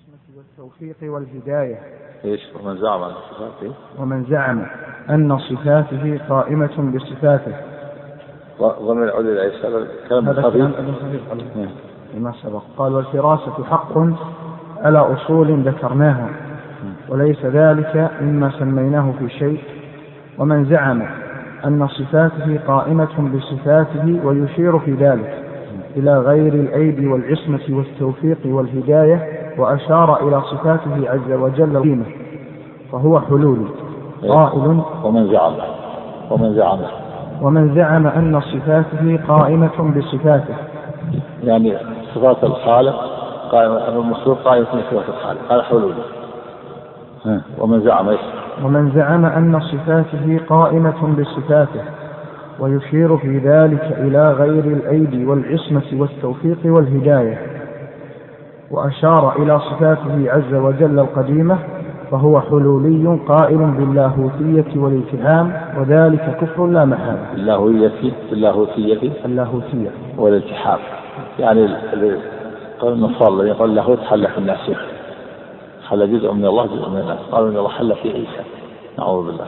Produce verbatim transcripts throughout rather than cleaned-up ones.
والعصمة والتوفيق والهداية. إيش ومن زعم أن صفاته ومن زعم أن صفاته قائمة بصفاته. ضمن العود العيسى كلام خفيف لما سبق. قال والفراسة حق على أصول ذكرناها وليس ذلك مما سميناه في شيء. ومن زعم أن صفاته قائمة بصفاته ويشير في ذلك إلى غير الأيدي والعصمة والتوفيق والهداية وأشار إلى صفاته عز وجل قيمة فهو حلول قائل. ومن زعم ومن زعم ومن زعم أن صفاته قائمة بصفاته يعني صفات الخالق قائمة المخلوق قائمة بصفات الخالق هذا حلول. ومن زعم إيش ومن زعم أن صفاته قائمة بصفاته ويشير في ذلك إلى غير الأيدي والعصمة والتوفيق والهداية وأشار إلى صفاته عز وجل القديمة فهو حلولي قائل باللاهوتية والالتحام وذلك كفر لا محالة. اللاهوتية اللاهوتية اللاهوتية والالتحام يعني قال النصارى الذي يقول اللاهوت حل في الناس حل جزء من الله جزء من الناس قالوا إن الله حل في عيسى نعوذ بالله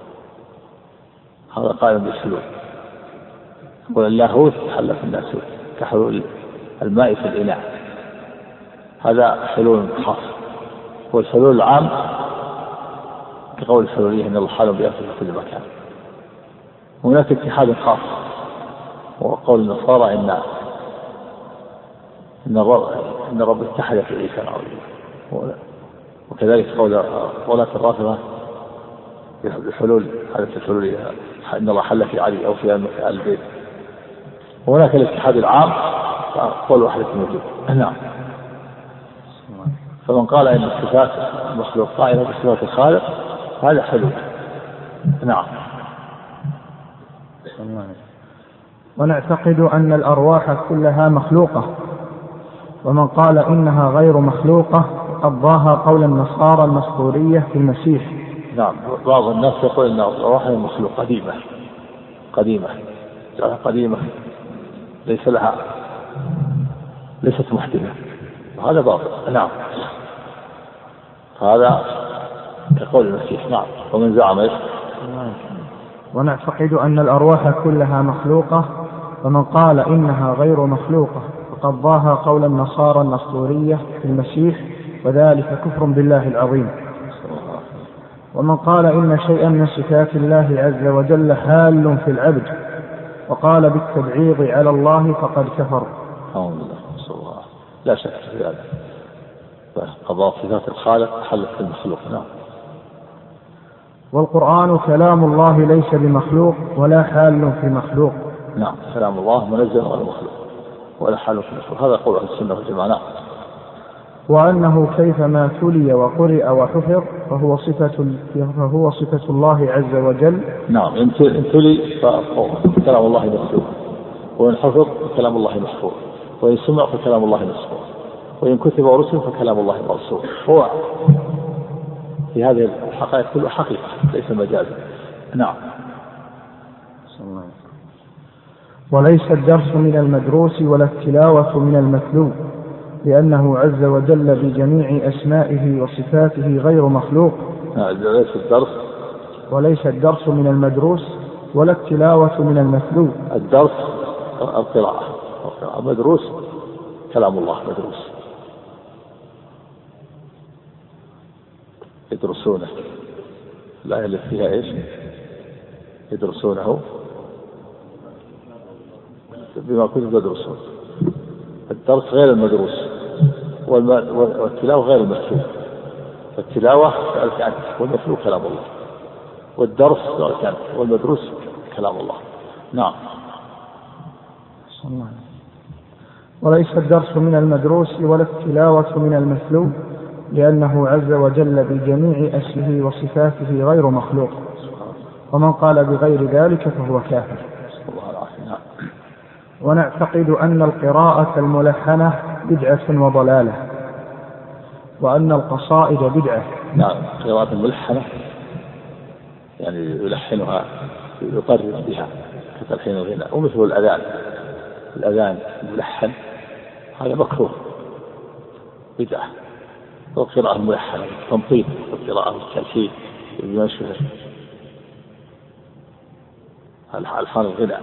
هذا قائم بالحلول. واللاهوت حل في الناس كحلول الماء في الإناء هذا حلول خاص. والحلول العام كقول الحلولية إن الله حل بأسف في كل مكان. هناك اتحاد خاص وقول النصارى إن إن الرب إن الرب اتحد في عيسى نعوذ. وكذلك قول قولات الرافضة بحلول هذا الحلول إن الله حل في علي أو في البيت. وهناك الاتحاد العام قول واحد موجود. نعم. فمن قال إن الصفات المخلوق قائمة بصفات الخالق هذا حلول. نعم. ونعتقد أن الأرواح كلها مخلوقة ومن قال إنها غير مخلوقة أضاها قول النصارى المسطورية في المسيح. نعم. بعض الناس يقول أن الأرواح مخلوق قديمة قديمة قديمة ليس لها ليست محدثة وهذا باطل. نعم. هذا كقول المسيح. نعم. ومن زعم إيش ونعتقد أن الأرواح كلها مخلوقة ومن قال إنها غير مخلوقة فقد ضاها قول النصارى النسطورية في المسيح وذلك كفر بالله العظيم. ومن قال إن شيئا من صفات الله عز وجل حال في العبد وقال بالتبعيض على الله فقد كفر. لا شك في هذا. قضاء صفات الخالق حلت في المخلوق. نعم. والقرآن كلام الله ليس بمخلوق ولا حال في مخلوق. نعم. كلام الله منزل ولا مخلوق ولا حال في مخلوق. هذا قول أهل السنة والجماعة. نعم. وأنه كيفما تلي وقرئ وحفظ فهو صفة فهو صفة الله عز وجل. نعم. إن تلي فكلام الله مسلوق وإن حفظ فكلام الله محفوظ وإن سمع فكلام الله مسموع وإن كتب ورسل فكلام الله مرسول. هو في هذه الحقائق كلها حقيقة ليس مجازا. نعم. وليس الدرس من المدروس ولا التلاوة من المتلو لأنه عز وجل بجميع أسمائه وصفاته غير مخلوق. ليس الدرس وليس الدرس من المدروس ولا التلاوة من المتلو. الدرس القراءة مدروس كلام الله مدروس يدرسونه لا يلف فيها إيش يدرسونه بما كنتم تدرسون. الدرس غير المدروس والتلاوة غير المكتوب. فالتلاوة كانت والمتلو كلام الله والدرس كانت والمدروس كلام الله. نعم. وليس الدرس من المدروس ولا التلاوة من المتلو لأنه عز وجل بجميع اسمه وصفاته غير مخلوق ومن قال بغير ذلك فهو كافر. ونعتقد أن القراءة الملحنة بدعة وضلالة وأن القصائد بدعة. نعم. القراءة الملحنة يعني يلحنها يقرر بها كتلحين الغناء ومثل الأذان الأذان الملحن هذا مكروه بدعة والقراءة الملحنة التنطيط والقراءة التلحين المنشور ألحان الغناء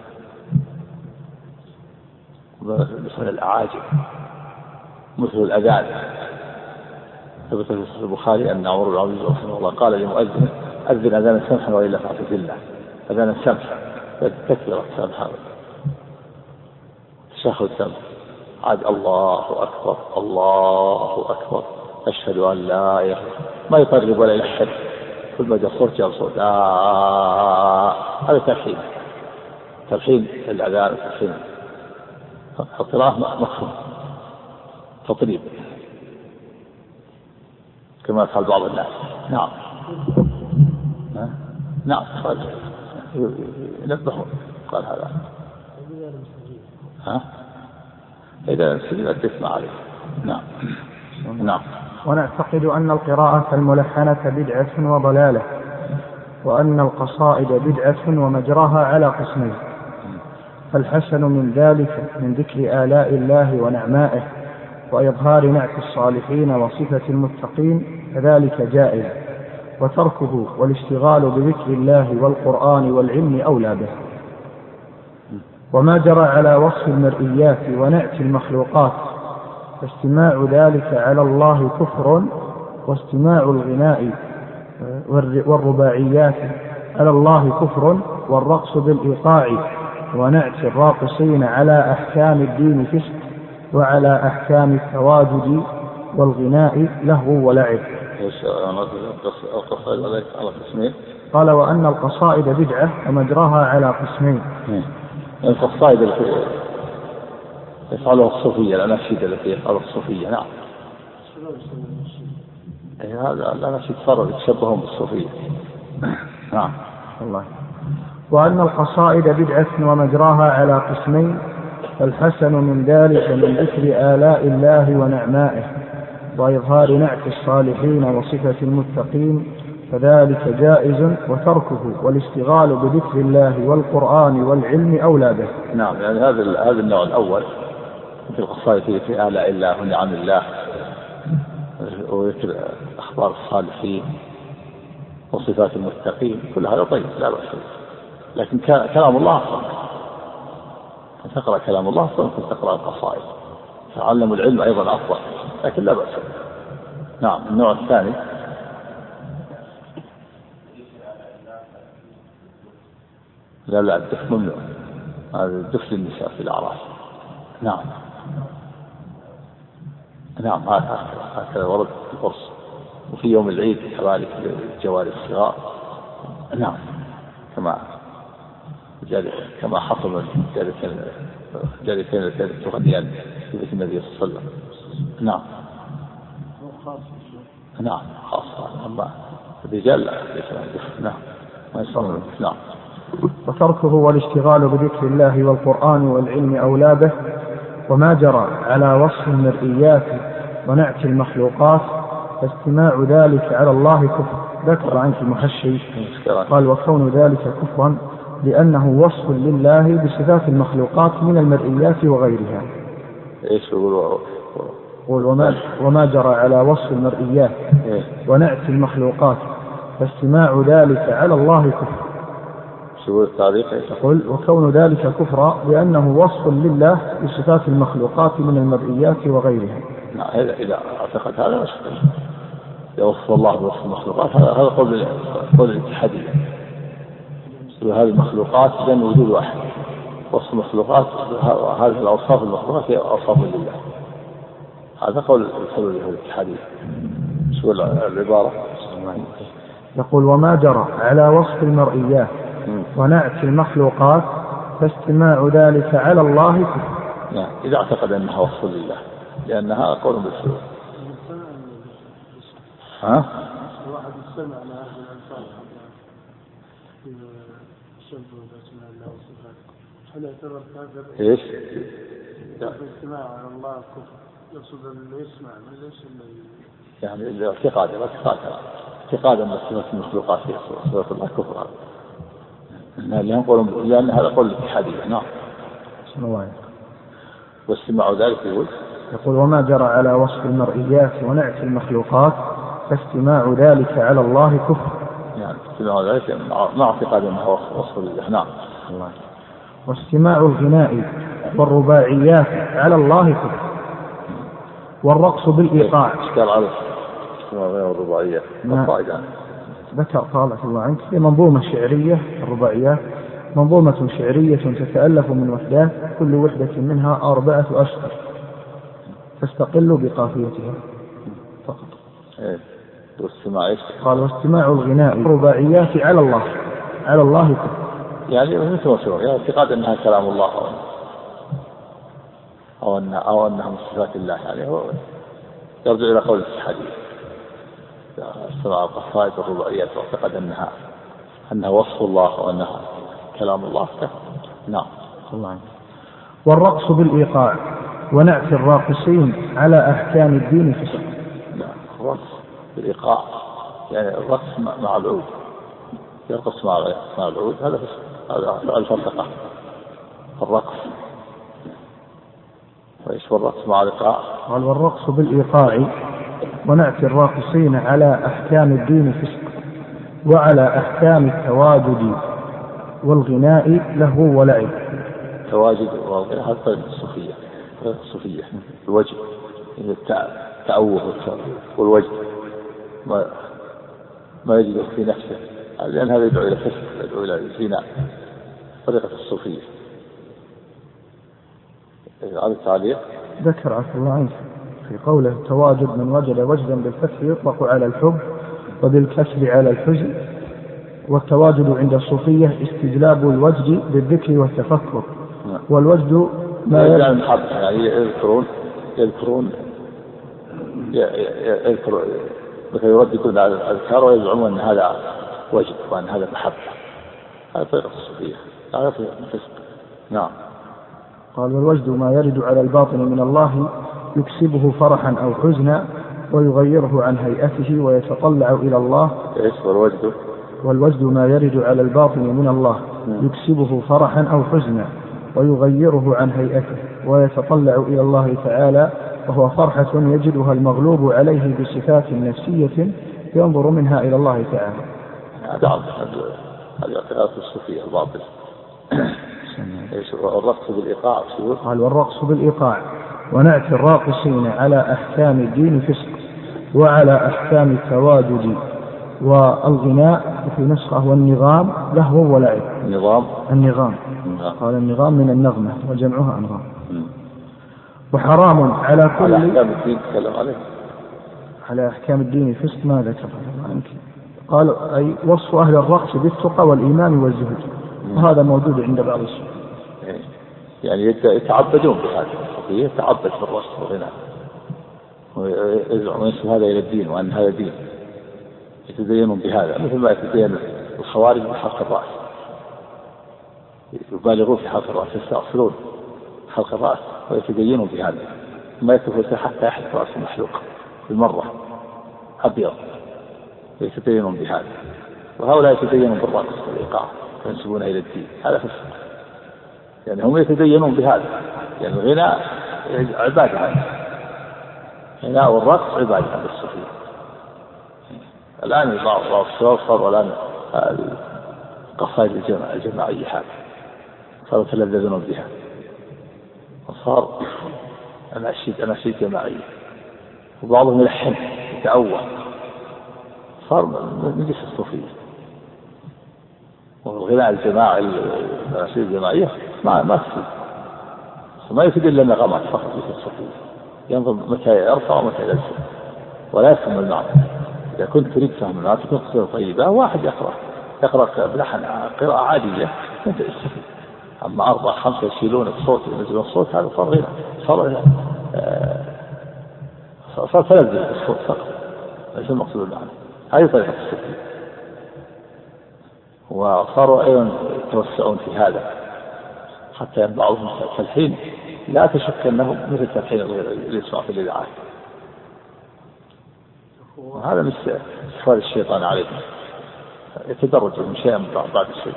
مثل الأعاجم مثل الأذان. ثبت في صحيح البخاري أن عمر بن عبد العزيز رحمه الله قال لمؤذن أذن أذانا سمحا وإلا فاعتزلنا أذانا سمحا تكبر سمحا تشهد سمحا عاد الله أكبر الله أكبر أشهد أن لا إله إلا الله ما يطرب ولا يلحن كل ما جاء صوت جاء صوت آه هذا تلحين تلحين الأذان تلحين القراءة مفهوم تطريب كما قال بعض الناس. نعم نعم قال ينبهون قال هذا ها إذا سجلت تسمع عليه. نعم نعم. ونعتقد أن القراءة الملحنة بدعة وضلالة وأن القصائد بدعة ومجراها على قسمين فالحسن من ذلك من ذكر آلاء الله ونعمائه وإظهار نعت الصالحين وصفة المتقين كذلك جائز وتركه والاشتغال بذكر الله والقرآن والعلم أولى به. وما جرى على وصف المرئيات ونعت المخلوقات فاستماع ذلك على الله كفر واستماع الغناء والرباعيات على الله كفر والرقص بالإيقاع ونعت الراقصين على أحكام الدين فسق وعلى أحكام التواجد والغناء لهو ولعب. قال وأن القصائد بدعة ومجراها على قسمين. القصائد التي يفعلها الصوفية الأناشيد التي يفعلها الصوفية. نعم هذا الأناشيد صاروا يتشبهون بالصوفية. نعم الله. وأن القصائد بدعة ومجراها على قسمين فالحسن من ذلك من ذكر آلاء الله ونعمائه وإظهار نعت الصالحين وصفة المتقين فذلك جائز وتركه والاشتغال بذكر الله والقرآن والعلم أولى به. نعم يعني هذا هذا النوع الأول في القصائد في آلاء الله ونعم الله وذكر أخبار الصالحين وصفات المتقين كل هذا طيب لا بأس. لكن كلام الله أفضل تقرأ كلام الله أفضل من تقرأ القصائد تعلم العلم أيضا أفضل لكن لا بأس. نعم. النوع الثاني لا لا الدف ممنوع هذا الدف للنساء في الأعراس. نعم نعم هكذا ورد في القرص وفي يوم العيد كذلك للجواري الصغار. نعم كما كما حصل من جاريتين التي تغنيان في بيت النبي صلى الله عليه وسلم. نعم نعم خاصة أما الرجال لا ليس نعم ما يصيرون. نعم. وتركه والاشتغال بذكر الله والقرآن والعلم أولى به. وما جرى على وصف المرئيات ونعت المخلوقات فاستماع ذلك على الله كفر. ذكر عنك المحشي قال وكون ذلك كفرا لأنه وصف لله بصفات المخلوقات من المرئيات وغيرها. ايش يقول وما, وما جرى على وصف المرئيات ونعت المخلوقات فاستماع ذلك على الله كفر. شو التعليق؟ يقول وكون ذلك كفر لأنه وصف لله بصفات المخلوقات من المرئيات وغيرها. نعم إذا اعتقد هذا يوصف الله بوصف المخلوقات هذا هذا قول قول الاتحادية. وهذه المخلوقات لأن وجود واحد وصف المخلوقات هذه الأوصاف المخلوقات هي أوصاف لله. هذا قول الحلول الاتحادية. شو العبارة؟ يقول وما جرى على وصف المرئيات ونعت المخلوقات فاستماع ذلك على الله كفر. نعم إذا اعتقد أنها وصف لله لأنها قول بالحلول. ها؟ واحد يستمع على هذه الألفاظ في الشمس وبسم الله وصفاته هل يعتبر كافر؟ إيش؟ الاستماع على الله كفر يقصد أن يسمع من ليش يعني الاعتقاد الاعتقاد اعتقاد أن صفات المخلوقات هي صفات الله كفر لأن قول لأن هذا قول الاتحادية. نعم. الله. واستماع ذلك يقول يقول وما جرى على وصف المرئيات ونعت المخلوقات فاستماع ذلك على الله كفر. يعني استماع ذلك مع اعتقاد أنها وصف لله. نعم. واستماع الغناء والرباعيات على الله كفر. والرقص بالإيقاع. اشكال على استماع الرباعيات. ذكر قال الله عنك في منظومة شعرية الرباعيات منظومة شعرية تتألف من وحدات كل وحدة منها أربعة أشهر فاستقلوا بقافيتها فقط. إيه. واستماع قال واستماع الغناء الرباعيات على الله على الله كفر. يعني مثل ما سوى يعني اعتقاد أنها كلام الله أو أو أنها أو أنها من صفات الله يعني هو يرجع إلى قول الحديث استماع القصائد الرباعيات واعتقد أنها أنها وصف الله أو أنها كلام الله. نعم. الله. والرقص بالإيقاع ونعت الراقصين على أحكام الدين فسق. نعم. الرقص بالإيقاع يعني الرقص مع العود يرقص مع مع العود هذا هذا الفسقة الرقص. وإيش والرقص مع الإيقاع؟ قال والرقص بالإيقاع ونعت الراقصين على أحكام الدين فسق وعلى أحكام التواجد والغناء له ولعب. تواجد والغناء هذا طريقة الصوفية الصوفية الوجه التأوه والوجه ما ما يجد في نفسه لأن هذا يدعو إلى فسق يدعو إلى الغناء طريقة الصوفية. هذا التعليق ذكر عفى الله عنك في قوله تواجد من وجد وجدا بالفتح يطلق على الحب وبالكسر على الحزن. والتواجد عند الصوفية استجلاب الوجد بالذكر والتفكر. والوجد ما يجعل المحبة يعني يذكرون يذكرون يذكرون مثل يرددون على الأذكار ويزعمون أن هذا وجد وأن هذا محبة. هذا طريقة الصوفية هذا طريقة الفسق. نعم. قال والوجد ما يرد على الباطن من الله يكسبه فرحا أو حزنا ويغيره عن هيئته ويتطلع إلى الله. إيش والوجد؟ والوجد ما يرد على الباطن من الله يكسبه فرحا أو حزنا ويغيره عن هيئته ويتطلع إلى الله تعالى وهو فرحة يجدها المغلوب عليه بصفات نفسية ينظر منها إلى الله تعالى. هذا هذه اعتقاد الصوفية الباطل. الرقص بالإيقاع. قال والرقص بالإيقاع ونعت الراقصين على أحكام الدين فسق وعلى أحكام التواجد والغناء في نسخة والنظام لهو ولعب. النظام النظام قال النظام من النغمة وجمعها أنغام. وحرام على كل على أحكام الدين تكلم عليه على أحكام الدين فسق ما ذكر. قال أي وصف أهل الرقص بالتقى والإيمان والزهد وهذا موجود عند بعض الصوفية يعني يتعبدون بهذا الصوفية يتعبد بالرقص والغناء ويزعم وينسب هذا إلى الدين وأن هذا دين يتدينون بهذا مثل ما يتدين الخوارج بحلق الرأس يبالغون في حلق الرأس يستأصلون حلق الرأس ويتدينون بهذا ما يكفر حتى يحلق رأس المحلوق بالمرة أبيض ويتدينون بهذا. وهؤلاء يتدينون بالرقص والإيقاع وينسبون إلى الدين هذا فسق. يعني هم يتدينون بهذا يعني الغناء عبادة عنه الغناء والرقص عبادة عند الصوفية. الآن بعض الصور صاروا الآن القصائد الجماعية هذه صاروا يتلذذون بها وصار أناشيد أناشيد جماعية وبعضهم يلحن يتأول صار من جنس الصوفية. والغناء الجماعي الأناشيد الجماعية ما ما تفيد ما يفيد إلا النغمات فقط في الصوفية ينظر متى يرفع ومتى ينزل ولا يفهم المعنى. إذا كنت تريد فهم المعنى تكون قصيدة طيبة واحد يقرأ يقرأ بلحن قراءة عادية أنت تستفيد. أما أربعة خمسة يشيلون الصوت ينزلون الصوت هذا صار غناء صار صار تلذذ الصوت فقط ليس المقصود المعنى. هذه طريقة الصوفية. وصاروا أيضا يتوسعون في هذا حتى بعضهم التلحين لا تشك أنه مثل التلحين اللي يسمع في الإذاعات. وهذا من استفاد الشيطان عليهم يتدرج من شيء بعد الشيء.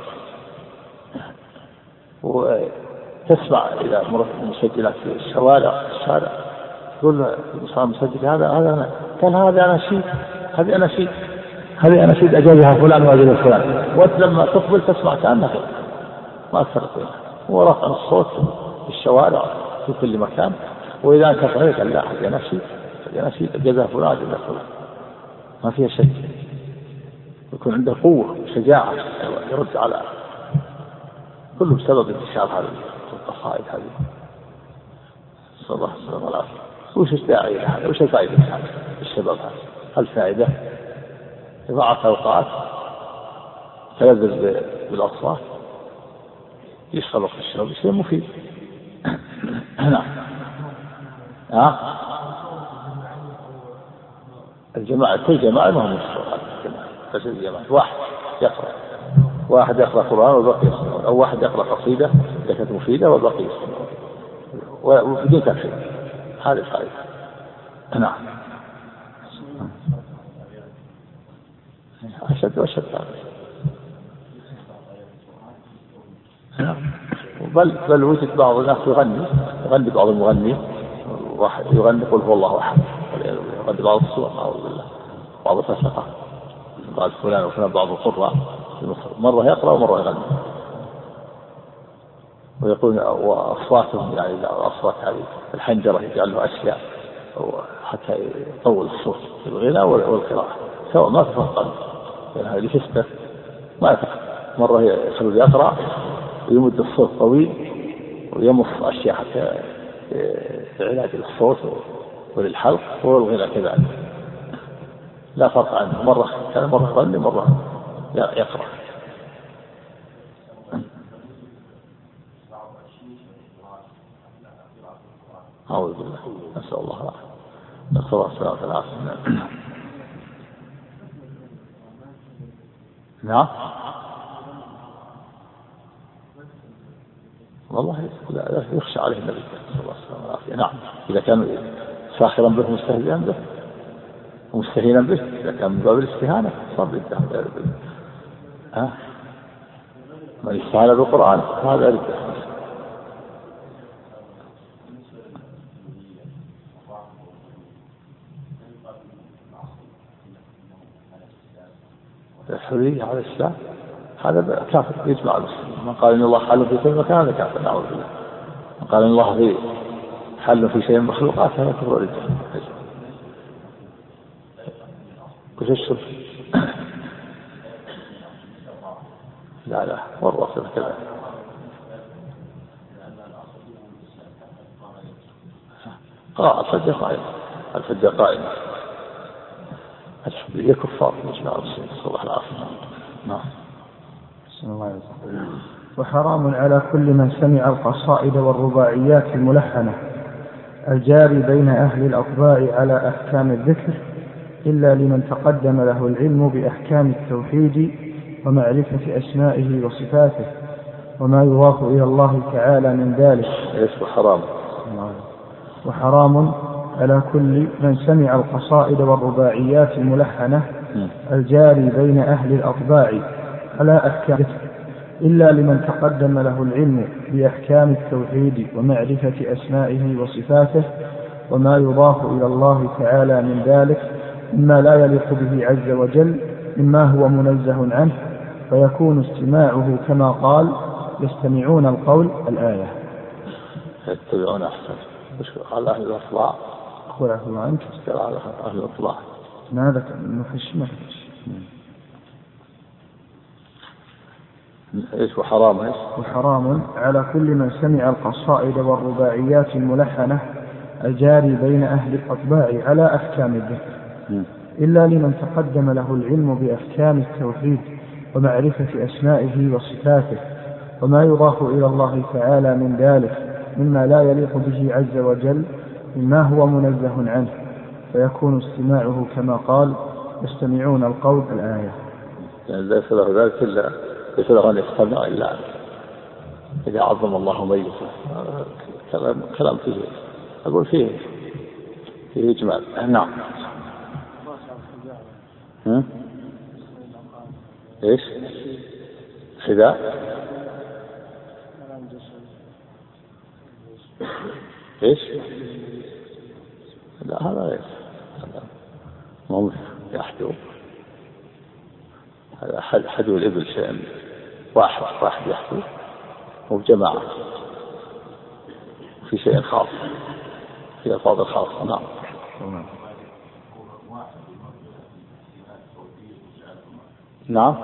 وتسمع إذا مرت المسجلات في الشوارع الشارع يقول صار مسجد هذا هذا أنا قال هذا أناشيد هذه أناشيد هذه أناشيد أجازها فلان وأجاز فلان، وأنت لما تقبل تسمع كأنك ما تفرق بينها. هو رفع الصوت في الشوارع في كل مكان، وإذا كان صحيح قال لا هذه أناشيد هذه أناشيد أجازها فلان أجاز فلان، ما فيها شيء. يكون عنده قوة وشجاعة يرد على كله بسبب انتشار هذه القصائد هذه. صلى الله عليه وسلم والعافية. وش الداعي هذا؟ وش الفائدة هذا الشباب هذا؟ هل فائدة؟ إضاعة أوقات، تلذذ بالأصوات، يشغل وقت الشباب شيء مفيد. نعم. ها؟ الجماعة كل جماعة ما هم مشروع الجماعة، بس الجماعة واحد يقرأ واحد يقرأ قرآن والباقي يسمعون، أو واحد يقرأ قصيدة لكنت مفيدة والباقي يسمعون وبدون تأثير. هذا الفائدة. نعم. أشد وأشد نعم. بل بل وجد بعض الناس يغني يغني بعض المغني واحد يغني قل هو الله أحد، يغني بعض الصور أعوذ بالله، بعض الفسقة قال فلان وفلان بعض القراء في مصر مرة يقرأ ومرة يغني، ويقول وأصواتهم يعني الأصوات هذه الحنجرة يجعل له أشياء حتى يطول الصوت في الغناء والقراءة سواء ما تفقد، يعني هذه فسقة ما يفقد. مرة يخلو يقرأ ويمد الصوت طويل ويمص أشياء حتى علاج الصوت وللحلق، والغناء كذلك لا فرق عنه، مرة كان مرة يغني مرة يقرأ. أعوذ بالله نسأل الله العافية نسأل الله السلامة والعافية. نعم والله لا يخشى عليه النبي صلى الله عليه وسلم والعافية. نعم إذا كان ساخرا به مستهزئا به ومستهينا به، إذا كان من باب الاستهانة صار بالله. ها من استهان بالقرآن هذا رده. الحرية على الإسلام هذا كافر يجمع المسلمين. من قال إن الله حل في كل مكان هذا كافر نعوذ بالله. من قال إن الله في حل في شيء من مخلوقات هذا كفر رده. وش الشرك؟ لا لا والرسول كذا. قراءة الفجر قائمة الفجر قائمة هي كفار مجمع المسلمين صلى الله عليه وسلم. نعم. بسم الله عليه وسلم. وحرام على كل من سمع القصائد والرباعيات الملحنة الجاري بين أهل الأطباع على أحكام الذكر إلا لمن تقدم له العلم بأحكام التوحيد ومعرفة أسمائه وصفاته وما يضاف إلى الله تعالى من ذلك. وحرام وحرام على كل من سمع القصائد والرباعيات الملحنة الجاري بين أهل الأطباع على أحكام الذكر إلا لمن تقدم له العلم بأحكام التوحيد ومعرفة أسمائه وصفاته وما يضاف إلى الله تعالى من ذلك مما لا يليق به عز وجل مما هو منزه عنه، فيكون استماعه كما قال يستمعون القول الآية. يتبعون أحسن. قال أهل الأطلاع أقول أهل عنك قال أهل الأطلاع ماذا نفش ما فيش. إيش وحرام إيش؟ وحرام على كل من سمع القصائد والرباعيات الملحنة الجاري بين أهل الأطباع على أحكام الذكر إلا لمن تقدم له العلم بأحكام التوحيد ومعرفة أسمائه وصفاته وما يضاف إلى الله تعالى من ذلك مما لا يليق به عز وجل مما هو منزه عنه، فيكون استماعه كما قال يستمعون القول الآية. يعني ليس له ذلك إلا ليس له أن يستمع إلا إذا عظم الله ميته. كلام كلام فيه أقول فيه فيه إجمال. نعم. هم؟ إيش؟ خداع؟ إيش؟ لا هذا غير مو يحدو، هذا حدو الإبل شيء واحد واحد يحدو وبجماعة في شيء خاص في ألفاظ خاصة. نعم. نعم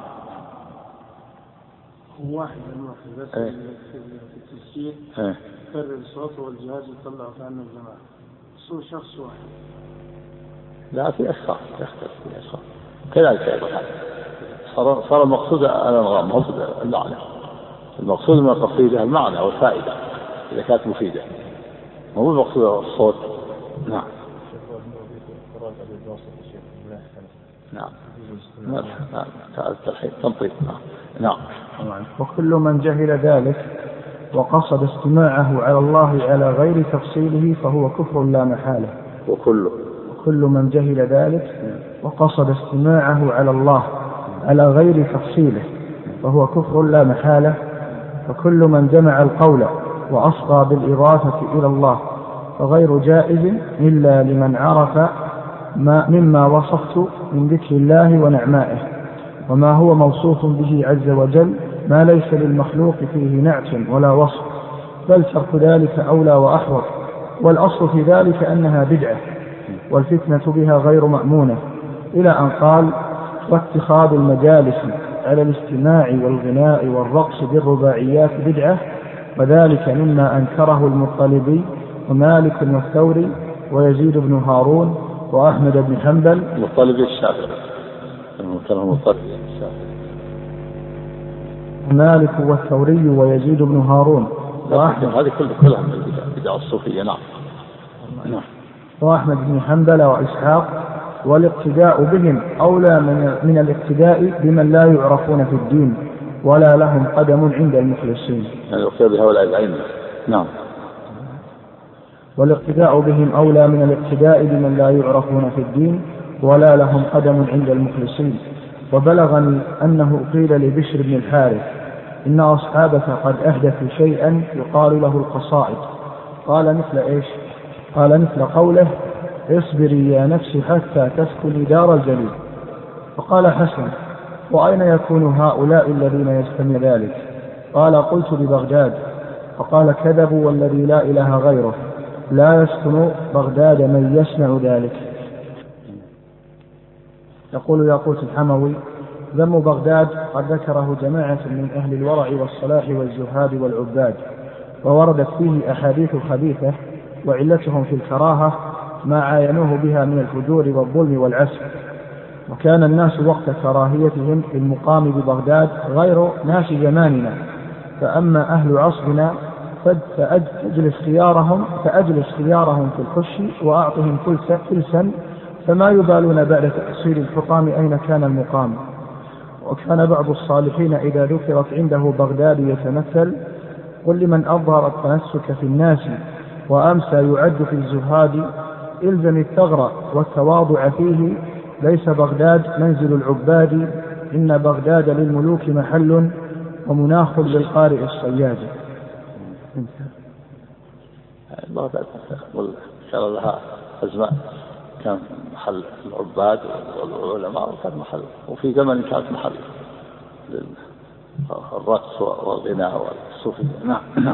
واحد من واحد بس ايه. في التسجيل ايه. يكرر الصوت والجهاز يطلع عنه الجماعة، صوت شخص واحد. لا في أشخاص يختلف في أشخاص كذلك أيضا. صار صار المقصود الأنغام مقصود المعنى، المقصود من القصيدة المعنى والفائدة إذا كانت مفيدة، مو المقصود الصوت. نعم. نعم. نعم. نعم. تنطيق. نعم. وكل من جهل ذلك وقصد استماعه على الله على غير تفصيله فهو كفر لا محالة. وكل وكل من جهل ذلك وقصد استماعه على الله على غير تفصيله فهو كفر لا محالة. وكل من جمع القول وأصغى بالإضافة إلى الله فغير جائز إلا لمن عرف ما مما وصفت من ذكر الله ونعمائه وما هو موصوف به عز وجل ما ليس للمخلوق فيه نعت ولا وصف، بل ترك ذلك أولى وأحوط. والأصل في ذلك أنها بدعة والفتنة بها غير مأمونة، إلى أن قال واتخاذ المجالس على الاستماع والغناء والرقص بالرباعيات بدعة، وذلك مما أنكره المطلبي ومالك والثوري ويزيد بن هارون وأحمد بن حنبل. المطلبي الشافعي المطلبي الشافعي مالك والثوري ويزيد بن هارون وأحمد، هذه كلها من البدع الصوفية. نعم. نعم. وأحمد بن حنبل وإسحاق. والاقتداء بهم أولى من الاقتداء بمن لا يعرفون في الدين ولا لهم قدم عند المخلصين. يعني الاقتداء بهؤلاء الأئمة. نعم. والاقتداء بهم أولى من الاقتداء بمن لا يعرفون في الدين ولا لهم قدم عند المخلصين. وبلغني أنه قيل لبشر بن الحارث إن أصحابك قد أحدثوا شيئا يقال له القصائد، قال مثل إيش؟ قال مثل قوله اصبري يا نفس حتى تسكني دار الجليل. فقال حسن وأين يكون هؤلاء الذين يستمع ذلك؟ قال قلت ببغداد. فقال كذبوا والذي لا إله غيره لا يسكن بغداد من يسمع ذلك. يقول ياقوت الحموي ذم بغداد قد ذكره جماعة من أهل الورع والصلاح والزهاد والعباد، ووردت فيه أحاديث خبيثة وعلتهم في الكراهة ما عاينوه بها من الفجور والظلم والعسف. وكان الناس وقت كراهيتهم في المقام ببغداد غير ناس زماننا، فأما أهل عصرنا فأجلس خيارهم فأجلس خيارهم في الخش وأعطهم فلسا فما يبالون بعد تأصيل الحطام أين كان المقام. وكان بعض الصالحين إذا ذكرت عنده بغداد يتمثل قل لمن أظهر التنسك في الناس وأمسى يعد في الزهاد إلزم الثغر والتواضع فيه ليس بغداد منزل العباد إن بغداد للملوك محل ومناخ للقارئ الصياد. بغداد كان لها أزمان كان محل العباد والعلماء وكان محل، وفي زمن كانت محل للرقص والغناء والصوفية. نعم. نعم.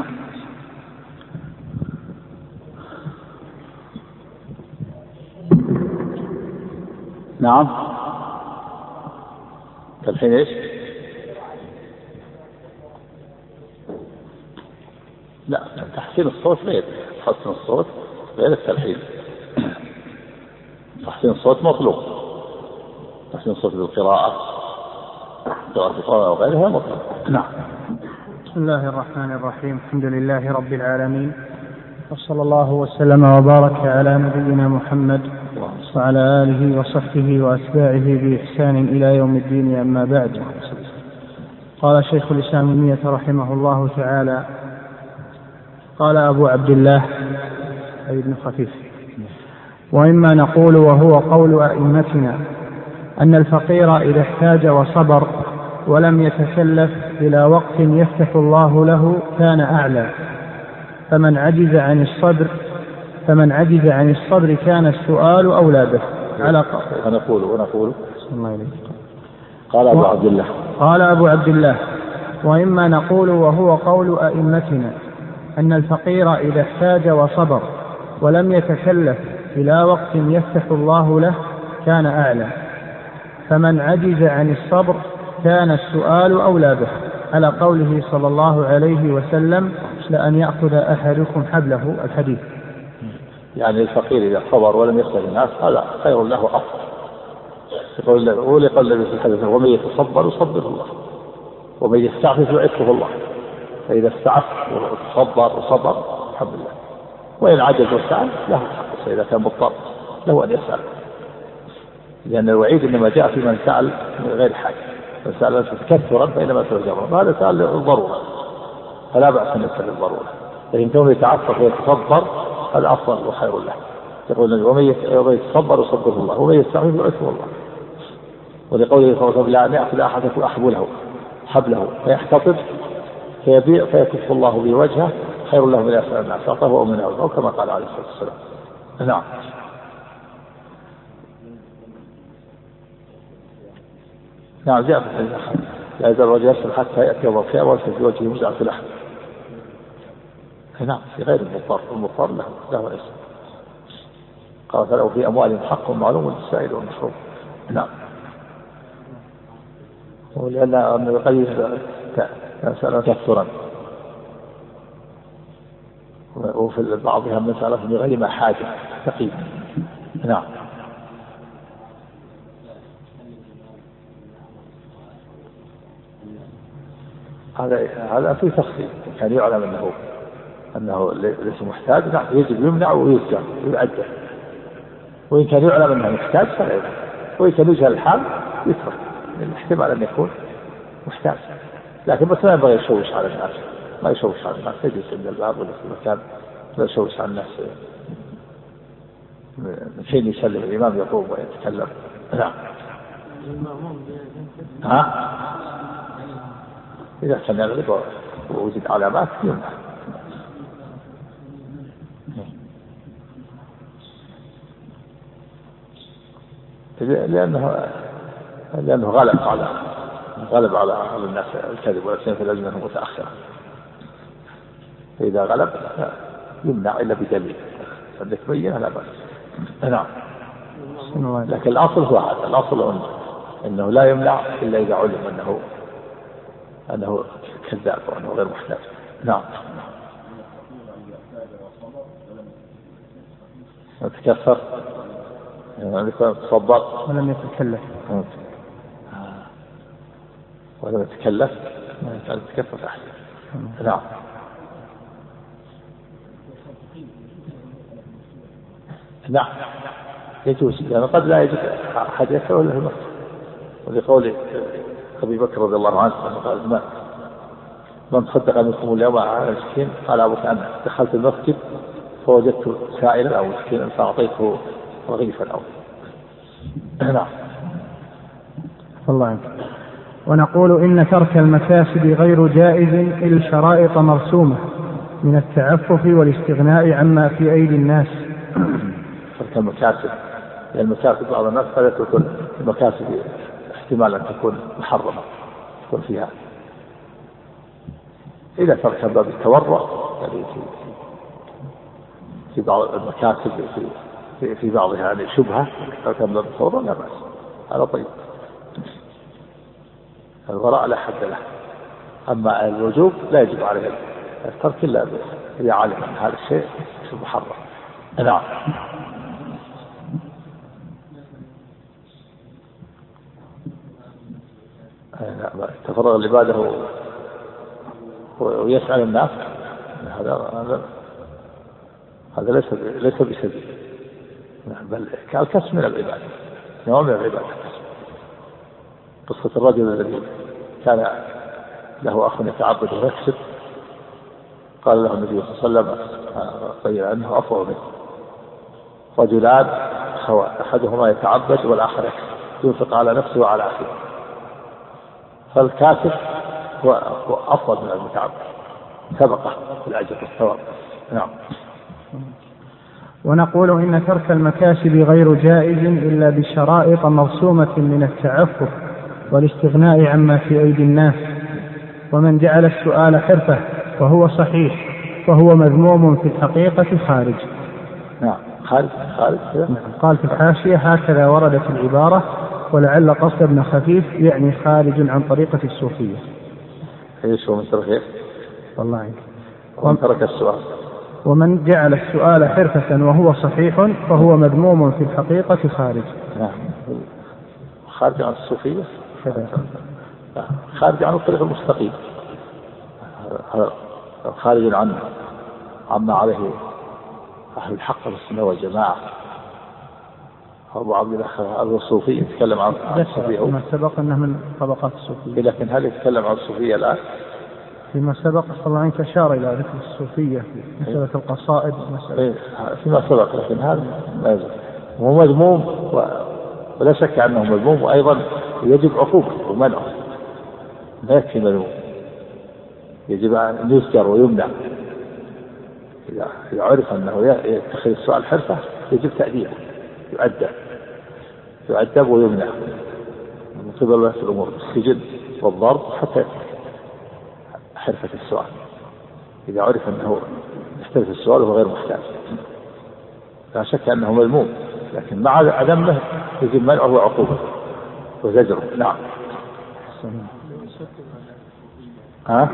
نعم. الحين ايش؟ لا تحسين الصوت غير تحسين الصوت غير التلحين. تحسين الصوت مطلوب، تحسين الصوت بالقراءة قراءة القرآن وغيرها مطلوب. نعم. بسم الله الرحمن الرحيم. الحمد لله رب العالمين، وصلى الله وسلم وبارك على نبينا محمد وعلى آله وصحبه وأتباعه بإحسان إلى يوم الدين. أما بعد، قال شيخ الإسلام ابن تيمية رحمه الله تعالى قال أبو عبد الله أي بن خفيف: وإما نقول وهو قول أئمتنا أن الفقير إذا احتاج وصبر ولم يتكلف إلى وقت يفتح الله له كان أعلى، فمن عجز عن الصبر فمن عجز عن الصبر كان السؤال أولى به. على ونقول ونقول الله إليك. قال أبو عبد الله قال أبو عبد الله وإما نقول وهو قول أئمتنا أن الفقير إذا احتاج وصبر ولم يتكلف إلى وقت يفتح الله له كان أعلى، فمن عجز عن الصبر كان السؤال أولى به، على قوله صلى الله عليه وسلم لأن يأخذ أحدكم حبله الحديث. يعني الفقير إذا صبر ولم يخسر الناس هذا خير له أفضل. ولقول النبي صلى الله عليه وسلم ومن يتصبر يصبره الله ومن يستعفف يعفه الله. فإذا استعف وصبر وصبر الحمد لله. وإن عجز وسأل له الحق، فإذا كان مضطر له أن يسأل، لأن الوعيد إنما جاء في من سأل من غير حاجة، من سأل تكثرا فإنما سيجرب، هذا سأل للضرورة فلا بأس أن يسأل للضرورة، لكن كونه يتعفف ويتصبر هذا أفضل وخير له. يقول ومن يتصبر يصبره الله ومن يستعفف يعفه الله. ولقوله صلى الله عليه وسلم لا يأخذ أحدكم حبله حبله فيحتطب فيبيع فيكف الله به وجهه خير له من يسأل الناس أعطاه ومن أعطاه، أو كما قال عليه الصلاة والسلام. نعم. نعم جاء في الحديث لا يزال الرجل يسأل حتى يأتي يوم القيامة وليس في وجهه مزعة لحم. نعم في غير المضطر، المضطر له له يسأل. قال فلو في أموالهم حق معلوم للسائل والمحروم. نعم. ولأن القيس مسألة كثرا، وفي بعضها مسألة بغير ما حاجة تقييم. نعم. هذا هذا في تفصيل، كان يعلم أنه أنه ليس محتاج نعم يجب يمنع ويسجن ويؤجل، وإن كان يعلم أنه محتاج فلا يمنع، وإن كان يجهل الحال يترك، الاحتمال أن يكون محتاج، لكن بس ما ينبغي يشوش على الناس، ما يشوش على الناس، يجلس عند الباب ولا في مكان لا يشوش على الناس من حين يسلم الإمام يقوم ويتكلم. نعم. ها؟ إذا كان يغلب ووجد علامات يمنع. لأنه لأنه غلب على غلب على على الناس الكذب ولا في الأزمنة المتأخرة، فإذا غلب يمنع إلا بدليل عندك بينه لا بأس. نعم. لكن الأصل هو هذا، الأصل أنه لا يمنع إلا إذا علم أنه أنه كذاب وأنه غير محتاج. نعم. تكثر يعني تصبر ولم يتكلف ولم يتكلف كان يتكفف أحسن. نعم. نعم يجوز، لأن يعني قد لا يجوز أحد يكره له المسجد، ولقول أبي بكر رضي الله عنه قال ما من تصدق منكم اليوم على مسكين، قال أبو كأن دخلت المسجد فوجدت سائلا أو مسكينا فأعطيته رغيفا أو. نعم. الله عنك. ونقول إن ترك المكاسب غير جائز إلا شرائط مرسومة من التعفف والاستغناء عما في أيدي الناس. ترك المكاسب، يعني المكاسب بعض الناس قد يترك المكاسب احتمال أن تكون محرمة تكون فيها، إذا ترك باب التورع يعني في بعض المكاسب في في, في بعضها يعني شبهة ترك باب التورع لا بأس، هذا طيب. الوراء لا حد له، أما الوجوب لا يجب عليه الترك إلا إذا علم أن هذا الشيء محرم. نعم. تفرغ العبادة ويسأل الناس هذا هذا هذا ليس ليس بسبيل، بل كالكسب من العبادة، نوع من العبادة. قصة الرجل الذي كان له أخ يتعبد ويكسب، قال له النبي صلى الله عليه وسلم قيل أنه أفضل منه، رجلان أخوان أحدهما يتعبد والآخر يكسب، ينفق على نفسه وعلى أخيه، فالكاسب هو أفضل من المتعبد، سبقه في الأجر والثواب. نعم. ونقول إن ترك المكاسب غير جائز إلا بشرائط مرسومة من التعفف والاستغناء عما في أيدي الناس. ومن جعل السؤال حرفة وهو صحيح فهو مذموم في الحقيقة خارج. نعم خارج خارج. قال في الحاشية هكذا وردت العبارة، ولعل قصد ابن خفيف يعني خارج عن طريقة الصوفية. ايش هو من ترك؟ والله عنك. ومن ترك السؤال. ومن جعل السؤال حرفة وهو صحيح فهو مذموم في الحقيقة خارج. نعم خارج عن الصوفية، خارج عن الطريق المستقيم، خارج عن عما عليه أهل الحق والسنة والجماعة. أبو عبد الله الصوفي يتكلم عن الصوفية، ما سبق أنه من طبقات الصوفية، لكن هل يتكلم عن الصوفية الآن؟ فيما سبق صلى الله عليه وسلم أشار إلى ذكر الصوفية في مسألة القصائد مسألة فيما سبق، لكن هذا لا يزال هو مذموم، ولا شك أنه مذموم، وأيضا يجب عقوبته ومنعه، لا يكفي مذموم، يجب أن يزجر ويمنع. إذا عرف أنه يتخذ السؤال حرفة يجب تأديبه، يؤدب يؤدب ويمنع من قبل ولاة الأمور بالسجن والضرب حتى حرفة السؤال، إذا عرف أنه يحترف السؤال وهو غير محتاج. لا شك أنه مذموم، لكن مع عدمه يجب منعه وعقوبته وزجره. نعم. ها؟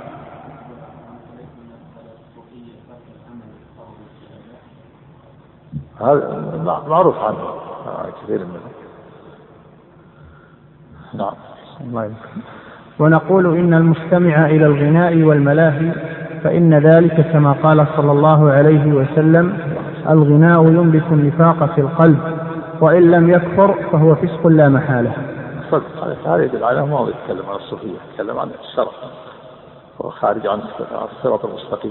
هذا معروف عنه كثير منه. نعم. ونقول إن المستمع إلى الغناء والملاهي فإن ذلك كما قال صلى الله عليه وسلم: الغناء ينبت النفاق في القلب وإن لم يكفر فهو فسق لا محالة. صدق. هذا يدل على ما هو يتكلم عن الصوفية، يتكلم عن الشرع، هو خارج عن الصراط المستقيم.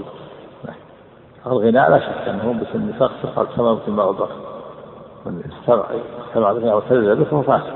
الغناء لا شك أنه ينبت النفاق في القلب كما مثل ما أخبر، من استمع الغناء وتلذذ به فهو فاسق.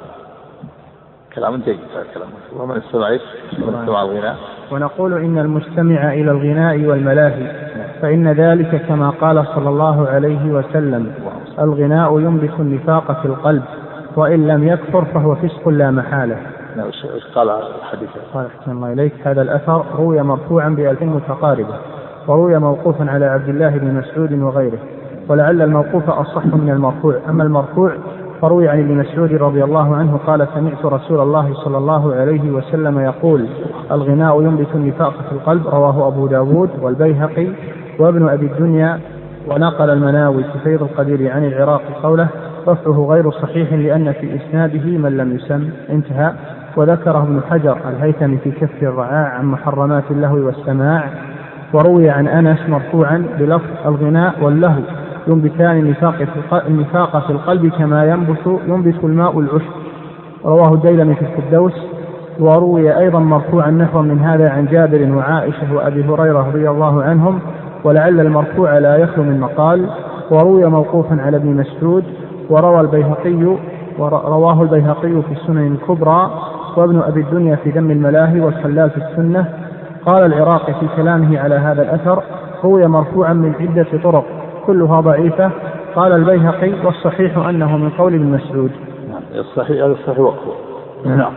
كلام جيد هذا الكلام. ومن استمع من استمع الغناء. ونقول إن المستمع إلى الغناء والملاهي فإن ذلك كما قال صلى الله عليه وسلم: الغناء ينبت النفاق في القلب وإن لم يكفر فهو فسق لا محالة. قال الحديث قال أحسن الله إليك: هذا الأثر روي مرفوعا بألف متقاربة، وروي موقوفا على عبد الله بن مسعود وغيره، ولعل الموقوف أصح من المرفوع. أما المرفوع فروي عن ابن مسعود رضي الله عنه قال: سمعت رسول الله صلى الله عليه وسلم يقول: الغناء ينبت النفاق في القلب. رواه أبو داود والبيهقي وابن أبي الدنيا. ونقل المناوي في فيض القدير عن العراقي قوله: رفعه غير صحيح لأن في إسناده من لم يسم. انتهى. وذكره ابن حجر الهيثمي في كف الرعاع عن محرمات اللهو والسماع. وروي عن أنس مرفوعا بلفظ: الغناء واللهو ينبتان النفاق في القلب كما ينبت ينبت الماء العشب. رواه الديلمي في الفردوس. وروي أيضا مرفوعا نحو من هذا عن جابر وعائشة وأبي هريرة رضي الله عنهم، ولعل المرفوع لا يخلو من مقال. وروي موقوفا على ابن مسعود. وروى البيهقي ورواه البيهقي في السنن الكبرى، وابن أبي الدنيا في ذم الملاهي، والخلال في السنة. قال العراقي في كلامه على هذا الأثر: روي مرفوعا من عدة طرق كلها ضعيفة. قال البيهقي: والصحيح أنه من قول ابن مسعود. الصحيح هذا الصحيح وقفه. نعم.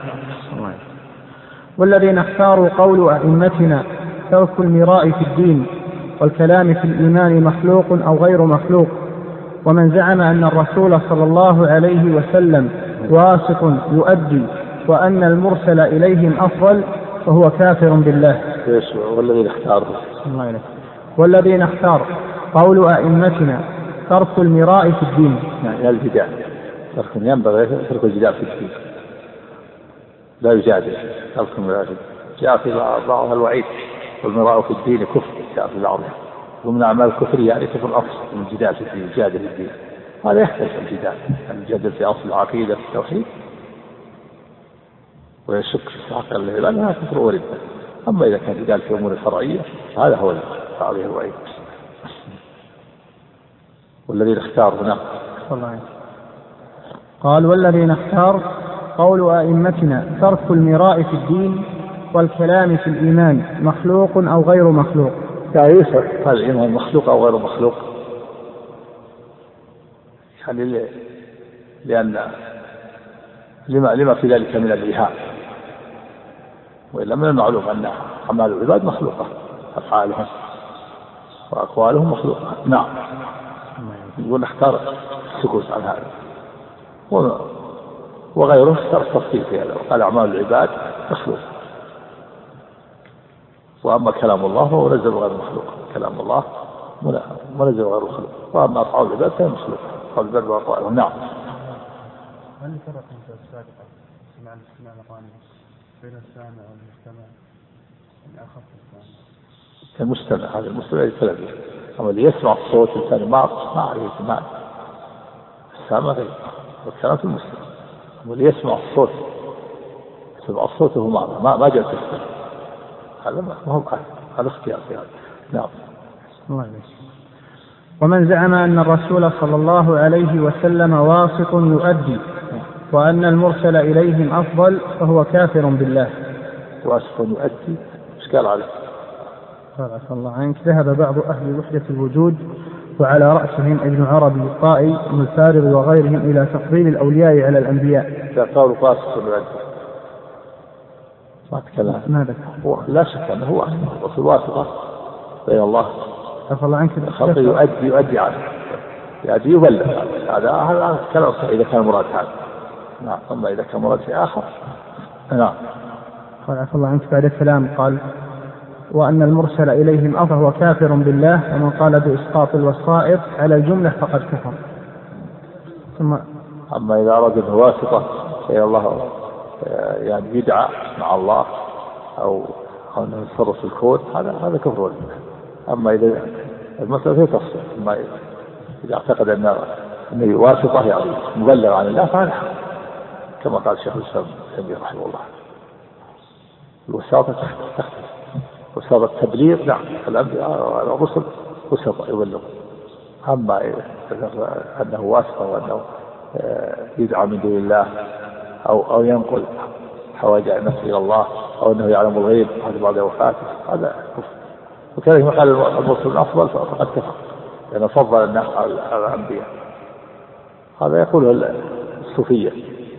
والذين اختاروا قول أئمتنا ترك المراء في الدين والكلام في الإيمان مخلوق أو غير مخلوق. ومن زعم أن الرسول صلى الله عليه وسلم واسط يؤدي وأن المرسل إليهم أفضل فهو كافر بالله. والذين اختاروا والذين اختار قول أئمتنا ترك المراء في الدين، يعني الجدال، ترك ينبغي ترك الجدال في الدين، لا يجادل. ترك المراء جاء في بعضها الوعيد: والمراء في الدين كفر، جاء في بعضها. ومن أعمال الكفر يعني كفر أصل من الجدال في الدين، الجادل في الدين. هذا يختلف الجدال، الجدل في أصل العقيدة في التوحيد ويشك في حق الله، لأنها كفر ورد. أما إذا كان جدال في أمور الفرعية هذا هو عليه الوعيد. والذين اختار هنا قال: والذين اختار قول أئمتنا ترك المراء في الدين والكلام في الإيمان مخلوق أو غير مخلوق. يعني يسأل هل الإيمان مخلوق أو غير مخلوق؟ يعني لأن لما لما في ذلك من الإيهام، وإلا من المعلوم أن أعمال العباد مخلوقة، أفعالهم وأقوالهم مخلوقة. نعم. يقول نختار السكوت عن هذا، وغيره اختار التفصيل في هذا وقال أعمال العباد مخلوقة، وأما كلام الله فهو منزل غير مخلوق، كلام الله منزل غير مخلوق، وأما أفعال العباد فهي مخلوقة، أفعال العباد وأقوالهم. نعم. هل فرق في السابقة سماع الاستماع الغانم بين السامع والمستمع؟ يعني أخف السامع المستمع، هذا المستمع يتلبي، أما اللي يسمع الصوت الثاني ما ما عليه سماع، السامع غير والكلام في المستمع، واللي يسمع الصوت يسمع الصوت هو ما ما ما جاء تسمع، هذا ما هو هذا اختيار في هذا. نعم. الله عليك. ومن زعم أن الرسول صلى الله عليه وسلم واسط يؤدي وأن المرسل إليهم أفضل فهو كافر بالله. واسط يؤدي ايش قال عليه؟ قال عفى الله عنك ذهب بعض أهل وحدة الوجود وعلى رأسهم ابن عربي الطائي ابن الفارغ وغيرهم إلى تفضيل الأولياء على الأنبياء. قالوا واسط يؤدي ما تكلم. ماذا؟ لا شك أنه هو وصل واسطة بين الله عفى الله عنك خلقه يؤدي يؤدي عنه يؤدي يبلغ، هذا هذا كلام إذا كان مراد هذا. نعم. أما إذا كان مراد شيء آخر. نعم. قال عفى الله عنك بعد الكلام قال وأن المرسل إليهم أفضل فهو كافر بالله، ومن قال بإسقاط الوسائط على الجملة فقد كفر. ثم أما إذا أراد الواسطة إلى الله يعني يدعى مع الله أو أنه يتصرف في الكون، هذا هذا كفر بالله. أما إذا المسألة فيه تفصيل، أما إذا اعتقد أن أنه واسطة يعني مبلغ عن الله فهذا كما قال الشيخ الإسلام ابن رحمه الله، الوساطة تختلف، وساطة التبليغ نعم الأنبياء الرسل وساطة يبلغ. أما أنه واسطة وأنه يدعى من دون الله أو أو ينقل حوائج الناس إلى الله أو أنه يعلم الغيب هذا بعد وفاته هذا كفر. وكذلك ما قال المرسل الأفضل فقد كفر لأنه فضل الناس على الأنبياء، هذا يقوله الصوفية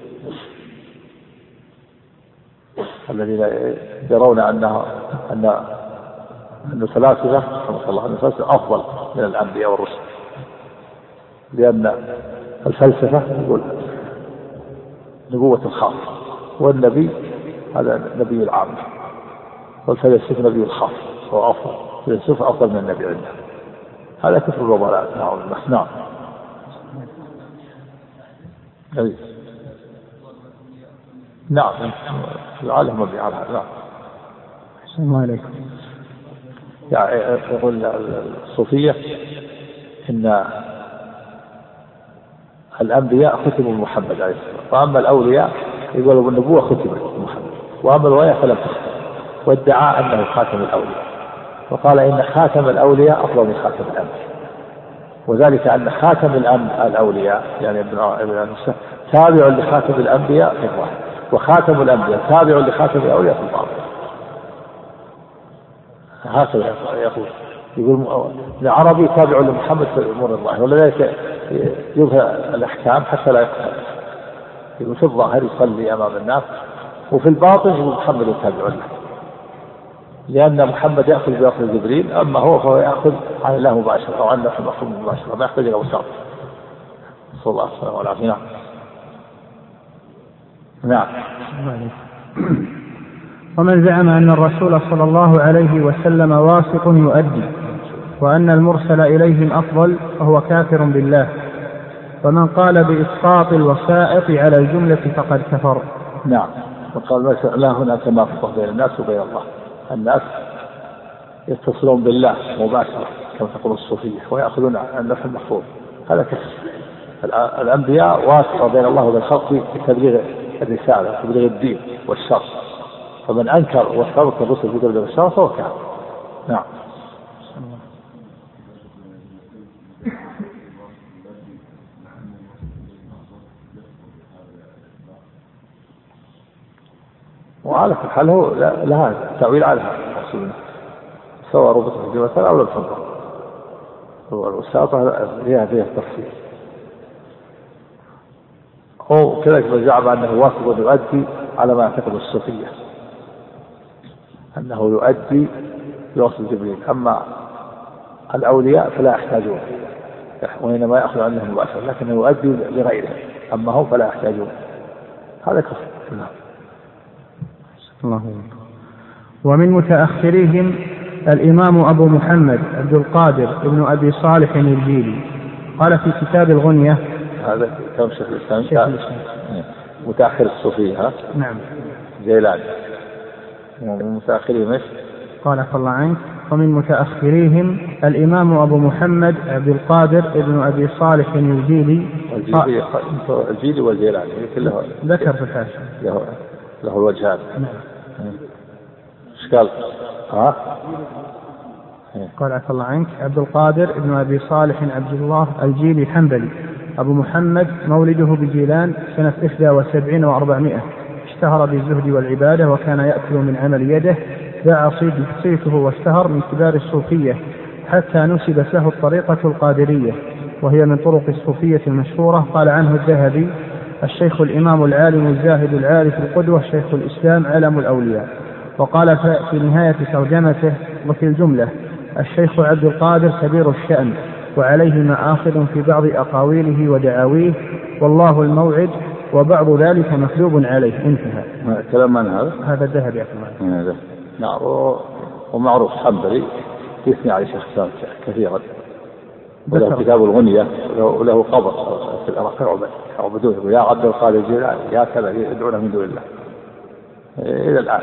الذين يرون أنه أن أن الفلاسفة كما قال الله أن الفلاسفة أفضل من الأنبياء والرسل، لأن الفلسفة يقول نبوة الخاص والنبي هذا نبي العام، والفلسفة نبي الخاص هو أفضل، الفلسفة أفضل من النبي عنده، هذا كفر الضلال. نعم. نعم. نعم العالم مبني على هذا. نعم. أحسن الله عليكم. يعني يقول الصوفية إن الأنبياء ختموا بمحمد عليه السلام، وأما الأولياء يقولوا بالنبوة ختمت بمحمد، وأما الولاية فلم تختم، وادعى أنه خاتم الأولياء، وقال إن خاتم الأولياء أفضل من خاتم الأنبياء، وذلك أن خاتم الأولياء يعني ابن موسى تابع لخاتم الأنبياء في الواحد، وخاتم الأنبياء تابع لخاتم الأولياء في الباطن. هكذا يقول يقول العربي تابع لمحمد في الأمور الظاهرة، ولذلك يظهر الأحكام حتى لا يقتل. يقول في الظاهر يصلي أمام الناس، وفي الباطن يقول محمد تابع له، لأن محمد يأخذ بأخذ جبريل، أما هو فهو يأخذ عن الله مباشرة أو عن الله مباشرة، ما يحتاج إلى وساطة. صلى الله عليه وسلم والعافية. نعم. ومن زعم أن الرسول صلى الله عليه وسلم واسط يؤدي وأن المرسل إليهم أفضل فهو كافر بالله، ومن قال بإسقاط الوسائط على الجملة فقد كفر. نعم. وقال لا هنا تناقض بين الناس وبين الله، الناس يتصلون بالله مباشرة كما تقول الصوفية ويأخذون النفع المحفوظ، هذا كفر. الأنبياء واسطة بين الله وبين الخلق في تبليغ الرسالة وتبليغ الدين والشر، فمن أنكر واشترط الرسل في تبليغ الشر فهو كافر. نعم. وعلى كل حال هو لها تأويل على هذا المقصود، سواء ربطه في مثلا أو لا تفضل، هو الوساطة فيها فيها التفصيل. هو كذلك من زعم أنه واثق يؤدي على ما يعتقد الصوفية، أنه يؤدي يوصل جبريل، أما الأولياء فلا يحتاجون وإنما يأخذ عنهم مباشرة، لكنه يؤدي لغيره، أما هم فلا يحتاجون. هذا كفر. الله. ومن متأخريهم الإمام أبو محمد عبد القادر ابن أبي صالح الجيلي قال في كتاب الغنية، هذا كلام شيخ الإسلام متأخر الصوفية. ها؟ نعم. جيلاني. ومن متأخريهم ايش؟ قال عفى الله عنك ومن متأخريهم الإمام أبو محمد عبد القادر ابن أبي صالح الجيلي. الجيلي, الجيلي والجيلاني كله ذكر في الحاشية له له الوجهان. نعم. ايش قال؟ ها؟ قال عفى الله عنك عبد القادر ابن أبي صالح عبد الله الجيلي حنبلي أبو محمد، مولده بجيلان سنة إحدى وسبعين وأربعمائة، اشتهر بالزهد والعبادة وكان يأكل من عمل يده، باع صيته واشتهر من كبار الصوفية حتى نسبت له الطريقة القادرية وهي من طرق الصوفية المشهورة. قال عنه الذهبي: الشيخ الإمام العالم الزاهد العارف القدوة شيخ الإسلام علم الأولياء. وقال في نهاية ترجمته: وفي الجملة الشيخ عبد القادر كبير الشأن وعليه مآخذ في بعض أقاويله ودعاويه، والله الموعد وبعض ذلك مكذوب عليه. انتهى. كلام من هذا؟ هذا الذهبي. هذا نعم. ومعروف حنبلي يثني على شيخ الإسلام كثيرا، وله كتاب الغنية وله قبر في العراق يعبدونه يا عبد القادر الجيلاني يا كذا يدعونه من دون الله إلى الآن.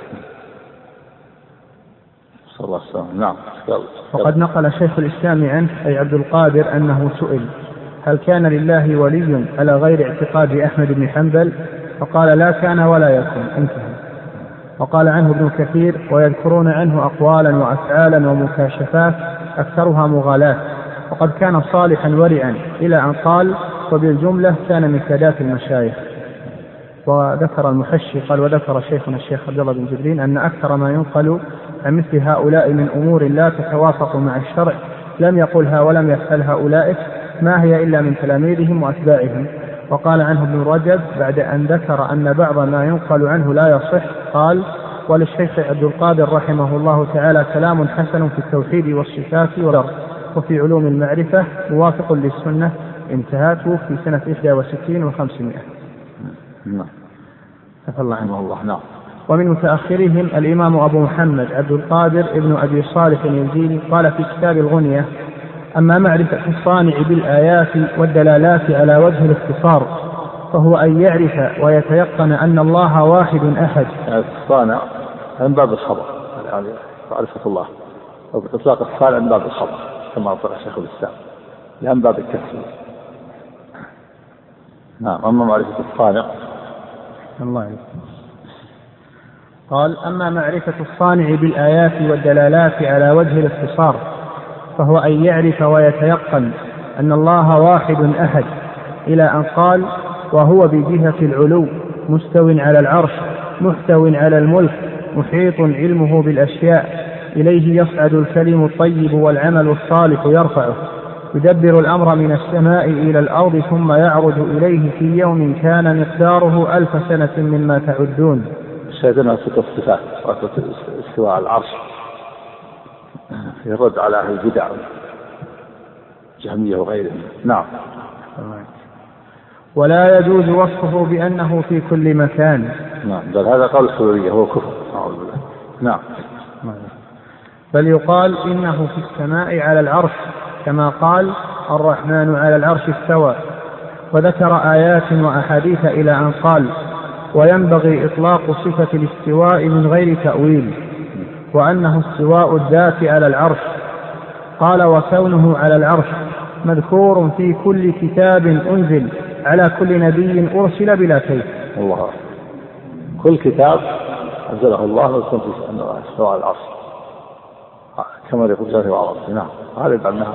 صلى الله عليه وسلم. نعم. وقد نقل شيخ الإسلام عنه أي عبد القادر أنه سئل: هل كان لله ولي على غير اعتقاد أحمد بن حنبل؟ فقال: لا كان ولا يكون. انتهى. وقال عنه ابن كثير: ويذكرون عنه أقوالا وأفعالا ومكاشفات أكثرها مغالاة، وقد كان صالحا ورعا، إلى أن قال: وبالجملة كان من سادات المشايخ. وذكر المحشي قال: وذكر شيخنا الشيخ عبد الله بن جبرين أن أكثر ما ينقل عن مثل هؤلاء من أمور لا تتوافق مع الشرع لم يقلها ولم يفعلها أولئك، ما هي إلا من تلاميذهم وأتباعهم. وقال عنه ابن رجب بعد أن ذكر أن بعض ما ينقل عنه لا يصح قال: وللشيخ عبد القادر رحمه الله تعالى كلام حسن في التوحيد والصفات والأرض وفي علوم المعرفة موافق للسنة. انتهاته في سنة إحدى وستين وخمسمائة. نعم. الله عنه الله. نعم. ومن متأخرهم الإمام أبو محمد عبد القادر ابن أبي صالح الجيلي قال في كتاب الغنية: أما معرفة الصانع بالآيات والدلالات على وجه الاختصار فهو أن يعرف ويتيقن أن الله واحد أحد. الصانع من باب الخبر، يعني معرفة الله وبإطلاق الصانع من باب الخبر كما قال شيخ الإسلام، من باب التفسير. نعم. أما معرفة الصانع الله عليك. قال: أما معرفة الصانع بالآيات والدلالات على وجه الاختصار فهو أن يعرف ويتيقن أن الله واحد أحد، إلى أن قال: وهو بجهة العلو مستو على العرش محتو على الملك محيط علمه بالأشياء، إليه يصعد الكلم الطيب والعمل الصالح يرفعه، يدبر الأمر من السماء إلى الأرض ثم يعرج إليه في يوم كان مقداره ألف سنة مما تعدون. سيدنا ستة الصفات استواء على العرش يرد على أهل البدع جهمية وغيرهم. نعم. ولا يجوز وصفه بأنه في كل مكان. نعم. بل هذا قول الحلولية هو كفر. نعم. بل يقال إنه في السماء على العرش كما قال: الرحمن على العرش استوى. وذكر آيات وأحاديث إلى أن قال: وينبغي إطلاق صفة الاستواء من غير تأويل، وأنه استواء الذات على العرش. قال: وكونه على العرش مذكور في كل كتاب أنزل على كل نبي أرسل بلا كيف. الله. كل كتاب أنزله الله ويكون في أنه استوى على العرش كما يقول جل وعلا. نعم. هذا بأنها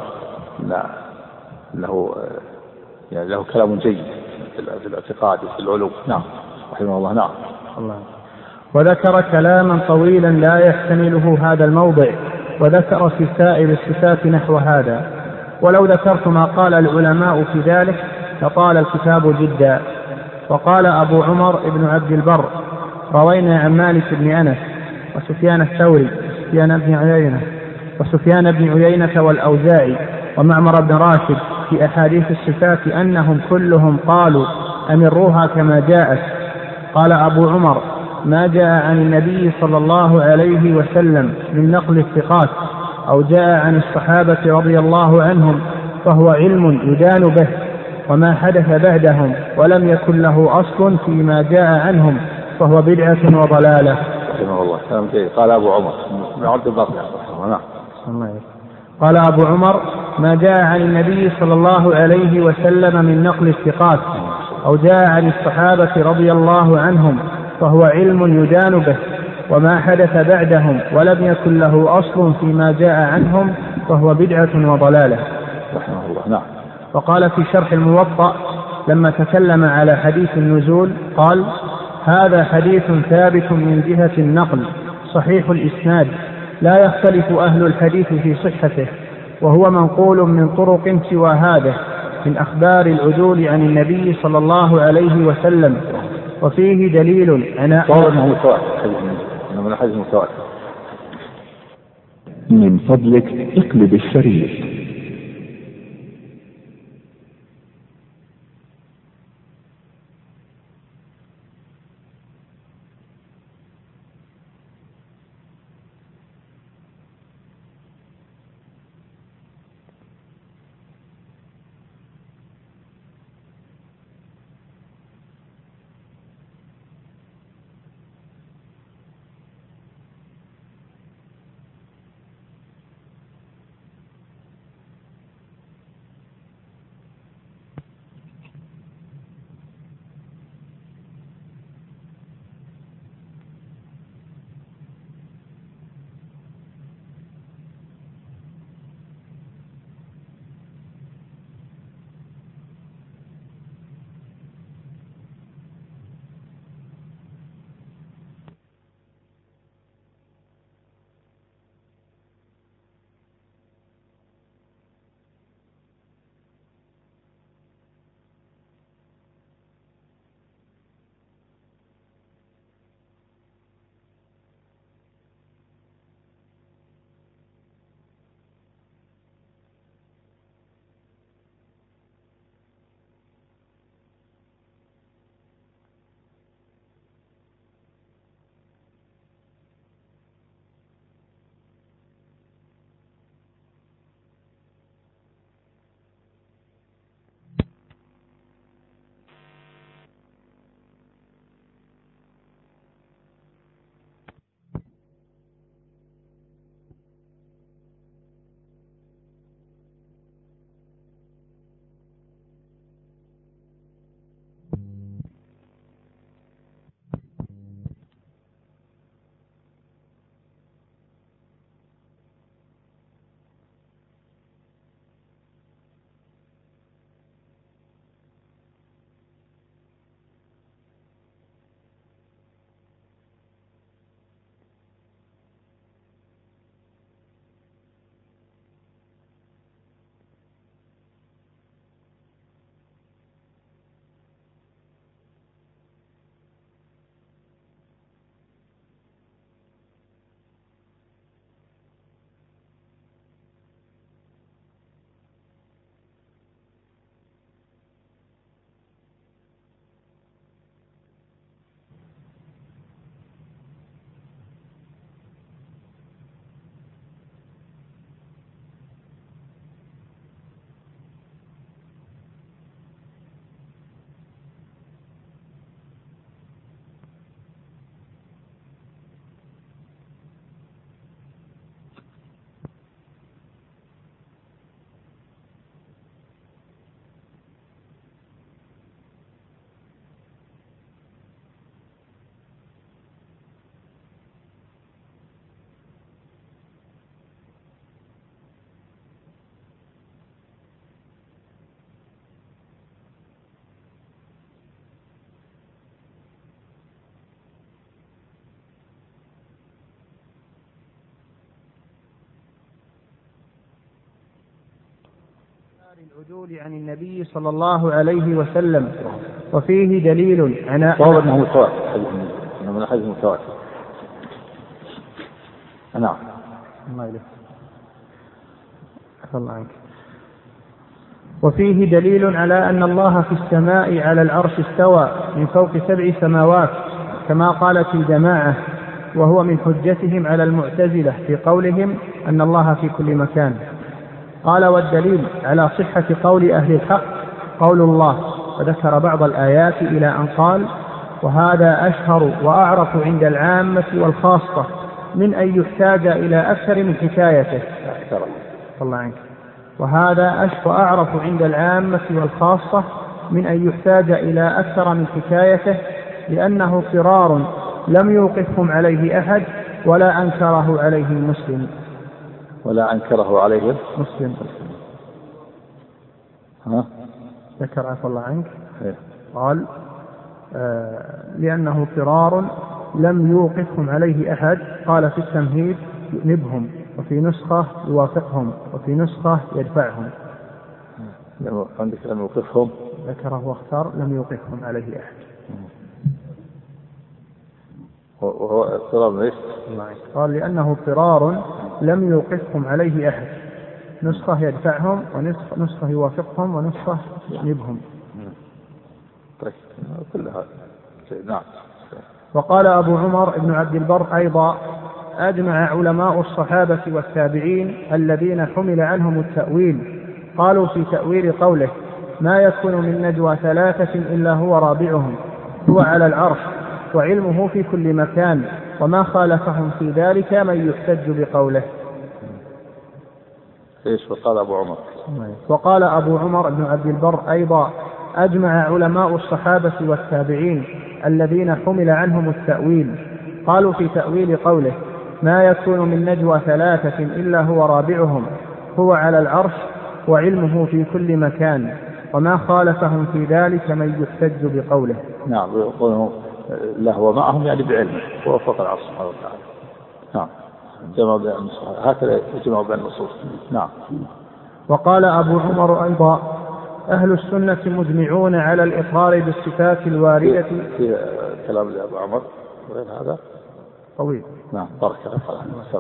له يعني له كلام جيد في الاعتقاد وفي العلوم. نعم. رحمه الله. نعم. الله. وذكر كلاما طويلا لا يحتمله هذا الموضع، وذكر في سائر الصفات نحو هذا، ولو ذكرت ما قال العلماء في ذلك لطال الكتاب جدا، وقال أبو عمر بن عبد البر: روينا عن مالك بن أنس وسفيان الثوري وسفيان بن عيينة وسفيان بن عيينة والأوزاعي ومعمر بن راشد في أحاديث الصفات أنهم كلهم قالوا أمروها كما جاءت. قال أبو عمر: ما جاء عن النبي صلى الله عليه وسلم من نقل الثقات أو جاء عن الصحابة رضي الله عنهم فهو علم يدان به، وما حدث بعدهم ولم يكن له أصل فيما جاء عنهم فهو بدعة وضلالة. رحمه الله. قال أبو عمر بن عبد البر: قال أبو عمر: ما جاء عن النبي صلى الله عليه وسلم من نقل الثقات أو جاء عن الصحابة رضي الله عنهم فهو علم يدان به، وما حدث بعدهم ولم يكن له أصل فيما جاء عنهم فهو بدعة وضلالة. رحمه الله. نعم. وقال في شرح الموطأ لما تكلم على حديث النزول قال: هذا حديث ثابت من جهة النقل صحيح الإسناد، لا يختلف أهل الحديث في صحته، وهو منقول من طرق سوى هذا من أخبار العدول عن النبي صلى الله عليه وسلم، وفيه دليل على أنه متواتر. من حديث متواتر. من فضلك اقلب الشريط. العدول عن النبي صلى الله عليه وسلم، وفيه دليل على صواب أنه متواتر، أنه من حديث متواتر. نعم. الله يلف. عفى الله عنك. وفيه دليل على أن الله في السماء على العرش استوى من فوق سبع سماوات كما قالت الجماعة، وهو من حجتهم على المعتزلة في قولهم أن الله في كل مكان. قال والدليل على صحة قول أهل الحق قول الله، وذكر بعض الآيات إلى أن قال وهذا أشهر وأعرف عند العامة والخاصة من أن يحتاج إلى أكثر من حكايته. الله عنك. وهذا أشهر وأعرف عند العامة والخاصة من أن يحتاج إلى أكثر من حكايته، لأنه قرار لم يوقفهم عليه أحد ولا أنكره عليه مسلم ولا أنكره عليه مسلم. ها؟ ذكر عفى الله عنك. إيه؟ قال آه لأنه قرار لم يوقفهم عليه أحد. قال في التمهيد يؤنبهم، وفي نسخة يوافقهم، وفي نسخة يدفعهم. عندك لم يوقفهم، ذكره واختار لم يوقفهم عليه أحد. وهو اضطرار ليش؟ قال لأنه اضطرار لم يوقفهم عليه أحد. نسخة يدفعهم، ونسخة يوافقهم، ونسخة ينبهم. طيب كلها. نعم. وقال أبو عمر بن عبد البر أيضا أجمع علماء الصحابة والتابعين الذين حمل عنهم التأويل، قالوا في تأويل قوله ما يكون من نجوى ثلاثة إلا هو رابعهم هو على العرش وعلمه في كل مكان، وما خالفهم في ذلك من يحتج بقوله. إيش وقال أبو عمر؟ وقال أبو عمر بن عبد البر أيضا أجمع علماء الصحابة والتابعين الذين حمل عنهم التأويل، قالوا في تأويل قوله ما يكون من نجوى ثلاثة إلا هو رابعهم هو على العرش وعلمه في كل مكان، وما خالفهم في ذلك من يحتج بقوله. نعم. يقولون له ومعهم يعني بعلمه هو فوق العرش سبحانه وتعالى. نعم. جمع بين النصوص، هكذا يجمع بين النصوص. نعم. وقال أبو عمر أيضا أهل السنة مجمعون على الإقرار بالصفات الواردة. في كلام أبو عمر غير هذا طويل. نعم. بارك الله.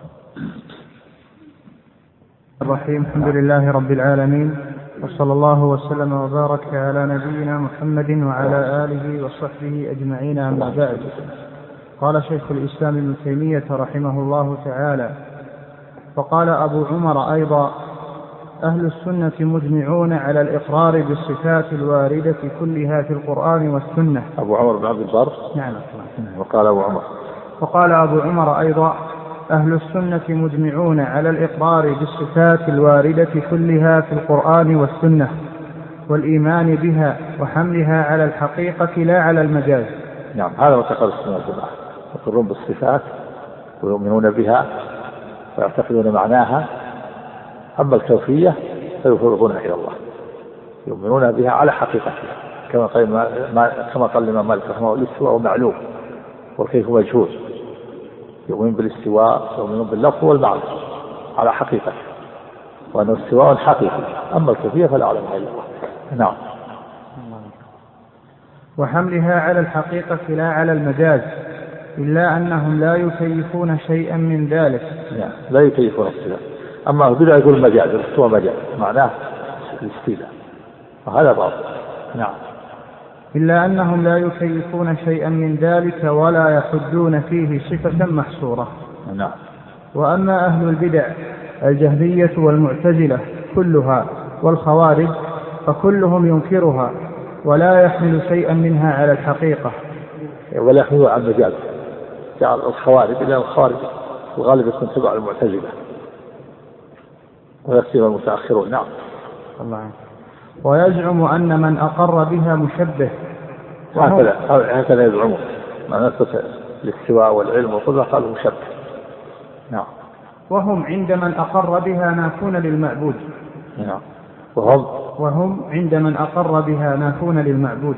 الرحيم. الحمد لله رب العالمين، وصلى الله وسلم وبارك على نبينا محمد وعلى آله وصحبه أجمعين، أما بعد. قال شيخ الإسلام ابن تيمية رحمه الله تعالى فقال أبو عمر أيضا أهل السنة مجمعون على الإقرار بالصفات الواردة كلها في القرآن والسنة. أبو عمر بن عبد البر. نعم. وقال أبو عمر وقال أبو عمر أيضا أهل السنة مجمعون على الإقرار بالصفات الواردة كلها في القرآن والسنة والإيمان بها وحملها على الحقيقة لا على المجاز. نعم. هذا معتقد السنة والجماعة، يقرون بالصفات ويؤمنون بها ويعتقدون معناها، أما الكيفية فيفرضونها إلى الله، يؤمنون بها على حقيقتها كما قال ما كما قال الإمام مالك رحمه الله الاستواء معلوم والكيف مجهول. يؤمن بالاستواء يؤمنون باللفظ والمعنى على حقيقته، وأنه استواء حقيقي، أما الكيفية فلا أعلمها إلا الله. نعم. وحملها على الحقيقة لا على المجاز، إلا أنهم لا يكيفون شيئا من ذلك. نعم. لا يكيفون الصفات. أما بدأ يقول مجاز، الاستواء مجاز معناه الاستيلاء، وهذا باطل. نعم. إلا أنهم لا يكيفون شيئا من ذلك ولا يحدون فيه صفة محصورة. نعم. وأما أهل البدع الجهمية والمعتزلة كلها والخوارج فكلهم ينكرها ولا يحمل شيئا منها على الحقيقة ولا يحمل على المجاز. جعل الخوارج إلى الخوارج الغالب يكون تبع المعتزلة ويكثر المتأخرون. نعم. الله عنه. ويزعم أن من أقر بها مشبه. هكذا هكذا يزعمون، ما نثبت الاستواء والعلم والقدرة قالوا مشبه. نعم. وهم عند من أقر بها نافون للمعبود. نعم. وهم وهم عند من أقر بها نافون للمعبود.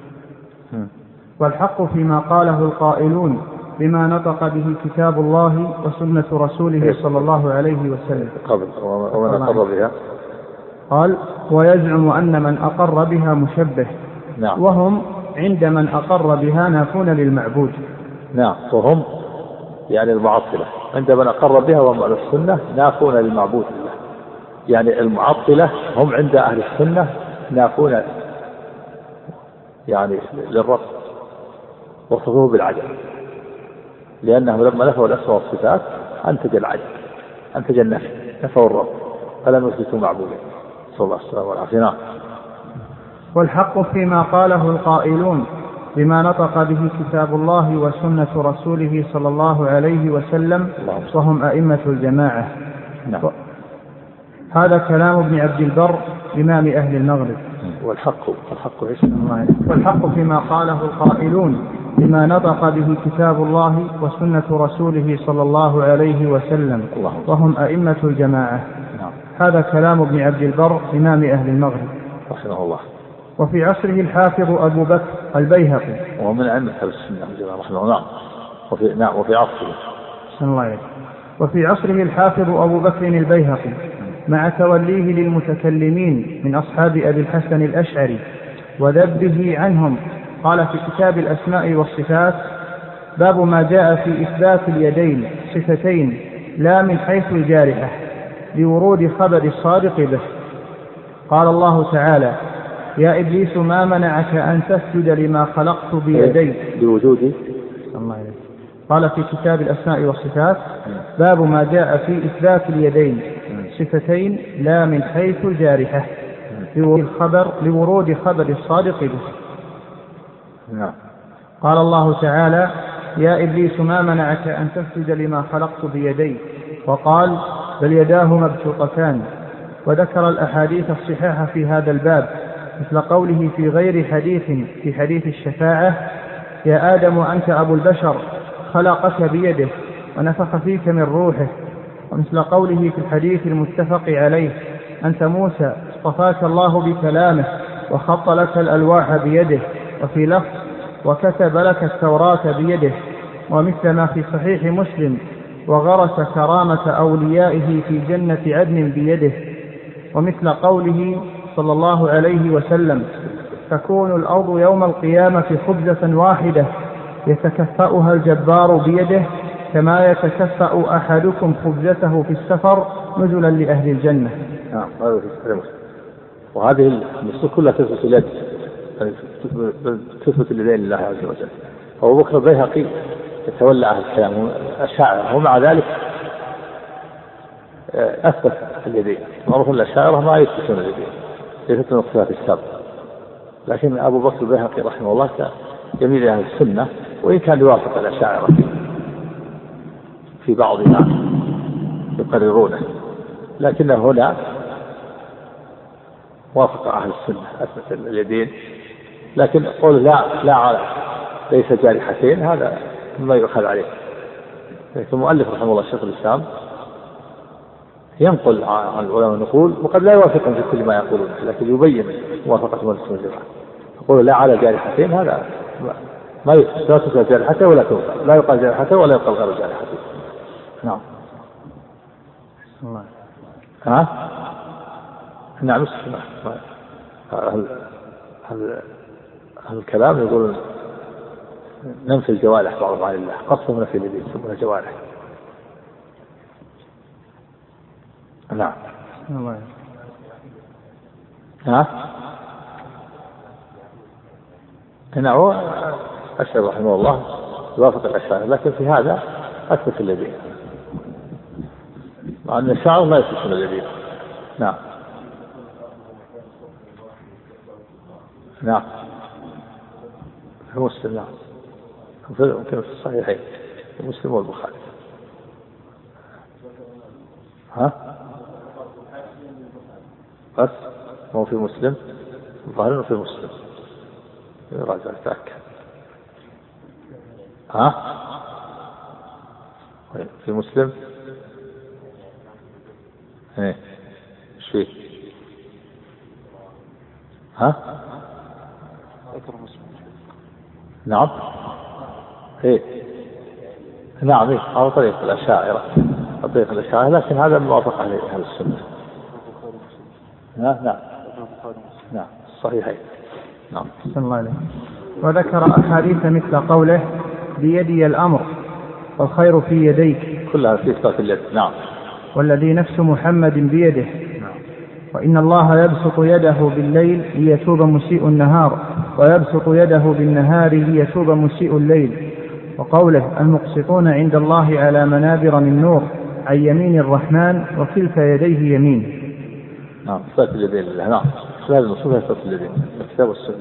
والحق فيما قاله القائلون بما نطق به كتاب الله وسنة رسوله صلى الله عليه وسلم. قبل ومن أقر بها قال ويزعم أن من أقر بها مشبه. نعم. وهم عند من أقر بها نافون للمعبود. نعم. وهم يعني المعطلة عند من أقر بها وهم أهل السنة نافون للمعبود لله. يعني المعطلة هم عند أهل السنة نافون يعني للرب، وصفوه بالعدل، لأنهم لما نفوا الأسماء والصفات أنتج العدل، أنتج النفي، نفوا الرب فلم يثبتوا معبودا. صلى الله عليه وسلم والعافية. والحق فيما قاله القائلون بما نطق به كتاب الله وسنة رسوله صلى الله عليه وسلم وهم أئمة الجماعة. نعم. هذا كلام ابن عبد البر إمام أهل المغرب. والحق الحق والحق فيما قاله القائلون بما نطق به كتاب الله وسنة رسوله صلى الله عليه وسلم وهم أئمة الجماعة. نعم. هذا كلام ابن عبد البر إمام أهل المغرب رحمه الله. وفي عصره الحافظ أبو بكر البيهقي ومن أئمة السنة رحمه الله. وفي نعم وفي عصره وفي عصره الحافظ أبو بكر البيهقي مع توليه للمتكلمين من أصحاب أبي الحسن الأشعري وذبه عنهم قال في كتاب الأسماء والصفات باب ما جاء في إثبات اليدين صفتين لا من حيث الجارحة لورود خبر الصادق به. قال الله تعالى يا إبليس ما منعك أن تسجد لما خلقت بيدي لوجود. قال في كتاب الأسماء والصفات باب ما جاء في إثبات اليدين صفتين لا من حيث الجارحة لورود خبر, لورود خبر الصادق به. نعم. قال الله تعالى يا إبليس ما منعك أن تسجد لما خلقت بيدي وقال بل يداه مبسوطتان. وذكر الأحاديث الصحيحة في هذا الباب مثل قوله في غير حديث في حديث الشفاعة يا آدم أنت أبو البشر خلقك بيده ونفخ فيك من روحه. ومثل قوله في الحديث المتفق عليه أنت موسى اصطفاك الله بكلامه وخط لك الألواح بيده. وفي لفظ وكتب لك التوراة بيده. ومثل ما في صحيح مسلم وغرس كرامة أوليائه في جنة عدن بيده. ومثل قوله صلى الله عليه وسلم تكون الأرض يوم القيامة خبزة واحدة يتكفأها الجبار بيده كما يتكفأ أحدكم خبزته في السفر نزلا لأهل الجنة. نعم. هذا في مسلم. وهذه النصوص كلها تثبت اليد، تثبت اليدين لله عز وجل. أبو بكر البيهقي يتولى أهل الكلام الأشاعرة ومع ذلك أثبت اليدين. معروف الأشاعرة ما يثبتون اليدين، يثبتون الصفات السبع، لكن أبو بكر البيهقي رحمه الله كان يميل إلى السنة وإن كان يوافق الأشاعرة في بعض ما يقررونه، لكنه هنا وافق أهل السنة أثبت اليدين. لكن قول لا لا على ليس جارحتين هذا ما يؤخذ عليه. لكن المؤلف رحمه الله شيخ الإسلام ينقل عن العلماء نقول وقد لا يوافقهم في كل ما يقولون، لكن يبين موافقة من السنة الجماعة. يقول لا على جارحتين هذا ما يقال جارحته ولا توقع، لا يقال جارحته ولا يقال غير جارحته. نعم. ها؟ نعم. هل هل الكلام يقول ننفي الجوارح بعض عن الله قصة نفي اليدين يسمونها جوارح. نعم. ها؟ هنا هو أشعر رحمه الله يوافق الأشعار، لكن في هذا أثبت اليدين مع أن الشعر لا يثبت اليدين. نعم. نعم. في مسلم. نعم. ممكن في الصحيحين مسلم والبخاري. ها؟ بس مو في مسلم، الظاهر في مسلم. راجع تأكد. ها؟ في مسلم. ايه ايش فيه؟ ها؟ نعم. ايه نعم. ايه على طريق الأشاعرة، على طريق الأشاعرة، لكن هذا موافق عليه أهل السنة. نعم نعم نعم صحيحين. نعم. بسم الله عليه. وذكر أحاديث مثل قوله بيدي الأمر والخير في يديك كلها في صفات اليد. نعم. والذي نفس محمد بيده. نعم. وإن الله يبسط يده بالليل ليتوب مسيء النهار ويبسط يده بالنهار ليتوب مسيء الليل. وقوله المقسطون عند الله على منابر من نور عن يمين الرحمن وكلتا يديه يمين. نعم صفات اليدين. نعم لازم نصوصها صفات اليدين الكتاب والسنة.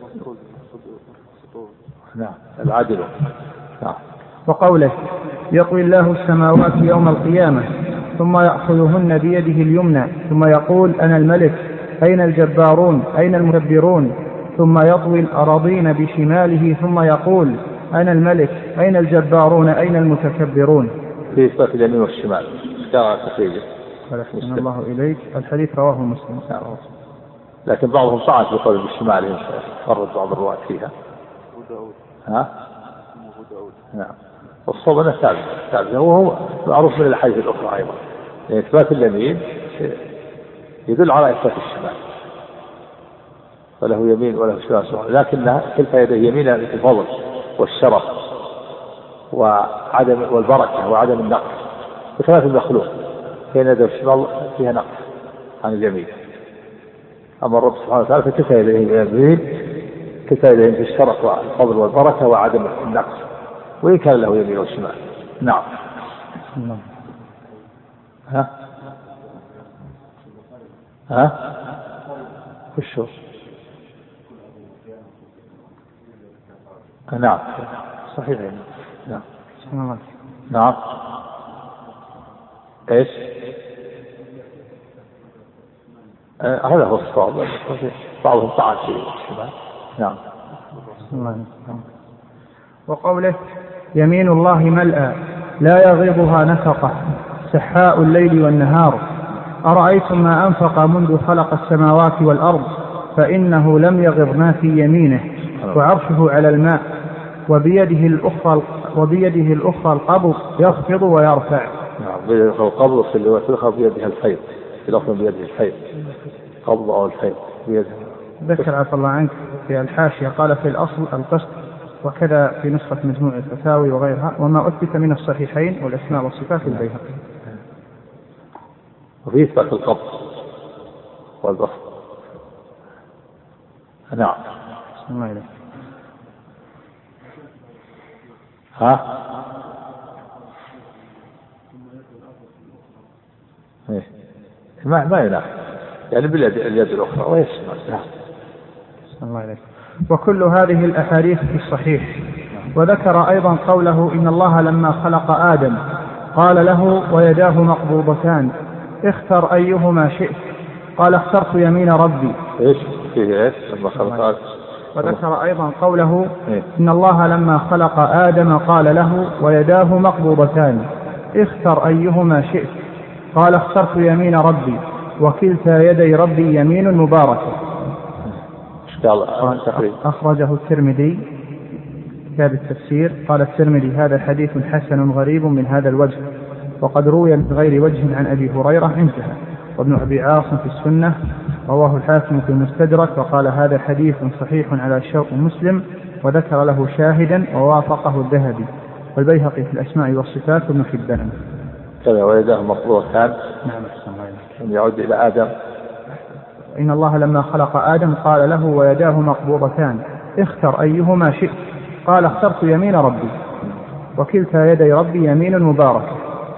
نعم العدل. نعم. وقوله يطوي الله السماوات يوم القيامة ثم يأخذهن بيده اليمنى ثم يقول أنا الملك أين الجبارون أين المدبرون ثم يطوي الأراضين بشماله ثم يقول أنا الملك أين الجبارون أين المتكبرون. في صفات اليمين والشمال اشترى تخريجه. أحسن الله إليك. الحديث رواه مسلم. نعم. لكن بعضهم صعد بقول بالشمال فرد بعض الرواة فيها. ها؟ نعم. والصواب أنه ثابت ثابت وهو معروف من الأحاديث الأخرى أيضا. يعني إثبات اليمين يدل على إثبات الشمال فله يمين وله شمال لكنها كلتا يديه يمين الفضل والشرف وعدم والبركة وعدم النقص بخلاف المخلوق فإن يده الشمال فيها نقص عن اليمين. أما الرب سبحانه وتعالى فكلتا يديه يمين كلتا يديه في الشرف والفضل والبركة وعدم النقص وإن كان له يمين وشمال. نعم. ها ها وشو نعم صحيح. نعم نعم ايش آه هذا هو الصواب. بعضهم طعن في الشمال. نعم. وقوله يمين الله ملأى لا يغيضها نفقة سحاء الليل والنهار أرأيتم ما أنفق منذ خلق السماوات والأرض فإنه لم يغض ما في يمينه وعرشه على الماء وبيده الأخرى وبيده الأخرى القبض يخفض ويرفع. نعم بيده القبض في اللي وثقها بيده الفيض في لفظ بيده الفيض قبض أو الفيض بيده. ذكر عفى الله عنك في الحاشية قال في الأصل القسط وكذا في نسخة مجموع الفتاوي وغيرها وما أثبت من الصحيحين والأسماء والصفات البيهقي. وفي إثبات القبض والبسط. نعم. بسم الله. ها إيه. ما ما ينافي يعني باليد اليد الأخرى ويسمع. نعم. بسم الله عليك. وكل هذه الأحاديث في الصحيح. وذكر أيضا قوله إن الله لما خلق آدم قال له ويداه مقبوضتان اختر أيهما شئت قال اخترت يمين ربي. إيش فيه إيش لما خلق آدم. وذكر أيضا قوله إن الله لما خلق آدم قال له ويداه مقبوضتان اختر أيهما شئت قال اخترت يمين ربي وكلتا يدي ربي يمين مباركة. أخرجه الترمذي كتاب التفسير. قال الترمذي هذا حديث حسن غريب من هذا الوجه وقد روي من غير وجه عن أبي هريرة انتهى. وابن أبي عاصم في السنة رواه الحاكم في المستدرك وقال هذا حديث صحيح على شرط مسلم وذكر له شاهدا ووافقه الذهبي والبيهقي في الأسماء والصفات وابن حبان. كذا ويداه مقبوضتان. نعم. يعود إلى آدم. إن الله لما خلق آدم قال له ويداه مقبوضتان اختر أيهما شئت قال اخترت يمين ربي وكلتا يدي ربي يمين مباركة.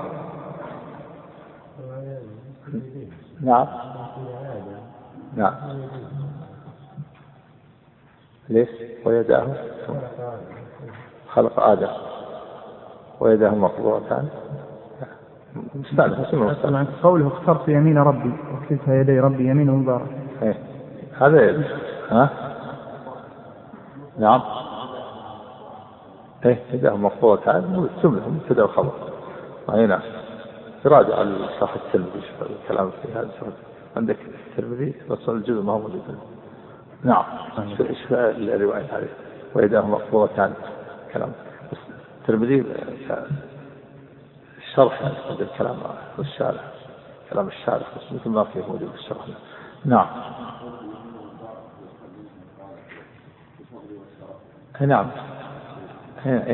نعم نعم ليش ويداه خلق آدم ويداه مقبوضتان مستعد قوله اخترت يمين ربي وكلتا يدي ربي يمين مبارك. إيه. هذا ها نعم ايه يداه مقبوضتان جملة مبتدأ وخبر. اي نعم. راجع على صح الترمذي الكلام في هذا عندك الترمذي بس الجزء ما هو موجود. نعم. ايش الرواية هذه ويداه مقبوضتان كلام الترمذي الشرح الكلام الشارح كلام الشارح بس مثل ما فيه موجود في الشرح نعم. نعم. هنا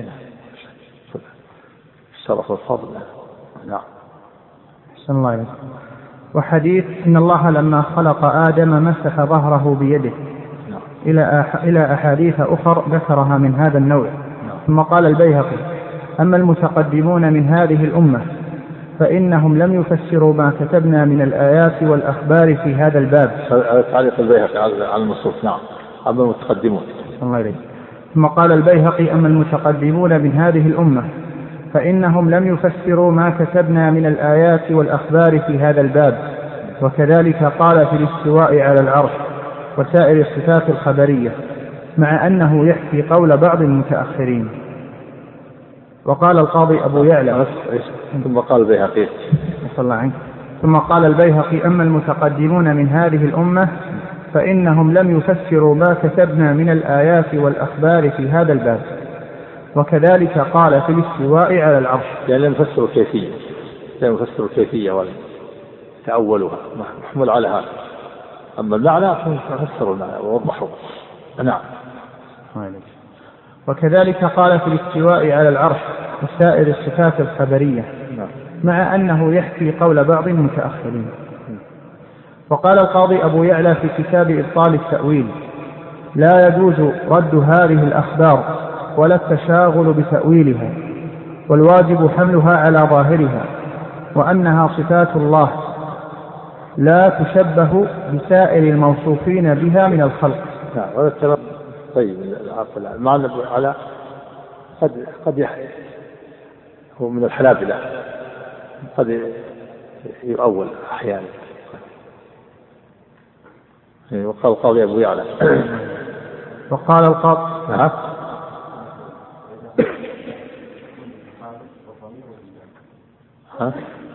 الشرف والفضل. نعم. أحسن الله عليك. وحديث إن الله لما خلق آدم مسح ظهره بيده نعم. إلى إلى أحاديث أخر ذكرها من هذا النوع. نعم. ثم قال البيهقي أما المتقدمون من هذه الأمة فإنهم لم يفسروا ما كتبنا من الآيات والأخبار في هذا الباب. تعليق البيهقي على النصوص. نعم. أما المتقدمون. الله عليك. ثم قال البيهقي أما المتقدمون من هذه الأمة فإنهم لم يفسروا ما كتبنا من الآيات والأخبار في هذا الباب، وكذلك قال في الاستواء على العرش وسائر الصفات الخبرية، مع أنه يحكي قول بعض المتأخرين. وقال القاضي أبو يعلى ثم قال البيهقي ثم قال البيهقي أما المتقدمون من هذه الأمة فإنهم لم يفسروا ما كتبنا من الآيات والأخبار في هذا الباب، وكذلك قال في الاستواء على العرش. يعني لم يفسروا الكيفية، لم يفسروا الكيفية ولا تأولوها، محمول على هذا. أما المعنى فسروا المعنى ووضحوا. نعم. وكذلك قال في الاستواء على العرش وسائر الصفات الخبرية، مع أنه يحكي قول بعض المتأخرين. وقال القاضي أبو يعلى في كتاب إبطال التأويل لا يجوز رد هذه الأخبار ولا التشاغل بتأويلها، والواجب حملها على ظاهرها، وأنها صفات الله لا تشبه بسائر الموصوفين بها من الخلق. نعم. طيب المعنى على قد قد يحيى هو من الحنابلة، قد يؤول أحيانا. وقال القاضي أبو يعلى وقال القاضي نعم. ها؟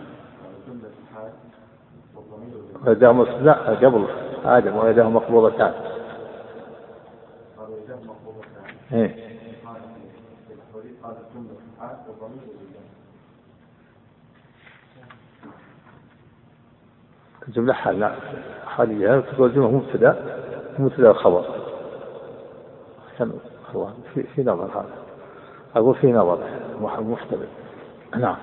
ويداه لا قبل آدم ويداه مقبوضتان. إيه. الجملة حال لا حاليا تقول جملة مبتدأ مبتدأ الخبر. كان الله في في نظر هذا، أقول في نظر محتمل. نعم.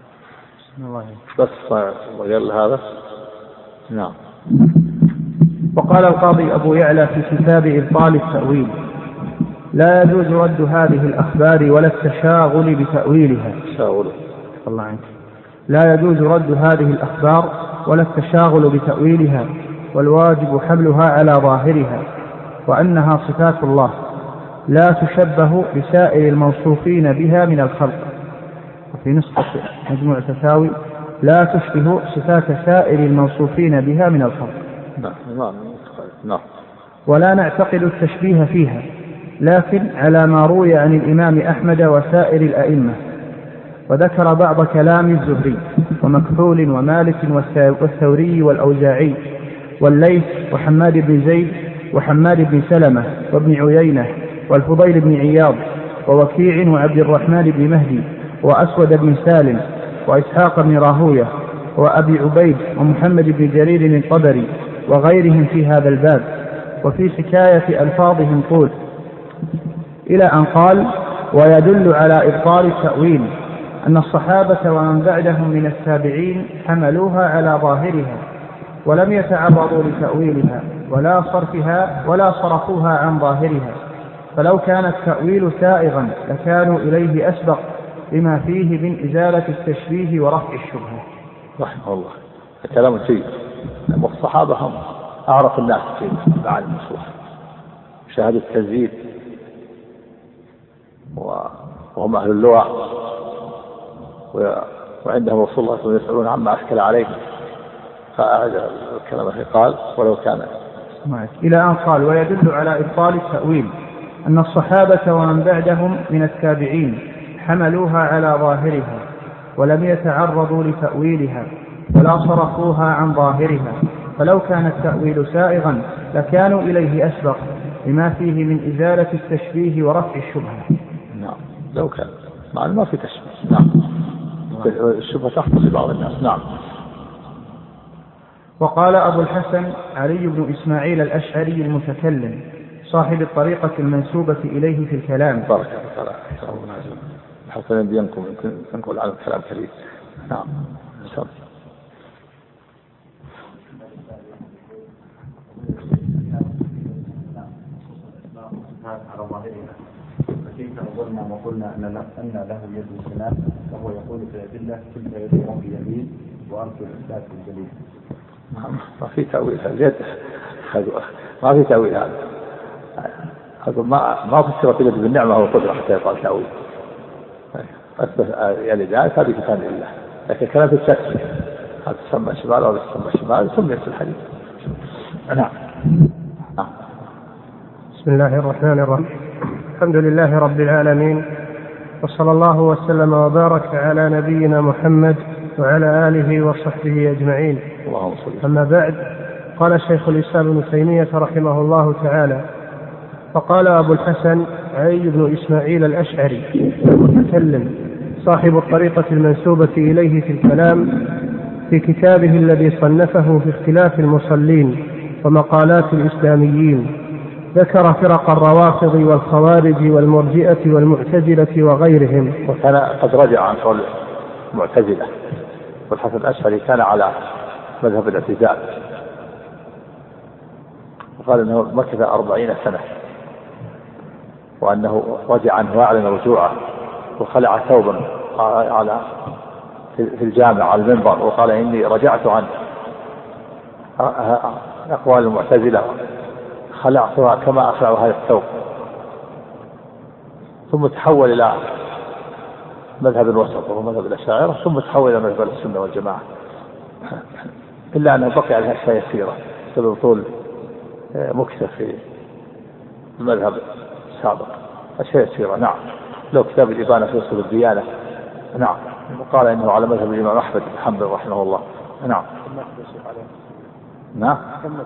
بس وقال هذا. نعم. وقال القاضي أبو يعلى في كتاب إبطال التأويل لا يجوز رد هذه الأخبار ولا التشاغل بتأويلها. تشاغل. الله عنك. لا يجوز رد هذه الأخبار ولا التشاغل بتأويلها، والواجب حملها على ظاهرها، وأنها صفات الله لا تشبه بسائر الموصوفين بها من الخلق. وفي نسخة مجموع تساوي لا تشبه صفات سائر الموصوفين بها من الخلق. نعم. نعم. ولا نعتقد التشبيه فيها، لكن على ما روي عن الإمام أحمد وسائر الأئمة. وذكر بعض كلام الزهري ومكحول ومالك والثوري والأوزاعي والليث وحماد بن زيد وحماد بن سلمة وابن عيينة والفضيل بن عياض ووكيع وعبد الرحمن بن مهدي وأسود بن سالم وإسحاق بن راهوية وأبي عبيد ومحمد بن جرير الطبري وغيرهم في هذا الباب، وفي حكاية ألفاظهم طول، إلى أن قال: ويدل على إبطال التأويل أن الصحابة ومن بعدهم من التابعين حملوها على ظاهرها ولم يتعرضوا لتأويلها ولا صرفها ولا صرفوها عن ظاهرها، فلو كان التأويل سائغا لكانوا إليه أسبق بما فيه من إزالة التشبيه ورفع الشبهة. رحمه الله. كلام جيد. الصحابة هم أعرف الناس في بعد النصوص، شهادة التنزيل وهم أهل اللغة، وعندهم رسول الله صلى الله عليه وسلم يسألون عما أشكل عليهم، فأعد الكلام قال ولو كان إلى أن قال: ويدل على إبطال التأويل أن الصحابة ومن بعدهم من التابعين حملوها على ظاهرها ولم يتعرضوا لتأويلها ولا صرفوها عن ظاهرها، فلو كان التأويل سائغا لكانوا إليه أسبق بما فيه من إزالة التشبيه ورفع الشبهة. نعم. لو كان مع ما في تشبيه. نعم. الشبهة تحصل لبعض الناس. نعم. وقال أبو الحسن علي بن إسماعيل الأشعري المتكلم صاحب الطريقة المنسوبة إليه في الكلام. بارك الله حسنا بينكم ينقل على الكلام كريم. نعم على ظاهرها، فكيف نظرنا وقلنا ان ان له يد وسنان وهو يقول في الادله تلك يد ربي يمين وارجو الاثبات الجليل. ما في تاويل هذا، ما في تاويل هذا هذا ما ما فسرت اليد بالنعمه والقدره حتى يقال تاويل. اثبت اليدان هذه كتاب الله، لكن كلام التكفير هذا تسمى شمال او تسمى شمال سميت في الحديث. نعم. بسم الله الرحمن الرحيم. الحمد لله رب العالمين، وصلى الله وسلم وبارك على نبينا محمد وعلى آله وصحبه أجمعين. أما بعد، قال شيخ الإسلام ابن تيمية رحمه الله تعالى: فقال أبو الحسن علي بن إسماعيل الأشعري المتكلم صاحب الطريقة المنسوبة إليه في الكلام في كتابه الذي صنفه في اختلاف المصلين ومقالات الإسلاميين، ذكر فرق الروافض والخوارج والمرجئة والمعتزلة وغيرهم. وكان قد رجع عن قول المعتزلة، والحسن الأشعري كان على مذهب الاعتزال، وقال أنه مكث أربعين سنة، وأنه رجع عنه وأعلن رجوعه، وخلع ثوبا على في الجامع على المنبر وقال إني رجعت عن أقوال المعتزلة خلعتها كما أخلع هذا الثوب، ثم تحول إلى مذهب الوسط وهو مذهب الأشاعرة، ثم تحول إلى مذهب السنة والجماعة، إلا أنه بقي عليها أشياء يسيرة بسبب طول مكث في المذهب السابق، أشياء يسيرة. نعم. لو كتاب الإبانة في أصول الديانة. نعم. وقال إنه على مذهب الإمام أحمد بن حنبل رحمه الله. نعم. نعم.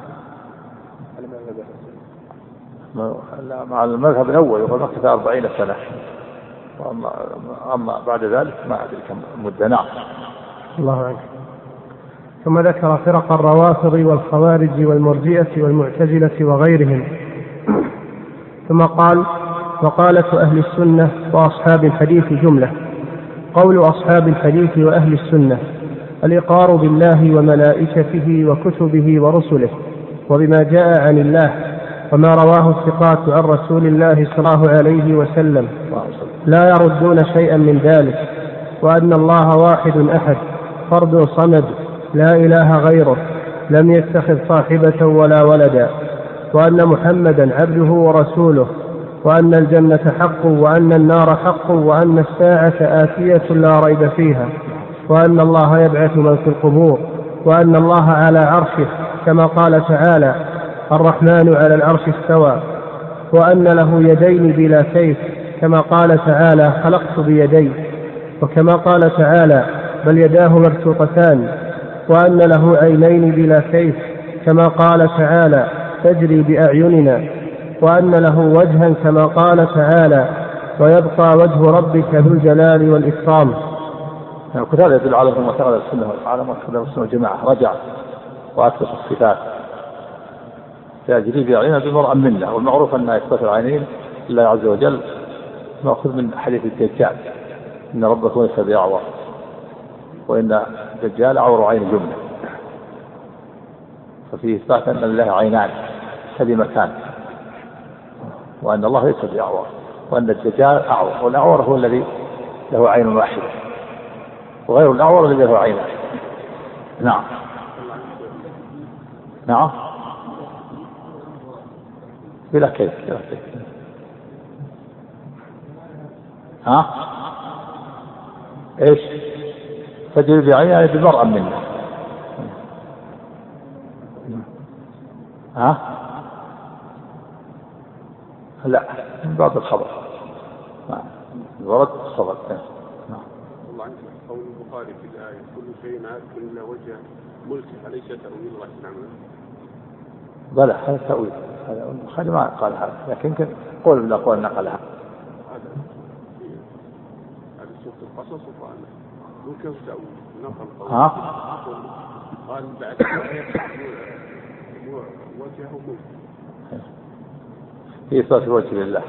مع المذهب الأول وقد مكث أربعين سنة، وأما أما بعد ذلك ما أدري كم مدة. نعم. الله عنك. ثم ذكر فرق الروافض والخوارج والمرجئة والمعتزلة وغيرهم، ثم قال: وقالة أهل السنة وأصحاب الحديث جملة. قول أصحاب الحديث وأهل السنة: الإقرار بالله وملائكته وكتبه ورسله وبما جاء عن الله وما رواه الثقات عن رسول الله صلى الله عليه وسلم، لا يردون شيئا من ذلك، وأن الله واحد أحد فرد صمد لا إله غيره لم يتخذ صاحبة ولا ولدا، وأن محمدا عبده ورسوله، وأن الجنة حق وأن النار حق، وأن الساعة آتية لا ريب فيها، وأن الله يبعث من في القبور، وأن الله على عرشه كما قال تعالى: الرحمن على العرش استوى، وأن له يدين بلا كيف كما قال تعالى: خلقت بيدي، وكما قال تعالى: بل يداه مبسوطتان، وأن له عينين بلا كيف كما قال تعالى: تجري بأعيننا، وأن له وجها كما قال تعالى: ويبقى وجه ربك ذو الجلال والإكرام. وكذلك يدل على ما ترى السنة على ما ترى السنة والجماعة، رجع وأثبت الصفات تجري بأعيننا بمرء منا، والمعروف أن إثبات العينين لله عز وجل مأخذ من حديث الدجال: إن ربكم ليس بأعور، وإن الدجال أعور عين جملة، ففيه إثبات أن لله عينان هذه مكان، وأن الله ليس بأعور، وأن الدجال أعور، والأعور هو الذي له عين واحدة، وغير الأعور الذي له عينان. نعم. نعم. بلا كيف بلا كيف. ها ايش تجري بعينها بمرأة منه. ها لا من بعض الخبر ورد الخبر. والله عندنا قول البخاري في الآية: كل شيء عاد إلا وجه ملكه، أليس تأويل الله نعمه؟ بلى هذا تأويل، هذا البخاري ما قال هذا، لكن يمكن قول من الأقوال نقلها. هذا سورة القصص وقال ممكن تأويل نقل قول. ها قال بعد وجهه ملك في إثبات الوجه لله،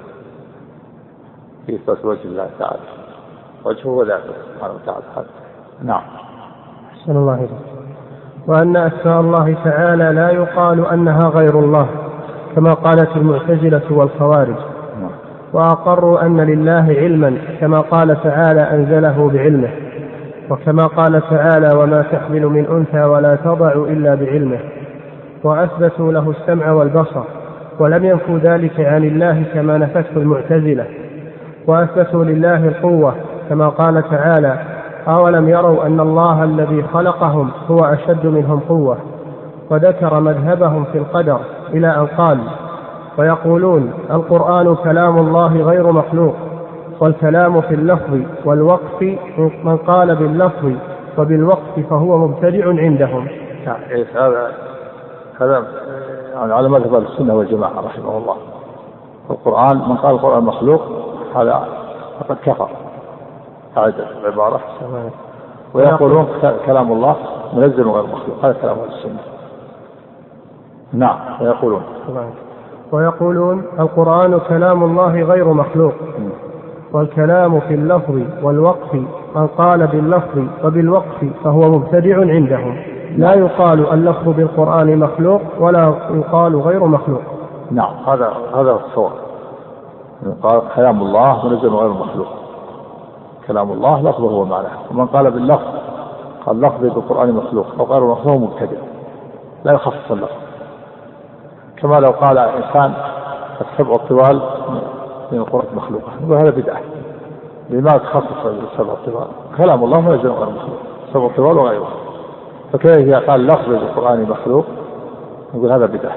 في إثبات الوجه لله تعالى، وجهه وذاته سبحانه وتعالى. نعم. أحسن الله إليك. وأن أسماء الله تعالى لا يقال أنها غير الله كما قالت المعتزلة والخوارج، وأقروا أن لله علما كما قال تعالى أنزله بعلمه، وكما قال تعالى وما تحمل من أنثى ولا تضع إلا بعلمه، وأثبتوا له السمع والبصر ولم ينفوا ذلك عن الله كما نفته المعتزلة، وأثبتوا لله القوة كما قال تعالى أولم يروا أن الله الذي خلقهم هو أشد منهم قوة، وذكر مذهبهم في القدر إلى أن قال ويقولون القرآن كلام الله غير مخلوق، والكلام في اللفظ والوقف من قال باللفظ وبالوقف فهو مبتدع عندهم. هذا هذا على مذهب السنة والجماعة رحمه الله. القرآن من قال القرآن مخلوق هذا فقد كفر، هذا العبارة. ويقولون كلام الله منزل غير مخلوق، هذا كلام السنة. نعم. ويقولون ويقولون القرآن كلام الله غير مخلوق، والكلام في اللفظ والوقف من قال باللفظ وبالوقف فهو مبتدع عندهم. لا يقال اللفظ بالقرآن مخلوق ولا يقال غير مخلوق. نعم. هذا هذا الصواب. قال كلام الله منزل غير مخلوق، كلام الله لفظه هو معناه. ومن قال باللفظ قال لفظ بالقرآن مخلوق أو غير مخلوق مبتدع، لا يخصص اللفظ. كما لو قال إنسان السبع الطوال من القرآن مخلوقة، وهذا بدعة. لماذا تخصص السبع الطوال؟ كلام الله منزل غير مخلوق، السبع الطوال وغيره. فكيف إذا قال لفظ بالقرآن مخلوق نقول هذا بدعة.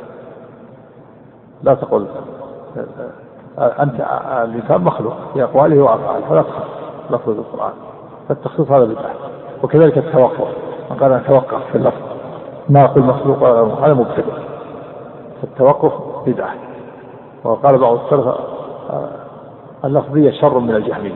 لا تقول أنت الإنسان مخلوق في أقواله وأفعاله، فلا تخصص لفظ بالقرآن، فالتخصيص هذا بدعة. وكذلك التوقف، من قال نتوقف في اللفظ ما أقول مخلوق هذا مبتدع، فالتوقف بدعة. وقال بعض السلف اللفظية شر من الجهمية،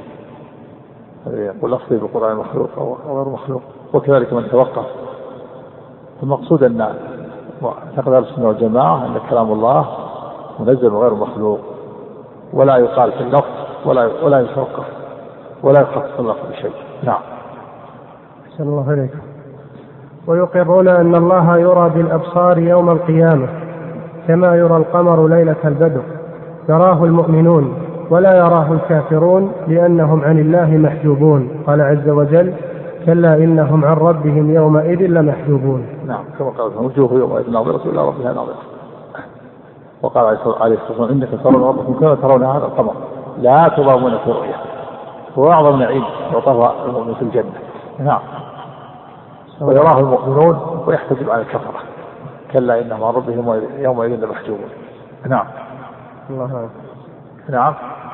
يقول لفظي بالقرآن مخلوق أو غير مخلوق. وكذلك من توقف. المقصود أن اعتقد أهل السنة والجماعة أن كلام الله منزل وغير مخلوق، ولا يقال في اللفظ ولا ولا يتوقف ولا يخصص اللفظ بشيء. نعم. أحسن الله عليكم. ويقرون أن الله يرى بالأبصار يوم القيامة كما يرى القمر ليلة البدر، يراه المؤمنون ولا يراه الكافرون لأنهم عن الله محجوبون. قال عز وجل كلا إنهم عن ربهم يومئذ لمحجوبون. نعم. كما قال وجوه يومئذ ناظرة إلى ربها ناظرة. وقال عليه الصلاة والسلام إنك ترون ربكم كما ترون هذا القمر لا تضامون في رؤية، هو أعظم نعيم يعطاه المؤمن في الجنة. نعم. ويراه المؤمنون ويحتجب على الكفرة كلا إنهم عن ربهم يومئذ لمحجوبون. نعم. الله. نعم.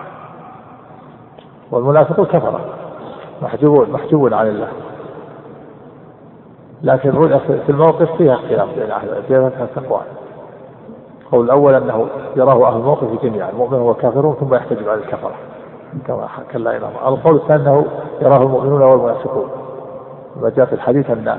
والمنافقون كفرة محجوبون محجوبون عن الله. لكن في الموقف فيها اختلاف بين أهل التقوى. قول الأول أنه يراه أهل الموقف جميعا المؤمن والكافرون ثم يحتجب على الكفرة كما كلا إنهم. القول الثاني أنه يراه المؤمنون والمنافقون، ما جاء في الحديث أن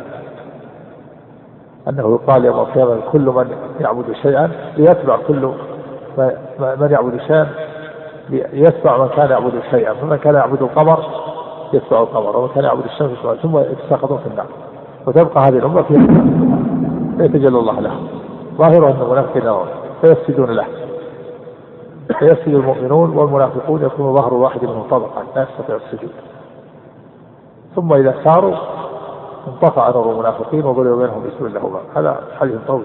أنه يقال يوم القيامة كل من يعبد شيئا ليتبع كل من يعبد شيئا يتبع من كان يعبد شيئا، فمن كان يعبد القمر يتبع القمر ومن كان يعبد الشمس يتبع، ثم يتساقطون في النار. وتبقى هذه الأمة فيتجلى الله له ظاهره أن المنافقين فيفسدون له، فيفسد المؤمنون والمنافقون يكون ظهر واحد منهم طبقا لا يستطيع السجود. ثم إذا ساروا انطفأ نور المنافقين وضرب بينهم بسم الله باب. هذا حديث طويل.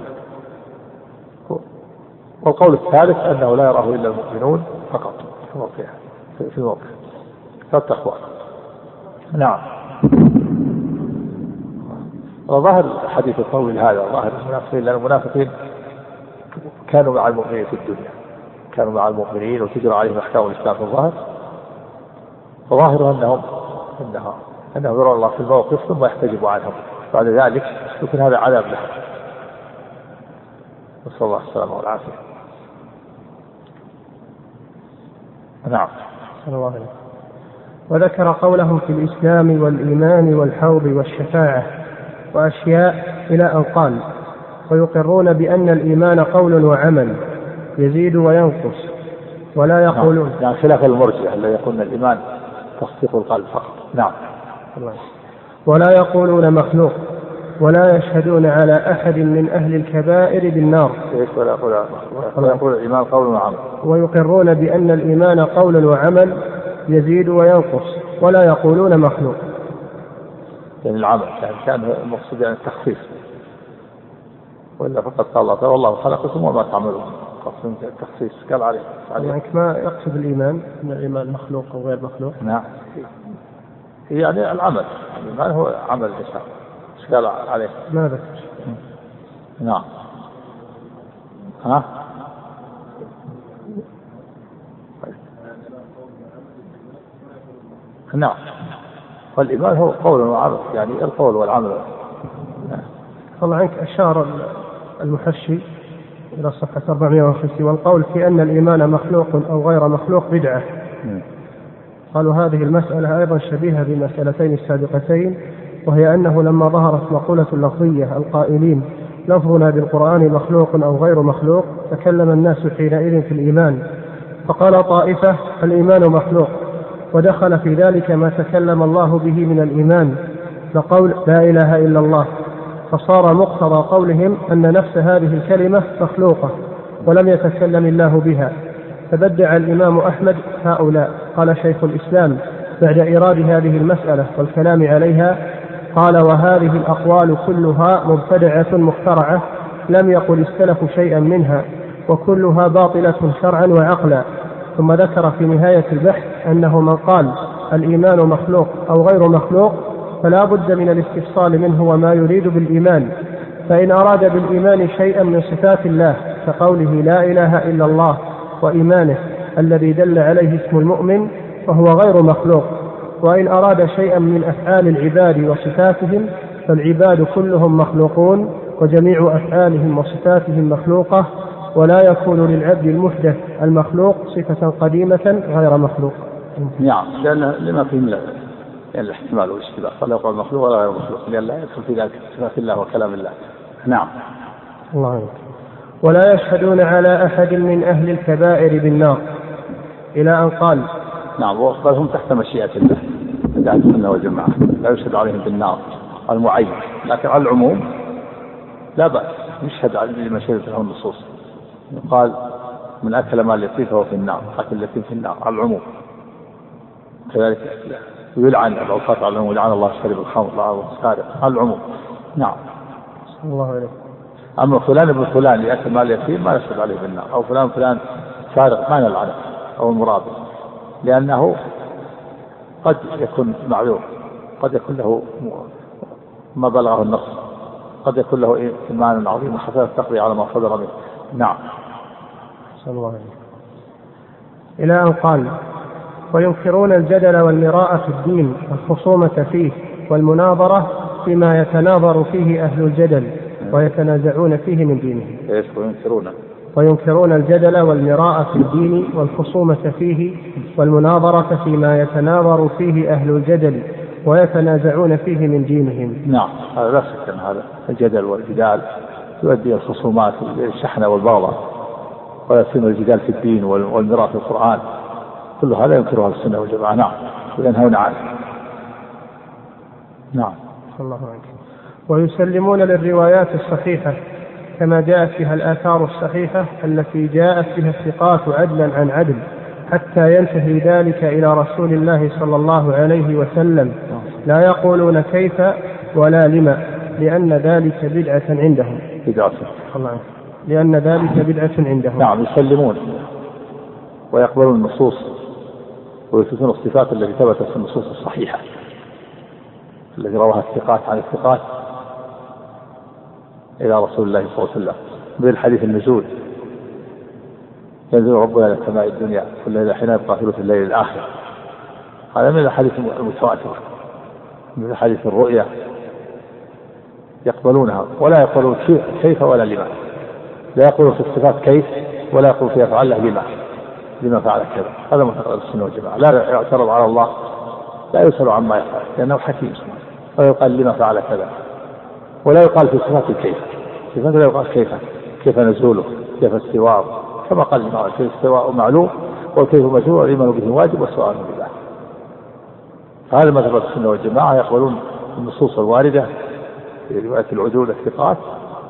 والقول الثالث أنه لا يراه إلا المؤمنون فقط في موقعه في موقع فالتقوى. نعم. وظاهر الحديث الطويل هذا ظاهر المنافقين، لأن المنافقين كانوا مع المؤمنين في الدنيا، كانوا مع المؤمنين وتجرى عليهم أحكام الإسلام في الظاهر، فظاهر أنهم أنهم أنه يرى الله في الموقف ثم يحتجب عنهم بعد ذلك، يكون هذا عذاب لهم. نسأل الله السلامة والعافية. نعم. الله عليه. وذكر قولهم في الإسلام والإيمان والحوض والشفاعة وأشياء إلى أن قال ويقرون بأن الإيمان قول وعمل يزيد وينقص ولا يقولون يعني خلاف المرجئة الذي يقولون الإيمان تصديق القلب فقط. نعم. ولا يقولون مخلوق ولا يشهدون على أحد من أهل الكبائر بالنار ولا يقول الإيمان قول وعمل ويقرون بأن الإيمان قول وعمل يزيد وينقص ولا يقولون مخلوق. يعني العمل يعني كان المقصود يعني التخفيف وإلا فقد قال الله والله خلقكم وما تعملون قصد التخصيص قال عليه يعني ما يقصد الإيمان أن الإيمان مخلوق أو غير مخلوق. نعم يعني العمل الإيمان هو عمل الإنسان ايش قال عليه ما ذكر. نعم. ها نعم والإيمان هو قول وعمل يعني القول والعمل. الله عنك أشار المحشي إلى صفحة أربعمائة وخمسين والقول في أن الإيمان مخلوق أو غير مخلوق بدعة. قالوا هذه المسألة أيضا شبيهة بالمسألتين السابقتين وهي أنه لما ظهرت مقولة اللفظية القائلين لفظنا بالقرآن مخلوق أو غير مخلوق تكلم الناس حينئذ في الإيمان فقال طائفة الإيمان مخلوق ودخل في ذلك ما تكلم الله به من الإيمان لقول لا إله إلا الله فصار مقتضى قولهم أن نفس هذه الكلمة مخلوقة ولم يتكلم الله بها فبدع الإمام أحمد هؤلاء. قال شيخ الإسلام بعد إيراد هذه المسألة والكلام عليها قال وهذه الأقوال كلها مبتدعة مخترعة لم يقل السلف شيئا منها وكلها باطلة شرعا وعقلا. ثم ذكر في نهاية البحث أنه من قال الإيمان مخلوق أو غير مخلوق فلا بد من الاستفصال منه وما يريد بالإيمان فإن أراد بالإيمان شيئا من صفات الله كقوله لا إله إلا الله وإيمانه الذي دل عليه اسم المؤمن فهو غير مخلوق وإن أراد شيئا من أفعال العباد وصفاتهم فالعباد كلهم مخلوقون وجميع أفعالهم وصفاتهم مخلوقة ولا يكون للعبد المحدث المخلوق صفة قديمة غير مخلوق. نعم لأن لما فيه من يعني الاحتمال والاشتباه فلا يقول مخلوق ولا غير مخلوق لأن لا يدخل في ذلك صفات الله وكلام الله. نعم. الله عنك. ولا يشهدون على أحد من أهل الكبائر بالنار إلى أن قال نعم بل هم تحت مشيئة الله أهل السنة والجماعة لا يشهد عليهم بالنار المعين لكن على العموم لا بأس يشهد على مشيئة له النصوص يقال من أكل مال اليتيم فهو في النار أكل اليتيم في النار على العموم كذلك يلعن العصاة على العموم يلعن الله شرب الخمر والسارق على العموم. نعم. الله عليك. أما فلان ابن فلان يأكل مال اليتيم ما يشهد عليه بالنار أو فلان فلان سارق ما نلعنه أو المرابط لأنه قد يكون معذور قد يكون له ما بلغه النص قد يكون له إيمان عظيم وحسنة تقضي على ما صدر منه. نعم. صلى الله عليه وسلم. إلى أن قال وينكرون الجدل والمراء في الدين والخصومة فيه والمناظرة فيما يتناظر فيه أهل الجدل ويتنازعون فيه من دينهم. وينكرون وينكرون الجدل والمراء في الدين والخصومة فيه والمناظرة فيما يتناظر فيه أهل الجدل ويتنازعون فيه من دينهم. نعم هذا لا شك أن هذا الجدل والجدال يؤدي الخصومات الشحنة والبغضاء ويصير الجدال في الدين والمراء في القرآن كل هذا ينكرها السنة والجماعة. نعم وينهون عنه. نعم. الله عنك. ويسلمون للروايات الصحيحة كما جاءت فيها الآثار الصحيحة التي جاءت بها الثقات عدلا عن عدل حتى ينتهي ذلك إلى رسول الله صلى الله عليه وسلم لا يقولون كيف ولا لما لأن ذلك بدعة عندهم. بدعة. الله عنك. لأن ذلك بدعة عندهم. نعم يسلمون ويقبلون النصوص ويثبتون الصفات التي ثبتت في النصوص الصحيحة التي رواها الثقات عن الثقات إلى رسول الله صلى الله عليه وسلم بالحديث النزول ينزل ربنا إلى سماء الدنيا كل ليلة حين يبقى ثلث الليل الآخر هذا من الحديث المتواتر من حديث الرؤيا يقبلونها ولا يقولون كيف ولا لما لا يقولون في الصفات كيف ولا يقولون في أفعال الله لما لما فعل كذا. هذا معتقد السنة والجماعة لا يعترض على الله لا يسأل عما يفعل لأنه حكيم ويقال لما فعل كذا ولا يقال في صفات الكيف، صفات لا يقال كيف كيف نزوله كيف استواءه، كما قال الإمام كيف استواء معلوم والكيف مجهول والإيمان به واجب والسؤال بالله. هذا مذهب السنة والجماعة، يقبلون النصوص الواردة في رواية العدول الثقات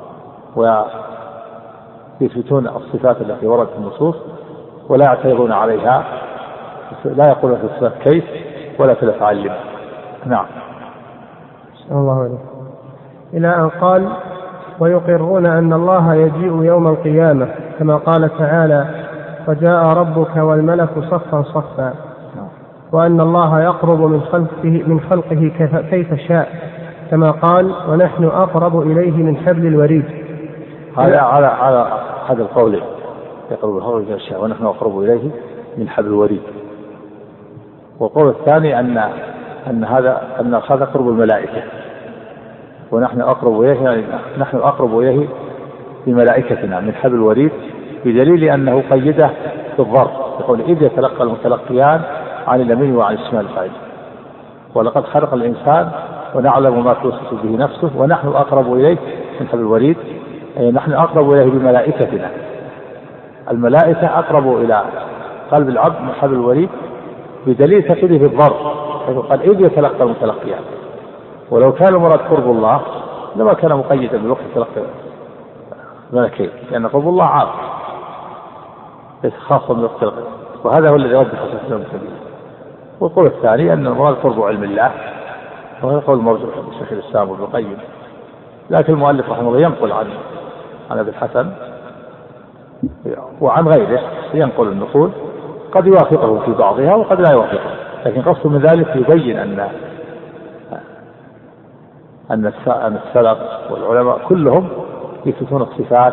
ويثبتون الصفات التي وردت في النصوص ولا يعترضون عليها، لا يقولون في الصفات كيف ولا في الأفعال لما. نعم. الله عليه. إلى أن قال ويقرون أن الله يجيء يوم القيامة كما قال تعالى وجاء ربك والملك صفا صفا، وأن الله يقرب من خلقه, من خلقه كيف شاء كما قال ونحن أقرب إليه من حبل الوريد. هذا على على هذا القول يقرب الخلق كيف شاء ونحن أقرب إليه من حبل الوريد. والقول الثاني أن أن هذا أن هذا قرب الملائكة ونحن أقرب إليه، يعني نحن أقرب إليه بملائكتنا من حبل الوريد، بدليل أنه قيده بالظرف، يقول إذ يتلقى المتلقيان عن اليمين وعن الشمال قعيد، ولقد خلق الإنسان ونعلم ما توسوس به نفسه ونحن أقرب إليه من حبل الوريد، أي نحن أقرب إليه بملائكتنا. الملائكة أقرب إلى قلب العبد من حبل الوريد بدليل تقييده بالظرف، قال إذ يتلقى المتلقيان. ولو كان مراد قرب الله لما كان مقيدا بوقت تلقي الملكين، لأن قرب الله عام ليس خاصا بوقت تلقي، وهذا هو الذي يوجه خصوصا المسلمين. والقول الثاني أن المراد قرب علم الله، وهذا قول مرجوح للشيخ الإسلام وابن القيم، لكن المؤلف رحمه الله ينقل عن عن أبي الحسن وعن غيره، ينقل النقول قد يوافقه في بعضها وقد لا يوافقه، لكن قصد من ذلك يبين أن أن السلف والعلماء كلهم يثبتون الصفات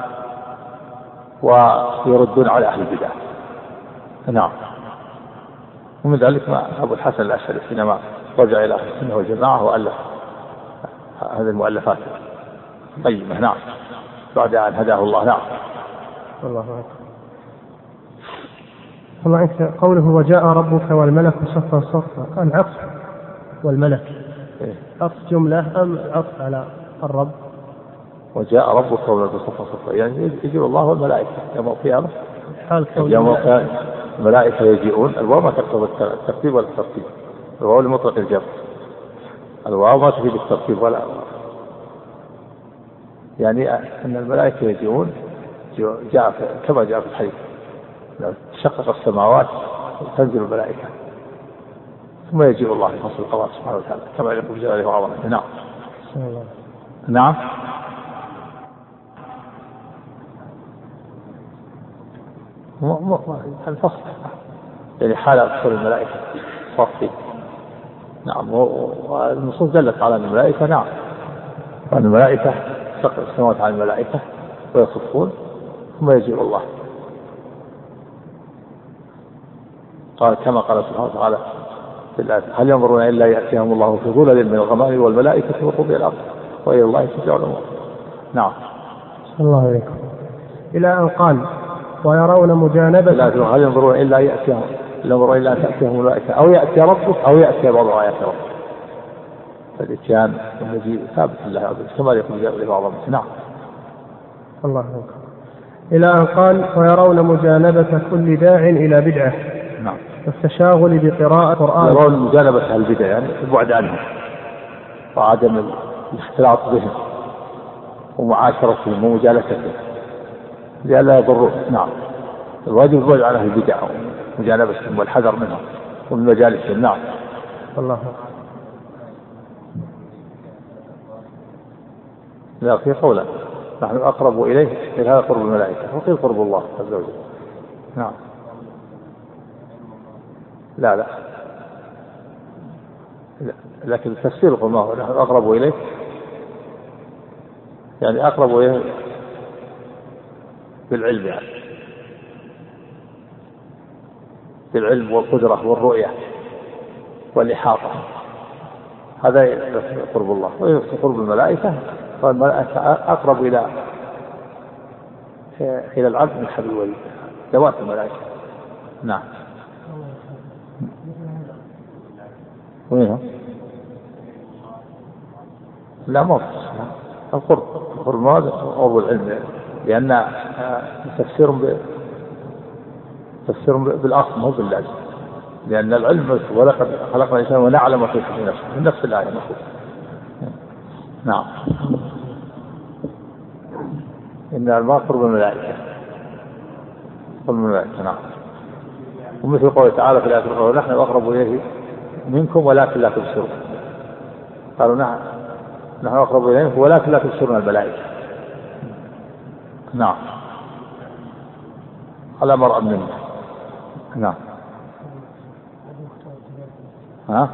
ويردون على أهل البدع. نعم. ومن ذلك ما أبو الحسن الأشعري حينما رجع إلى أهل السنة والجماعة وألف هذه المؤلفات قيمة. نعم. بعد أن هداه الله. نعم. الله أكبر. الله عنك قوله وجاء ربك والملك صفا صفا، قال عطف والملك عطف جملة أم عطف على الرب؟ وجاء ربك والملك صفا صفا يعني يجي الله والملائكة يوم القيامة، حال يوم الملائكة يجيئون. الواو ما تقتضي الترتيب ولا الترتيب، الواو لمطلق الجر، الواو ما تفيد الترتيب ولا، يعني أن الملائكة يجيئون جاء كما جاء في الحديث شقق السماوات تنزل الملائكة ثم يجيء الله في فصل القضاء سبحانه وتعالى كما يليق بجلاله وعظمته. نعم. نعم. الفصل يعني حال أكثر الملائكة صافي. نعم. والنصوص دلت على أن الملائكة نعم وأن الملائكة شقق السماوات عن الملائكة ويصفون ثم يجيء الله، قال كما قال سبحانه وتعالى في الآية هل ينظرون إلا يأتيهم الله في ظلل من الغمام والملائكة وقضي الأمر وإلى الله ترجع الأمور. نعم. صلى الله عليكم. إلى أن قال ويرون مجانبة هل ينظرون إلا يأتيهم ينظرون إلا تأتيهم الملائكة أو يأتي ربك أو يأتي بعض آيات ربك، فالإتيان الذي ثابت لله عز وجل كما يقول جلاله وعظمته. نعم. الله أكبر. إلى أن قال ويرون مجانبة كل داع إلى بدعة. نعم. والتشاغل بقراءة القرآن. يرون مجانبة أهل البدع يعني البعد عنهم وعدم الاختلاط بهم ومعاشرتهم ومجالستهم لئلا يضروا. نعم. الواجب البعد عن أهل البدع ومجانبتهم والحذر منهم ومن مجالسهم. نعم. الله أكبر. لا في قولا نحن أقرب إليه إلى هذا قرب الملائكة وقيل قرب الله عز وجل. نعم. لا لا, لا. لكن التفسير الله نحن أقرب إليه يعني أقرب إليه بالعلم، يعني بالعلم والقدرة والرؤية والإحاطة، هذا قرب الله. وقرب الملائكة فالملائكة أقرب إلى إلى العبد من حبل الوريد، ذوات الملائكة. نعم. وينها؟ لا موت. القرب القرب المراد قرب العلم، لأن تفسير ب... تفسير بالأصل مو باللازم، لأن العلم ولقد خلقنا الإنسان ونعلم ما في نفسه من نفس الآية مفهوم. نعم. إن الماء قرب الملائكة قرب الملائكة. نعم. ومثل قوله تعالى في الآية الأخرى نحن أقرب إليه منكم ولكن لا تبصرون. قالوا نعم نحن أقرب إليه ولكن لا تبصرون الملائكة. نعم. على مرأى منه. نعم. ها؟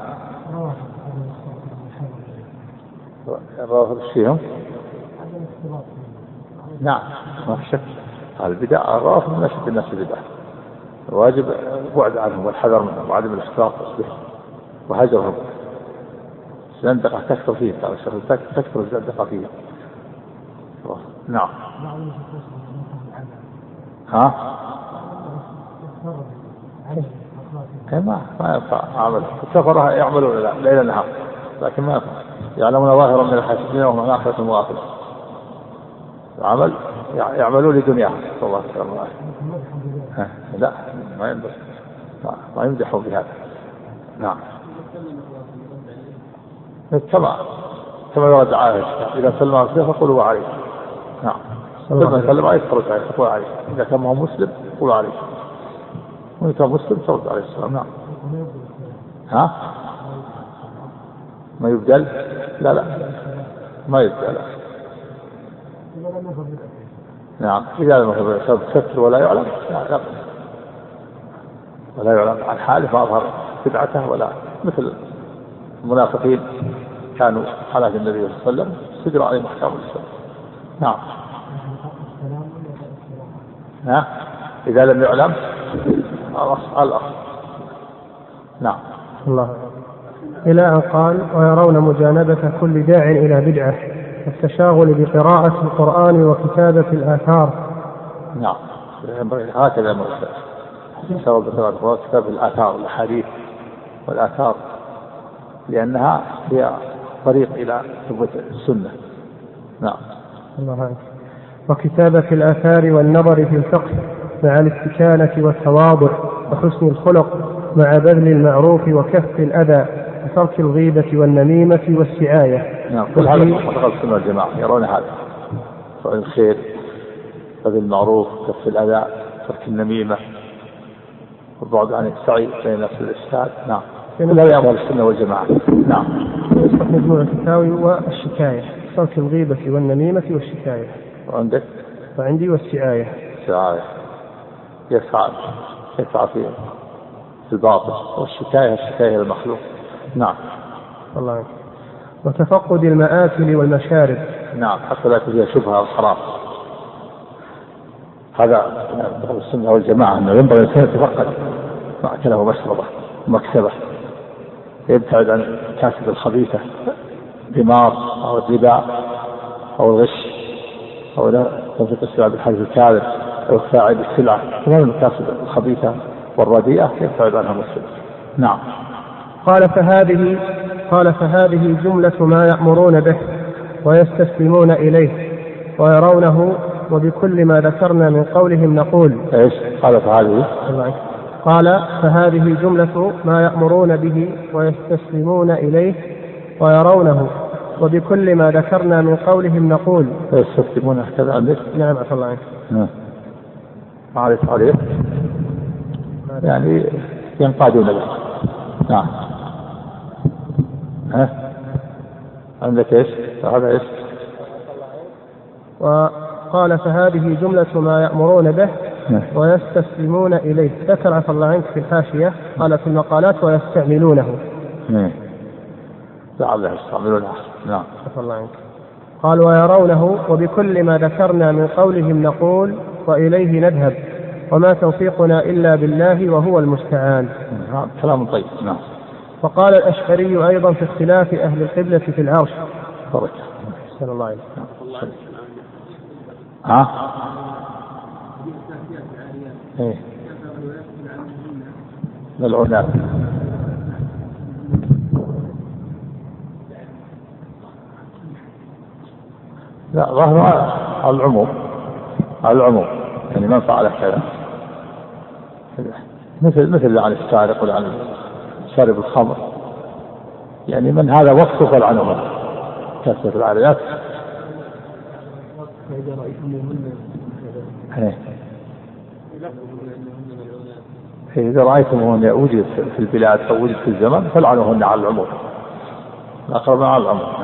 الروافض فيهم؟ نعم ما في شك. البدع الروافض من أشد الناس بدعة، الواجب البعد عنهم والحذر منهم وعدم الاختلاط بهم وهجرهم. الزندقة تكثر فيه تكثر الزندقة فيه. نعم. ها؟ ما ما ينفع عمل السفر يعملون ليل نهار لكن ما ينفع، يعلمون ظاهرا من الحياة الدنيا وهم عن آخرة الغافلة. العمل يعملون لدنياهم صلى الله عليه وسلم. لا ما يمدح ما يمدحوا بهذا. نعم. كما كما ورد عائشة إذا سلم على السيف فقولوا عليه. نعم. لما سلم عليه ترد عليه تقول عليه، إذا كان هو مسلم قولوا عليه، وإذا كان مسلم ترد عليه السلام. نعم. ها؟ ما يبدل؟ لا لا ما يبدل. نعم. إذا لم يكن ستر ولا يعلم لا ولا يعلم عن حاله فأظهر بدعته، ولا مثل المنافقين كانوا على النبي صلى الله عليه وسلم سجروا عليهم أحكام الإسلام. نعم. ها؟ إذا لم يعلم الأصل. نعم. الله. إلى أن قال ويرون مجانبة كل داع إلى بدعة التشاغل بقراءة القرآن وكتابة الآثار. نعم. هكذا مرسل التشاغل بقراءة القرآن وكتابة الآثار الأحاديث والآثار، لأنها هي طريق إلى ثبوت السنة. نعم. الله عنك. وكتابة الآثار والنظر في الفقه مع الاستكانة والتواضع وحسن الخلق مع بذل المعروف وكف الأذى وترك الغيبة والنميمة والسعاية. نعم. كل هذا معتقد السنة والجماعة يرون هذا، فعل الخير بذل المعروف كف الأذى ترك النميمة والبعد عن السعي بين الناس والإفساد. نعم. كل هذا يأمر السنة والجماعة. نعم. مجموع الفتاوي والشكاية ترك الغيبة والنميمة والشكاية. وعندك؟ وعندي والسعاية. السعاية يسعى يسعى في الباطل، والشكاية الشكاية المخلوق. نعم. الله عنك. وتفقد المآكل والمشارب. نعم. حتى لا تكون فيها شبهة أو حرام. هذا دخل السنة والجماعة أنه ينبغي الإنسان يتفقد مأكله ومشربه ومكسبه، يبتعد عن الكاسب الخبيثة دمار أو الربا أو الغش أو تنفيق السلع بالحلف الكاذب أو الفاعل بالسلعة، كمان المكاسب الخبيثة والرديئة يبتعد عنها مسلم. نعم. قال فهذه قال فهذه جملة ما يأمرون به ويستسلمون إليه ويرونه، وبكل ما ذكرنا من قولهم نقول. إيش قال فهذه؟ قال فهذه جملة ما يأمرون به ويستسلمون إليه ويرونه، وبكل ما ذكرنا من قولهم نقول. يستسلمون كذا عندك؟ نعم عفى الله عنك. معرفة عليه يعني ينقادون له. نعم. ها عندك ايش؟ هذا ايش؟ وقال فهذه جملة ما يأمرون به ويستسلمون إليه. ذكر عفى الله عنك في الحاشية قال في المقالات ويستعملونه. لعله يستعملونه. نعم. عفى الله عنك. قال ويرونه، وبكل ما ذكرنا من قولهم نقول وإليه نذهب وما توفيقنا إلا بالله وهو المستعان. كلام طيب. نعم. وقال الأشعري أيضا في اختلاف أهل القبلة في العرش. بركة. صلى الله عليه وسلم. ها؟ ايه ملعونات. لا ظاهر على العموم، على العموم يعني من فعل كذا مثل مثل عن السارق ولا عن شارب الخمر، يعني من هذا وصف العنوان كثرة العريات. إذا رأيتموهن وجد في البلاد أو وجد في الزمن فلعنوهن على العموم، الأقرب على العموم. نعم.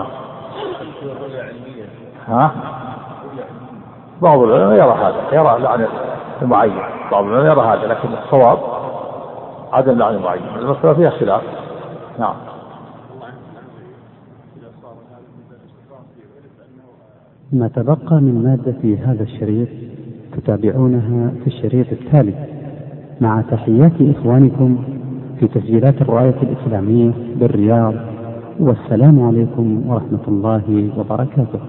ها؟ بعض العلماء يرى هذا، يرى لعن المعين، بعض العلماء يرى هذا، لكن الصواب عدم لعن المعين، المسألة فيها خلاف. نعم. ما تبقى من مادة في هذا الشريط تتابعونها في الشريط التالي، مع تحيات إخوانكم في تسجيلات الراية الإسلامية بالرياض، والسلام عليكم ورحمة الله وبركاته.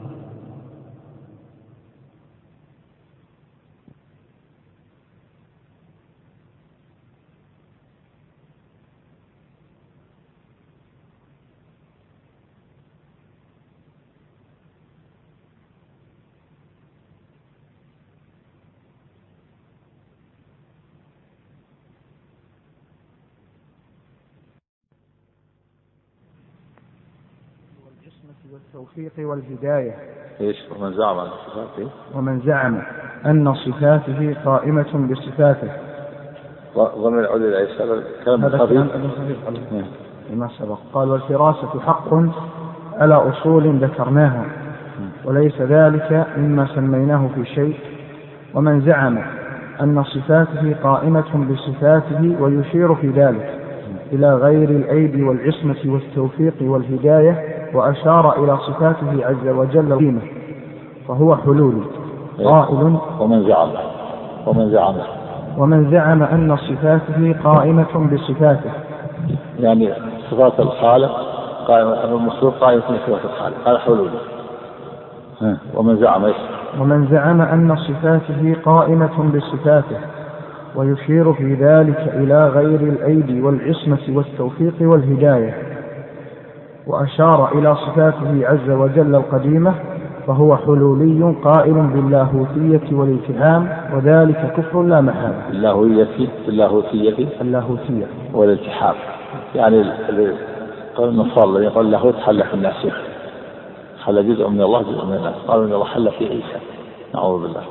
والتوفيق والهداية. إيش ومن زعم أن صفاته ومن زعم أن صفاته قائمة بصفاته. ضمن العدل العيسى كلام خفيف لما سبق. قال والفراسة حق على أصول ذكرناها، وليس ذلك مما سميناه في شيء. ومن زعم أن صفاته قائمة بصفاته ويشير في ذلك إلى غير الأيدي والعصمة والتوفيق والهداية، وأشار إلى صفاته عز وجل قيمة، فهو حلول قائل. ومن زعم ومن زعم ومن زعم أن صفاته قائمة بصفاته، يعني صفات الخالق قائمة، المخلوق قائمة بصفات الخالق، هذا حلول. ومن زعم إيش؟ ومن زعم أن صفاته قائمة بصفاته ويشير في ذلك إلى غير الأيدي والعصمة والتوفيق والهداية، وأشار إلى صفاته عز وجل القديمة، فهو حلولي قائل باللاهوتية والالتحام، وذلك كفر لا محالة. اللاهوتية اللاهوتية اللاهوتية والالتحام، يعني قال النصارى الذي يقول اللاهوت حل في الناس، حل جزء من الله جزء من الناس، قالوا إن الله حل في عيسى، نعوذ بالله.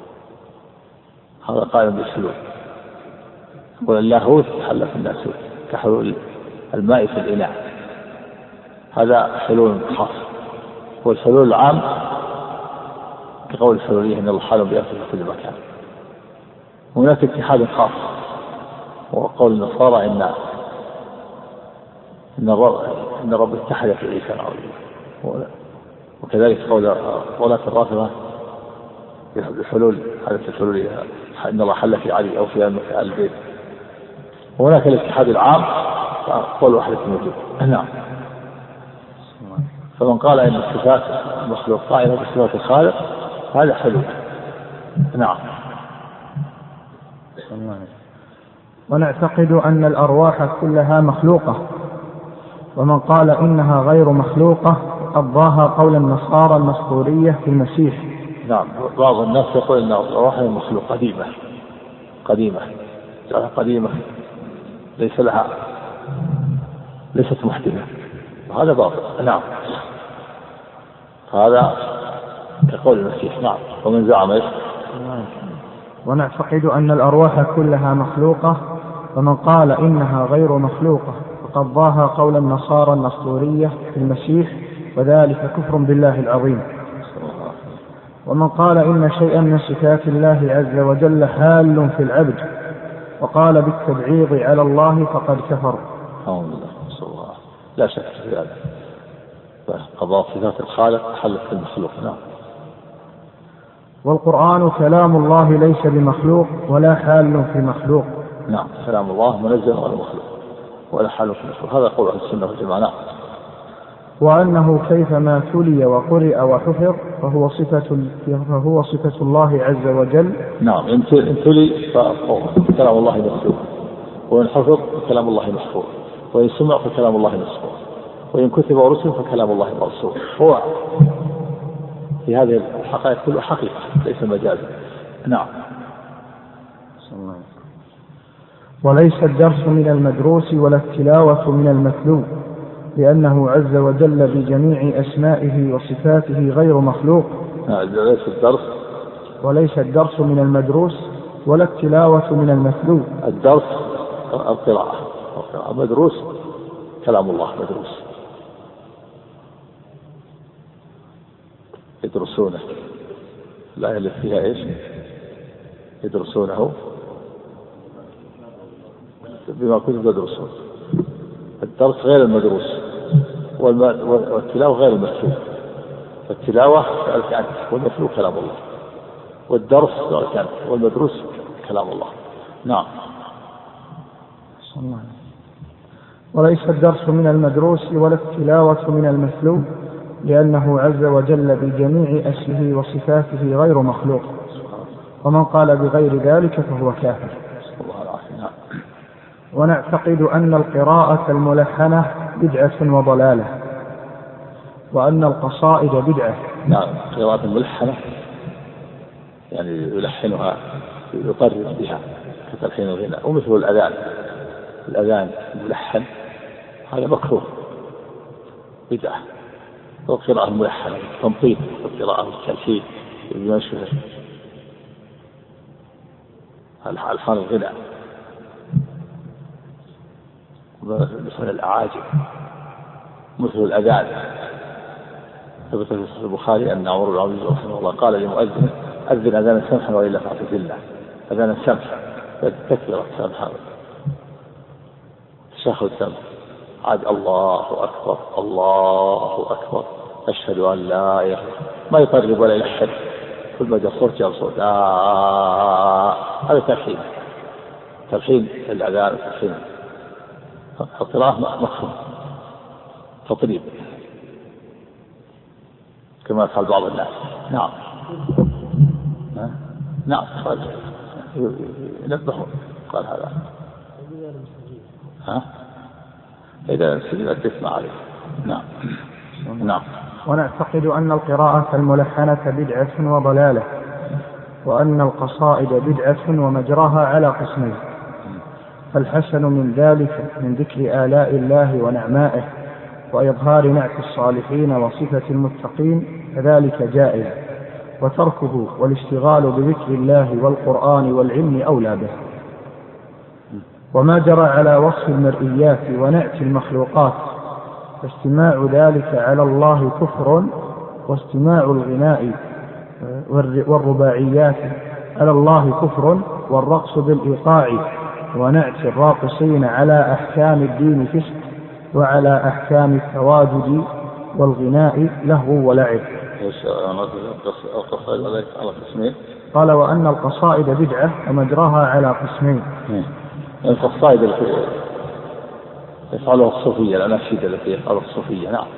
هذا قائم بالحلول، واللاهوت حل في الناس كحلول الماء في الإناء، هذا حلول خاص. والحلول العام كقول الحلولية إن الله حل بأسره في كل مكان. هناك اتحاد خاص، وقول النصارى إن إن الرب إن الرب اتحد في عيسى، وكذلك قول قولات الرافضة بحلول هذه الحلولية إن الله حل في علي أو في آل البيت. وهناك الاتحاد العام قول واحد موجود. نعم. فمن قال إن الصفات المخلوق قائمة بصفات الخالق هذا حلول. نعم. ونعتقد أن الأرواح كلها مخلوقة، ومن قال إنها غير مخلوقة أضاها قول النصارى المسطورية في المسيح. نعم. بعض الناس يقول أن الأرواح مخلوق قديمة قديمة قديمة ليس لها ليست محدثة، وهذا باطل. نعم. هذا كقول المسيح. نعم. ومن زعم إيش؟ ونعتقد أن الأرواح كلها مخلوقة، ومن قال إنها غير مخلوقة فقد ضاها قول النصارى النسطورية في المسيح، وذلك كفر بالله العظيم. ومن قال إن شيئا من صفات الله عز وجل حال في العبد وقال بالتبعيض على الله فقد كفر. الحمد لله. لا شك في هذا، قضاء صفات الخالق حلت في المخلوق. نعم. والقرآن كلام الله ليس بمخلوق ولا حال في مخلوق. نعم. كلام الله منزه على المخلوق ولا حال في المخلوق، هذا قول أهل السنة والجماعة. نعم. وأنه كيفما تلي وقرئ وحفظ فهو صفة فهو صفة الله عز وجل. نعم. إن تلي فكلام الله مسموع، وإن حفظ فكلام الله محفوظ، وإن سمع فكلام الله مسموع، وإن كتب ورسل فكلام الله مرسول. هو في هذه الحقائق كلها حقيقة ليس مجازا. نعم. وليس الدرس من المدروس ولا التلاوة من المتلو لأنه عز وجل بجميع أسمائه وصفاته غير مخلوق. ليس الدرس وليس الدرس من المدروس ولا التلاوة من المتلو. الدرس القراءة، مدروس كلام الله مدروس يدرسونه، لا يلف فيها إيش يدرسونه بما كنتم تدرسون. الدرس غير المدروس والتلاوة غير المتلو. التلاوة والمتلو كلام الله، والدرس والمدروس كلام الله. نعم. وليس الدرس من المدروس ولا التلاوة من المتلو لأنه عز وجل بجميع اسمه وصفاته غير مخلوق، ومن قال بغير ذلك فهو كافر. ونعتقد أن القراءة الملحنة بدعة وضلالة، وأن القصائد بدعة. نعم، قراءة الملحنة يعني يلحنها يقرر بها كتلحين الغناء، ومثل الأذان الأذان الملحن هذا مكروه بدعة. والقراءة الملحنة التنطيط والقراءة التلحين بما شبه ألحان الغناء مثل الأعاجم مثل الأذان. ثبت في صحيح البخاري أن عمر بن عبد العزيز رحمه الله قال لمؤذن أذن أذانا سمحا وإلا فاعتزل الله. أذانا سمحا تكبيرة سمحا تشهد سمحا عاد الله أكبر الله أكبر أشهد أن لا إله ما يقرب ولا يلحن، كل ما جاء صوت جاء صوت آه هذا تلحين تلحين الأذان تلحين. القراءة مفهوم تطريب كما يفعل بعض الناس. نعم. نعم قال ينبهون قال هذا ها إذا سجلت تسمع عليه. نعم. نعم. ونعتقد أن القراءة الملحنة بدعة وضلالة، وأن القصائد بدعة ومجراها على قسمين، فالحسن من ذلك من ذكر آلاء الله ونعمائه وإظهار نعت الصالحين وصفة المتقين كذلك جائز، وتركه والاشتغال بذكر الله والقرآن والعلم أولى به. وما جرى على وصف المرئيات ونعت المخلوقات فاستماع ذلك على الله كفر، واستماع الغناء والرباعيات على الله كفر، والرقص بالإيقاع ونعت الراقصين على أحكام الدين فسق، وعلى أحكام التواجد والغناء لهو ولعب. قال وأن القصائد بدعة ومجراها على قسمين. القصائد التي يفعلها الصوفية الأناشيد التي يفعلها الصوفية. نعم.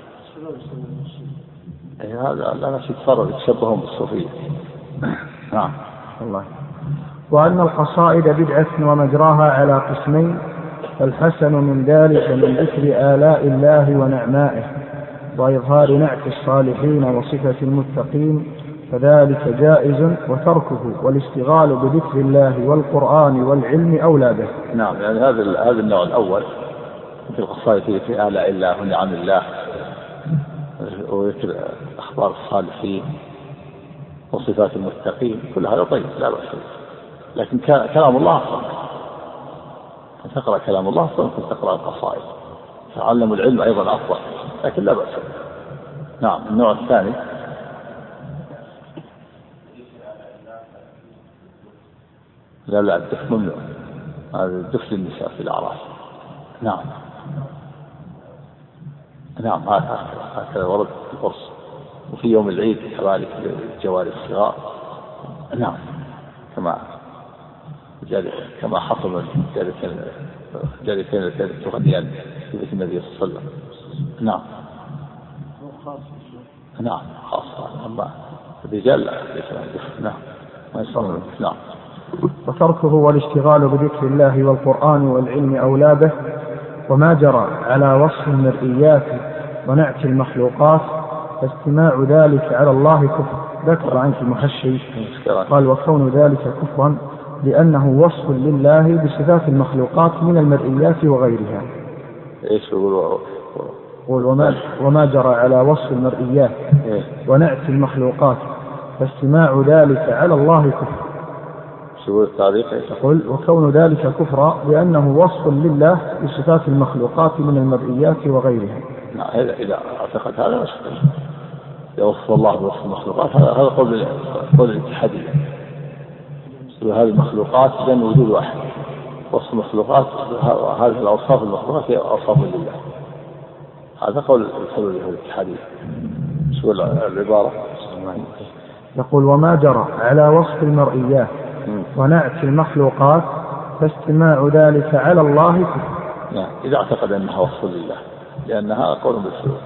هذا الأناشيد صاروا يتشبهون بالصوفية. نعم. الله. وأن القصائد بدعة ومجراها على قسمين، فالحسن من ذلك من ذكر آلاء الله ونعمائه وإظهار نعت الصالحين وصفة المتقين فذلك جائز، وتركه والاشتغال بذكر الله والقرآن والعلم أولى به. نعم، يعني هذا هذا النوع الأول في القصائد في آلاء الله ونعم الله وذكر أخبار الصالحين وصفات المتقين، كل هذا طيب لا بأس، لكن كلام الله أفضل. تقرأ كلام الله أفضل من تقرأ القصائد. تعلم العلم أيضا أفضل، لكن لا بأس. نعم. النوع الثاني لا لا الدف ممنوع، هذا الدف للنساء في الأعراس. نعم. نعم هكذا ورد في القرص، وفي يوم العيد كذلك للجواري الصغار. نعم. كما كما حصل جاريتين جاريتين التي تغنيان في بيت النبي صلى الله عليه وسلم. نعم. نعم خاصة، أما الرجال لا. نعم ما يصنعون. نعم. وتركه والاشتغال بذكر الله والقرآن والعلم أولى به. وما جرى على وصف المرئيات ونعت المخلوقات فاستماع ذلك على الله كفر. ذكر عنك المحشي قال وكون ذلك كفرا لأنه وصف لله بصفات المخلوقات من المرئيات وغيرها. ايش يقول؟ قول وما, وما جرى على وصف المرئيات ونعت المخلوقات فاستماع ذلك على الله كفر. شو التعليق؟ يقول وكون ذلك كفرا لأنه وصف لله بصفات المخلوقات من المرئيات وغيرها. نعم إذا اعتقد هذا يوصف الله بوصف المخلوقات هذا قول قول الاتحادية. هذه المخلوقات بين وجود واحد وصف المخلوقات هذه الأوصاف المخلوقات هي أوصاف لله. هذا قول الحلولية الاتحادية. شو العبارة؟ يقول وما جرى على وصف المرئيات ونعت المخلوقات فاستماع ذلك على الله كفر. نعم إذا اعتقد أنها وصف لله لأنها قول بالحلول.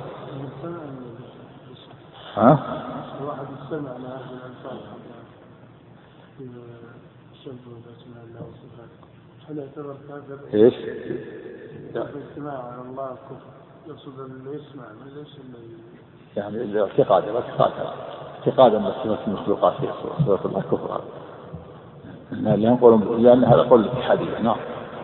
ها؟ واحد يستمع على أهل الأنصار في شبه باسم الله وصفاته هل يعتبر كافر؟ إيش؟ الاستماع على الله كفر يقصد اللي يسمع ما ليش اللي يعني الاعتقاد الاعتقاد اعتقادا بصفات المخلوقات في صفات الله كفر لأن يقولون لأن هذا قول الاتحادية. نعم.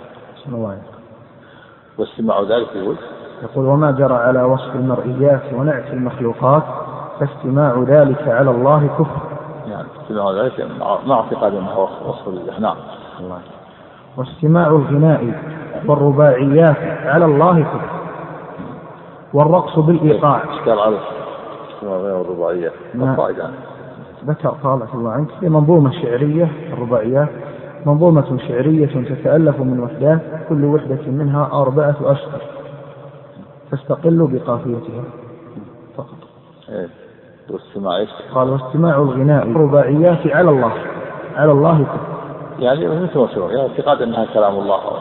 واستماع ذلك يقول يقول وما جرى على وصف المرئيات ونعت المخلوقات فاستماع ذلك على الله كفر. يعني استماع ذلك مع اعتقاد أنه وصف لله. نعم. الله. واستماع الغناء والرباعيات على الله كفر. والرقص بالإيقاع. اشكال على استماع الرباعيات. القاعدة. ذكر طالت الله عنك في منظومة شعرية الرباعيات منظومة شعرية تتألف من وحدات كل وحدة منها أربعة أشهر تستقل بقافيتها فقط. إيه. واستماع إيش؟ قال واستماع الغناء الرباعيات على الله على الله كفر. يعني مثل ما سمع يعني اعتقاد أنها كلام الله أو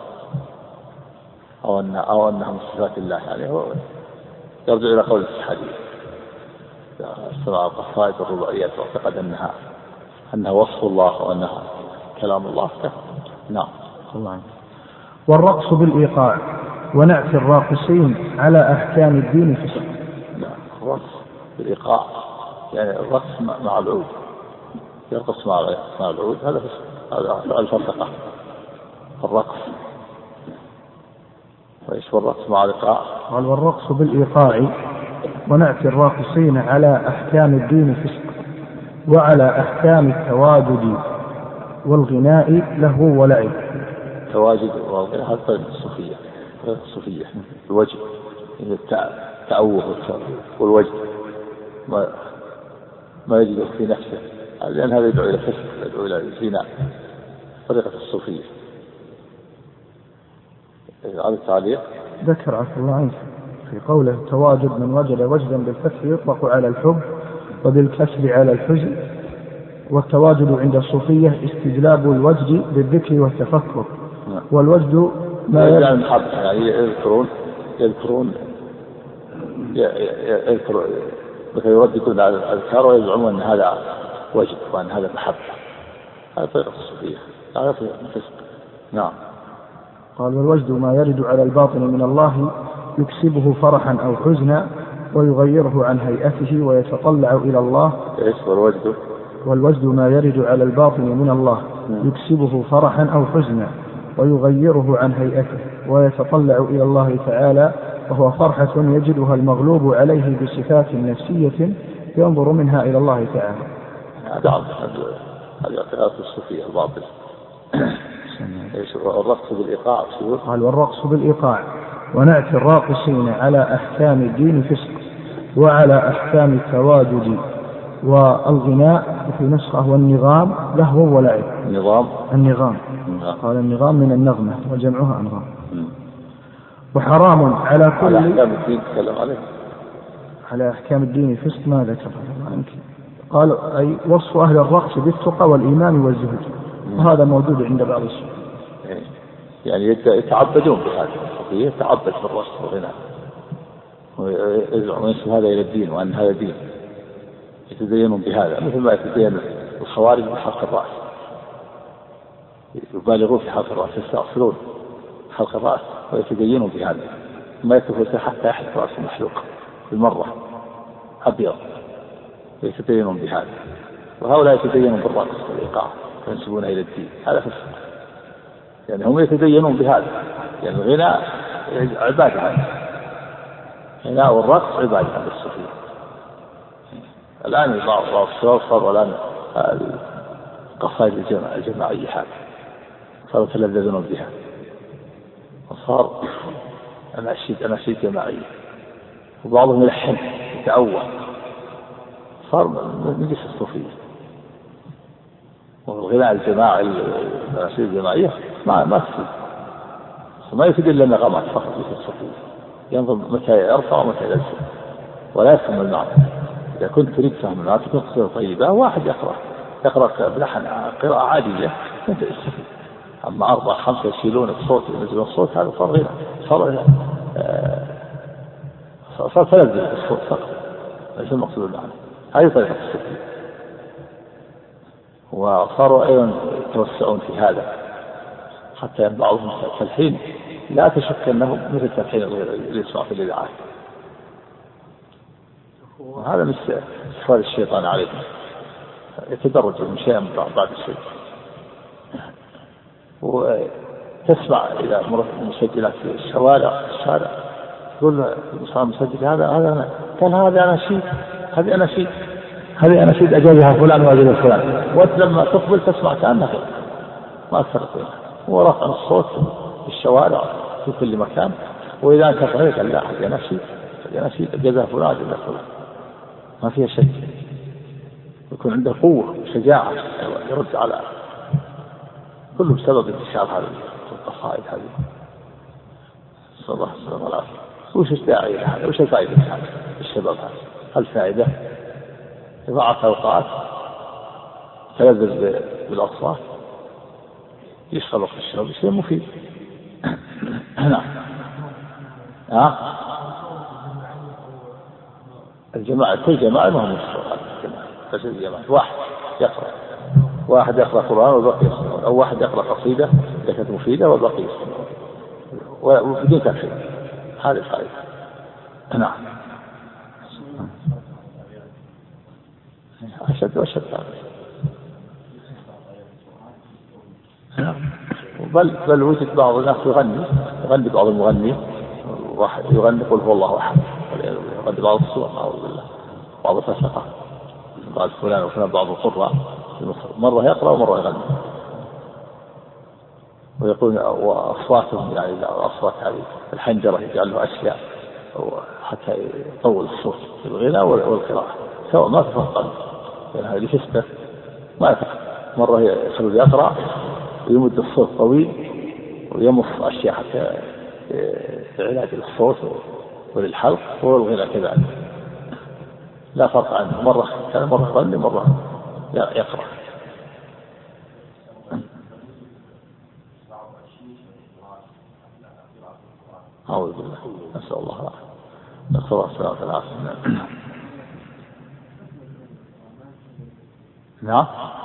أو أنها أو أنها من صفات الله يعني هو يرجع إلى قول الاتحادية. استماع القصائد والرباعيات واعتقد أنها أنها وصف الله وأنها كلام الله. نعم. الله عنك. والرقص بالإيقاع ونعت الراقصين على أحكام الدين فسق. نعم. الرقص بالإيقاع يعني الرقص مع العود يرقص مع مع العود هذا هذا الفرقة الرقص. وإيش والرقص مع الإيقاع؟ قال والرقص بالإيقاع ونعت الراقصين على أحكام الدين فسق وعلى أحكام التواجد والغناء له ولعب. التواجد والغناء هذا طريق الصوفية الصوفية الوجه التأوه والوجه ما ما يجده في نفسه لأن هذا يدعو إلى فسق يدعو إلى الزنا طريقة الصوفية. هذا التعليق ذكر عفو الله عنك في قوله التواجد من وجد وجدا بالفتح يطلق على الحب وبالكسر على الحزن. والتواجد عند الصوفية استجلاب الوجد بالذكر والتفكر. والوجد ما يرجع المحبة يعني يذكرون يذكرون يذكر مثل يرددون على الأذكار ويزعمون أن هذا وجد وأن هذا محبة. هذا طريقة الصوفية هذا طريقة الفسق. نعم. قال والوجد ما يرد على الباطن من الله يكسبه فرحا أو حزنا ويغيره عن هيئته ويتطلع إلى الله. إيش والوجد؟ والوجد ما يرد على الباطن من الله يكسبه فرحا أو حزنا ويغيره عن هيئته ويتطلع إلى الله تعالى وهو فرحة يجدها المغلوب عليه بصفات نفسية ينظر منها إلى الله تعالى. هذا هذا اعتقاد الصوفية الباطل. إيش الرقص بالإيقاع؟ قال والرقص بالإيقاع ونعت الراقصين على أحكام الدين فسق وعلى أحكام التواجد والغناء في نسخة والنظام لهو ولعب. النظام النظام قال النظام من النغمة وجمعها أنغام. وحرام على كل على أحكام الدين تكلم عليه على أحكام الدين فسق ما ذكر قال أي وصف أهل الرقص بالتقى والإيمان والزهد وهذا موجود عند بعض الصوفية يعني يتعبدون بهذا يتعبد بالرقص والغناء ويزعمون هذا إلى الدين وأن هذا دين يتدينون بهذا مثل ما يتدين الخوارج بحلق الرأس يبالغون في حلق الرأس يستأصلون حلق الرأس ويتدينون بهذا ما يكفر حتى يحلق رأس المحلوق بالمرة أبيض يتدينون بهذا، وهؤلاء يتدينون بالرقص والإيقاع ينسبون إلى الدين. هذا فسق، يعني هم يتدينون بهذا، يعني الغناء عبادة هذا، الغناء والرقص عبادة عند الصوفية. الآن بعض الصور صاروا الآن القصائد الجماعية هذا صاروا يتلذذون بها، وصار أناشيد أناشيد جماعية، وبعضهم يلحن يتأول، صار من جنس الصوفية. والغناء الجماعي الأناشيد الجماعية ما ما تفيد، ما يفيد إلا النغمات فقط في الصوفية، ينظر متى يرفع ومتى ينزل ولا يفهم المعنى. إذا كنت تريد فهم المعنى تكون قصيدة طيبة، واحد يقرأ يقرأ بلحن قراءة عادية أنت تستفيد. أما أربعة خمسة يشيلون الصوت ينزلون الصوت هذا صار غناء، صار آه صار تلذذ الصوت فقط، ليس المقصود المعنى. هذه طريقة الصوفية. وصاروا أيضا يتوسعون في هذا، حتى بعضهم تلحين لا تشك أنه مثل تلحين اللي يسمع في الإذاعات، وهذا من استفاد الشيطان عليهم، يتدرج من شيء بعد الشيء. وتسمع إذا مرت مسجلات في الشوارع الشارع تقول صار مسجل هذا هذا كان هذا أناشيد، هذه أناشيد هذه أناشيد أجازها فلان وأجاز فلان، وأنت لما تقبل تسمع كأنك ما تفرق بينها. هو رفع الصوت في الشوارع في كل مكان، وإذا أنت صحيح قال لا هذه أناشيد هذه أناشيد أجازها فلان أجاز فلان، ما فيها شيء. يكون عنده قوة وشجاعة يرد على كله بسبب انتشار هذه القصائد هذه. صلى الله عليه وسلم والعافية. وش الداعي لهذا؟ وش الفائدة هذا الشباب هذا؟ هل فائدة؟ إضاعة أوقات، تلذذ بالأصوات، يشغل وقت الشباب شيء مفيد. نعم. ها؟ الجماعة كل جماعة ما هم يشغلون الجماعة، بس الجماعة واحد يقرأ واحد يقرأ قرآن والباقي يسمعون، أو واحد يقرأ قصيدة إذا كانت مفيدة والباقي يسمعون وبدون تأخير. هذه الفائدة. نعم. أشد وأشد. نعم. بل بل وجد بعض الناس يغني يغني بعض المغني واحد يغني قل هو الله أحد، يغني بعض الصور أعوذ بالله، بعض الفسقة قال فلان وفلان بعض القراء في مصر مرة يقرأ ومرة يغني، ويقول وأصواتهم يعني الأصوات هذه الحنجرة يجعل له أشياء حتى يطول الصوت في الغناء والقراءة، سواء ما تفرق يعني هذه فسقة ما يفرق. مرة يخلو يقرأ ويمد الصوت طويل ويمص أشياء حتى علاج للصوت وللحلق، والغناء كذلك لا فرق عنه، مرة كان مرة يغني مرة يقرأ. أعوذ بالله، نسأل الله العافية، نسأل الله السلامة والعافية. نعم.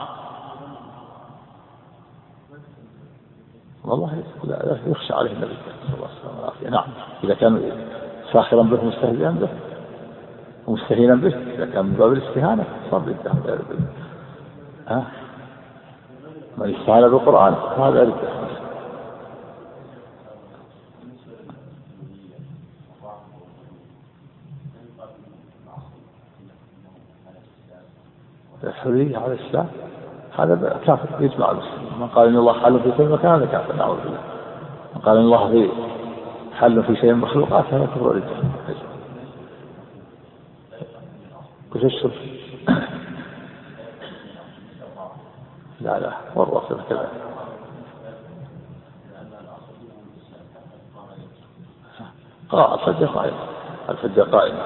والله لا يخشى عليه النبي صلى الله عليه وسلم. نعم. إذا كان ساخرا به مستهزئا به ومستهينا به، إذا كان من باب الاستهانة صار ردة. ها من استهان بالقرآن هذا ردة. الحرية على الإسلام هذا كافر يجمع المسلمين. من قال إن الله حل في كل مكان هذا كافر، نعوذ بالله. من قال إن الله في حل في شيء من مخلوقات هذا كفر الرجال. وش الشرك؟ لا لا والرسول كذا. آه الفجر قائمة، الفجر قائمة.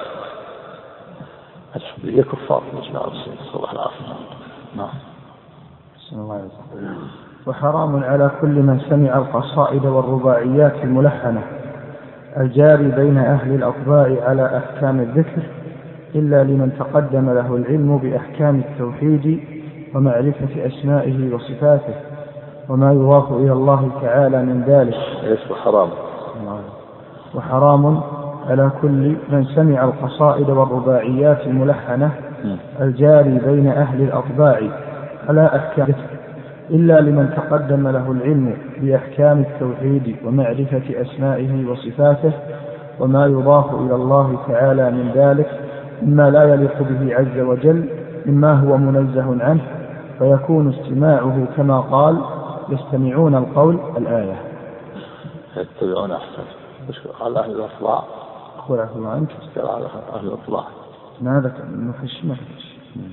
الحبية كفار يجمع المسلمين، صلى الله عليه وسلم. نعم. بسم الله الرحمن الرحيم. وحرام على كل من سمع القصائد والرباعيات الملحنة الجاري بين أهل الأطباع على أحكام الذكر، إلا لمن تقدم له العلم بأحكام التوحيد ومعرفة أسمائه وصفاته وما يضاف إلى الله تعالى من ذلك. اسمه حرام. وحرام على كل من سمع القصائد والرباعيات الملحنة الجاري بين أهل الأطباع على أحكام، إلا لمن تقدم له العلم بأحكام التوحيد ومعرفة أسمائه وصفاته وما يضاف إلى الله تعالى من ذلك مما لا يليق به عز وجل مما هو منزه عنه، فيكون استماعه كما قال يستمعون القول الآية. يتبعون أحسن على أهل الأطلاع. أقول أهل الله عنك على أهل الأطلاع. هذا مفش مفش.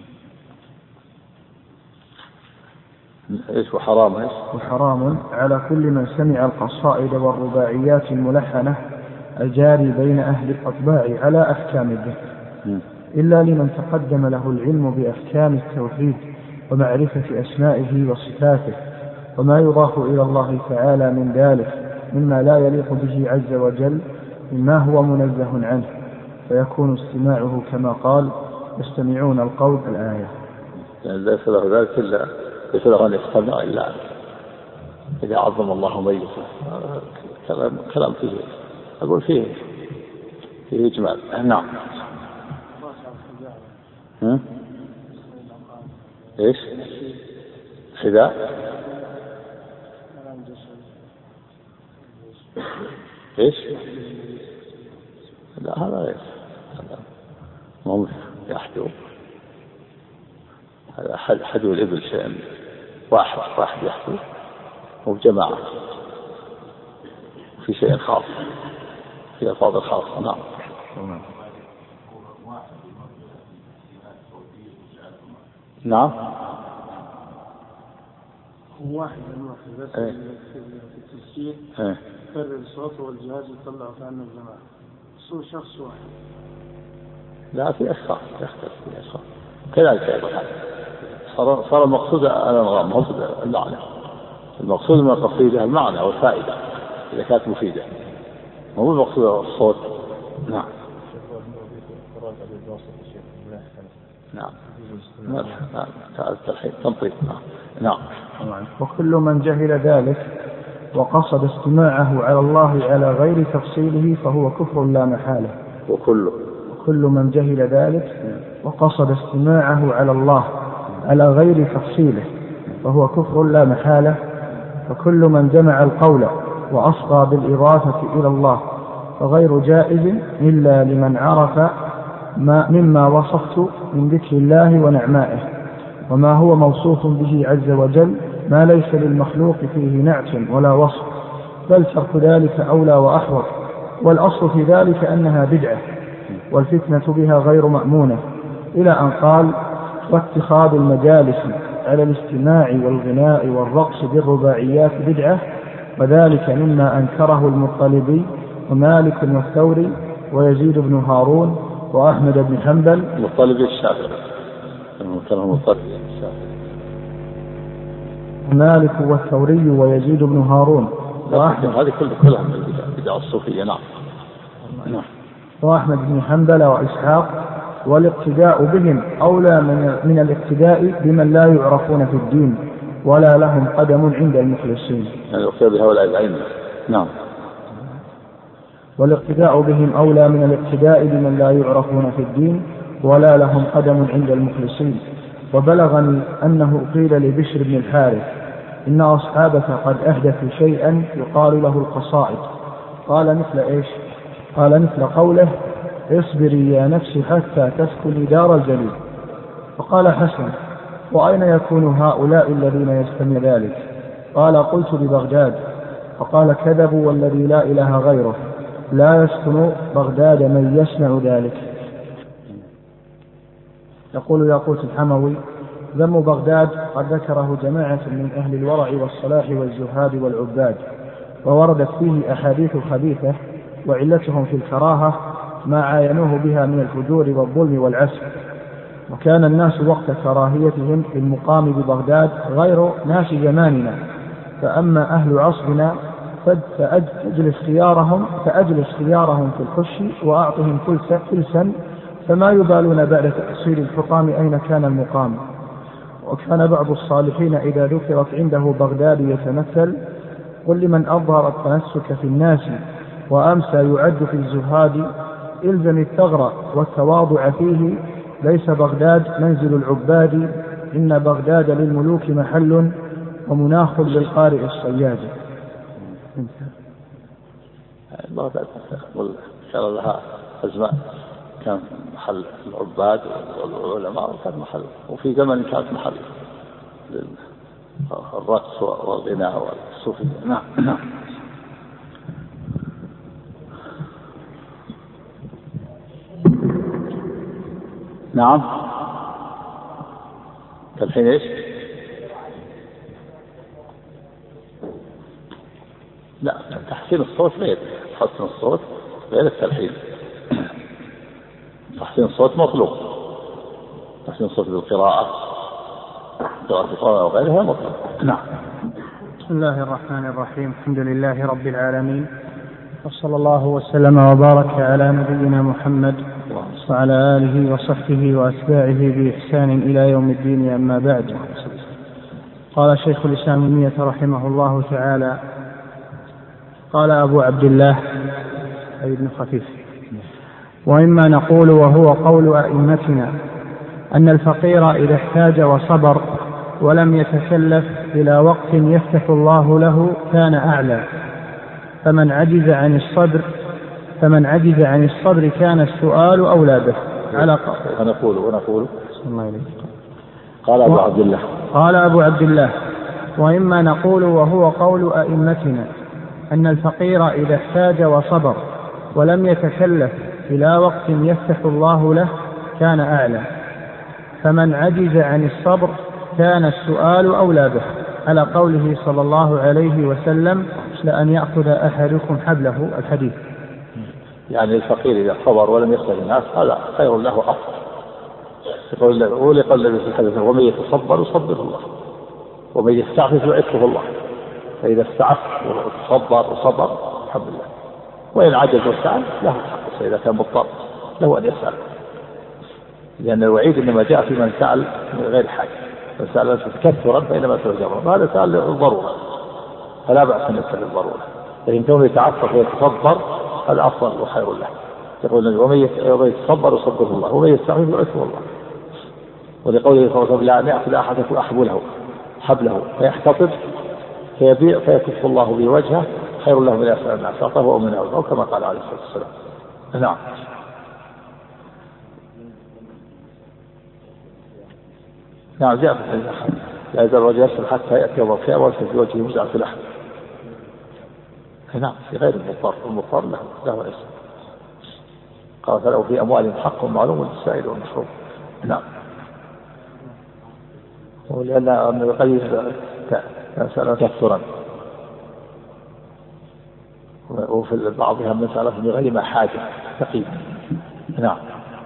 إيش وحرام إيش؟ وحرام على كل من سمع القصائد والرباعيات الملحنة الجاري بين أهل الأطباع على أحكام الذكر، إلا لمن تقدم له العلم بأحكام التوحيد ومعرفة أسمائه وصفاته وما يضاف إلى الله تعالى من ذلك مما لا يليق به عز وجل مما هو منزه عنه، فيكون استماعه كما قال يستمعون القول الآية. يعني ليس له ذلك إلا ليس له أن يستمع إلا إذا عظم الله ميته. كلام كلام فيه أقول فيه فيه إجمال. نعم. هم؟ إيش؟ حذاء؟ إيش؟ لا هذا غير هذا مو يحدو، هذا حد حدو الإبل شيء واحد واحد يحدو وبجماعة في شيء خاص في ألفاظ خاصة. نعم. نعم. هو واحد من واحد بس ايه. في التسجيل ايه. يكرر صوته والجهاز يطلع عنه الجماعة، صوت شخص واحد. لا في أشخاص يختلف في أشخاص كذلك أيضا. صار صار المقصود الأنغام مقصود المعنى، المقصود من القصيدة المعنى والفائدة إذا كانت مفيدة، مو المقصود الصوت. نعم. نعم. نعم. الحين تنطيق. نعم. وكل من جهل ذلك وقصد استماعه على الله على غير تفصيله فهو كفر لا محالة. وكل وكل من جهل ذلك وقصد استماعه على الله على غير تفصيله فهو كفر لا محالة. فكل من جمع القول وأصغى بالإضافة إلى الله فغير جائز إلا لمن عرف ما مما وصفت من ذكر الله ونعمائه وما هو موصوف به عز وجل ما ليس للمخلوق فيه نعت ولا وصف، بل ترك ذلك أولى وأحوط. والأصل في ذلك أنها بدعة والفتنة بها غير مأمونة، إلى أن قال واتخاذ المجالس على الاستماع والغناء والرقص بالرباعيات بدعة، وذلك مما أنكره المطلبي ومالك والثوري ويزيد بن هارون وأحمد بن حنبل. المطلبي الشافعي المطلبي الشافعي مالك والثوري ويزيد بن هارون وأحمد، هذه كلها من البدع الصوفية. نعم. نعم. وأحمد بن حنبل وإسحاق، والاقتداء بهم أولى من, من الاقتداء بمن لا يعرفون في الدين ولا لهم قدم عند المخلصين. يعني الاقتداء بهؤلاء الأئمة. نعم. والاقتداء بهم أولى من الاقتداء بمن لا يعرفون في الدين ولا لهم قدم عند المخلصين. وبلغني أنه قيل لبشر بن الحارث إن أصحابك قد أحدثوا شيئا يقال له القصائد، قال مثل إيش؟ قال مثل قوله اصبري يا نفس حتى تسكني دار الجليل. فقال حسن وأين يكون هؤلاء الذين يستمعون ذلك؟ قال قلت ببغداد. فقال كذبوا والذي لا إله غيره لا يسكن بغداد من يسمع ذلك. يقول ياقوت الحموي ذم بغداد قد ذكره جماعة من أهل الورع والصلاح والزهاد والعباد، ووردت فيه أحاديث خبيثة وعلتهم في الكراهة ما عاينوه بها من الفجور والظلم والعسف. وكان الناس وقت كراهيتهم في المقام ببغداد غير ناس زماننا، فأما أهل عصرنا فأجلس خيارهم فأجلس خيارهم في الحش وأعطهم فلسا فما يبالون بعد تأصيل الحطام أين كان المقام. وكان بعض الصالحين إذا ذكرت عنده بغداد يتمثل قل لمن أظهر التنسك في الناس وأمسى يعد في الزهاد إلزم الثغر والتواضع فيه ليس بغداد منزل العباد إن بغداد للملوك محل ومناخ للقارئ الصياد. بغداد كان لها أزمان كان محل العباد والعلماء وكان محل وفي زمن كانت محل الرقص والغناء والصوفية. نعم نعم. نعم الحين ايش؟ لا تحسين الصوت غير تحسين الصوت غير التلحين. تحسين الصوت مطلوب، تحسين الصوت بالقراءة قراءة القرآن وغيرها مطلوب. نعم. بسم الله الرحمن الرحيم. الحمد لله رب العالمين، وصلى الله وسلم وبارك على نبينا محمد وعلى آله وصحبه وأتباعه بإحسان إلى يوم الدين. أما بعد، قال شيخ الإسلام ابن تيمية رحمه الله تعالى: قال أبو عبد الله أي ابن خفيف: وإما نقول وهو قول أئمتنا أن الفقير إذا احتاج وصبر ولم يتكلف إلى وقت يفتح الله له كان أعلى، فمن عجز عن الصبر فمن عجز عن الصبر كان السؤال أولى به. على ونقول ونقول قال أبو عبد الله قال أبو عبد الله: وإما نقول وهو قول أئمتنا أن الفقير إذا احتاج وصبر ولم يتكلف إلى وقت يفتح الله له كان أعلى، فمن عجز عن الصبر كان السؤال أولى به، على قوله صلى الله عليه وسلم: لأن يأخذ أحدكم حبله. الحديث. يعني الفقير إذا صبر ولم يخسر الناس هذا خير له أفضل. يقول لقول النبي صلى الله عليه وسلم: ومن يتصبر يصبره الله ومن يستعفف يعفه الله. فإذا استعف وصبر وصبر الحمد لله، وإن عجز وسأل له الحق، فإذا كان مضطر له أن يسأل، لأن الوعيد إنما جاء في من سأل من غير حاجة، من سأل تكثرا فإنما ترجمه، وهذا سأل للضرورة فلا بأس أن يسأل للضرورة، لكن كونه يتعفف ويتصبر هذا أفضل وخير له. يقول: ومن يتصبر يصبره الله ومن يستعفف يعفه الله. ولقوله صلى الله عليه وسلم: لا يأخذ أحدكم حبله حبله فيحتطب فيبيع فيكف الله به وجهه خير له من يسأل الناس أعطاه ومن أو كما قال عليه الصلاة والسلام. نعم. نعم جاء في الحديث: لا يزال الرجل يسأل حتى يأتي يوم القيامة وليس في وجهه مزعة لحم. نعم في غير المضطر، المضطر له له يسأل. قال: فلو في أموالهم حق معلوم للسائل والمحروم. نعم. ولأن النبي يسأل كثرا، وفي بعضها مسألة من غير ما حاجة تقييم. نعم.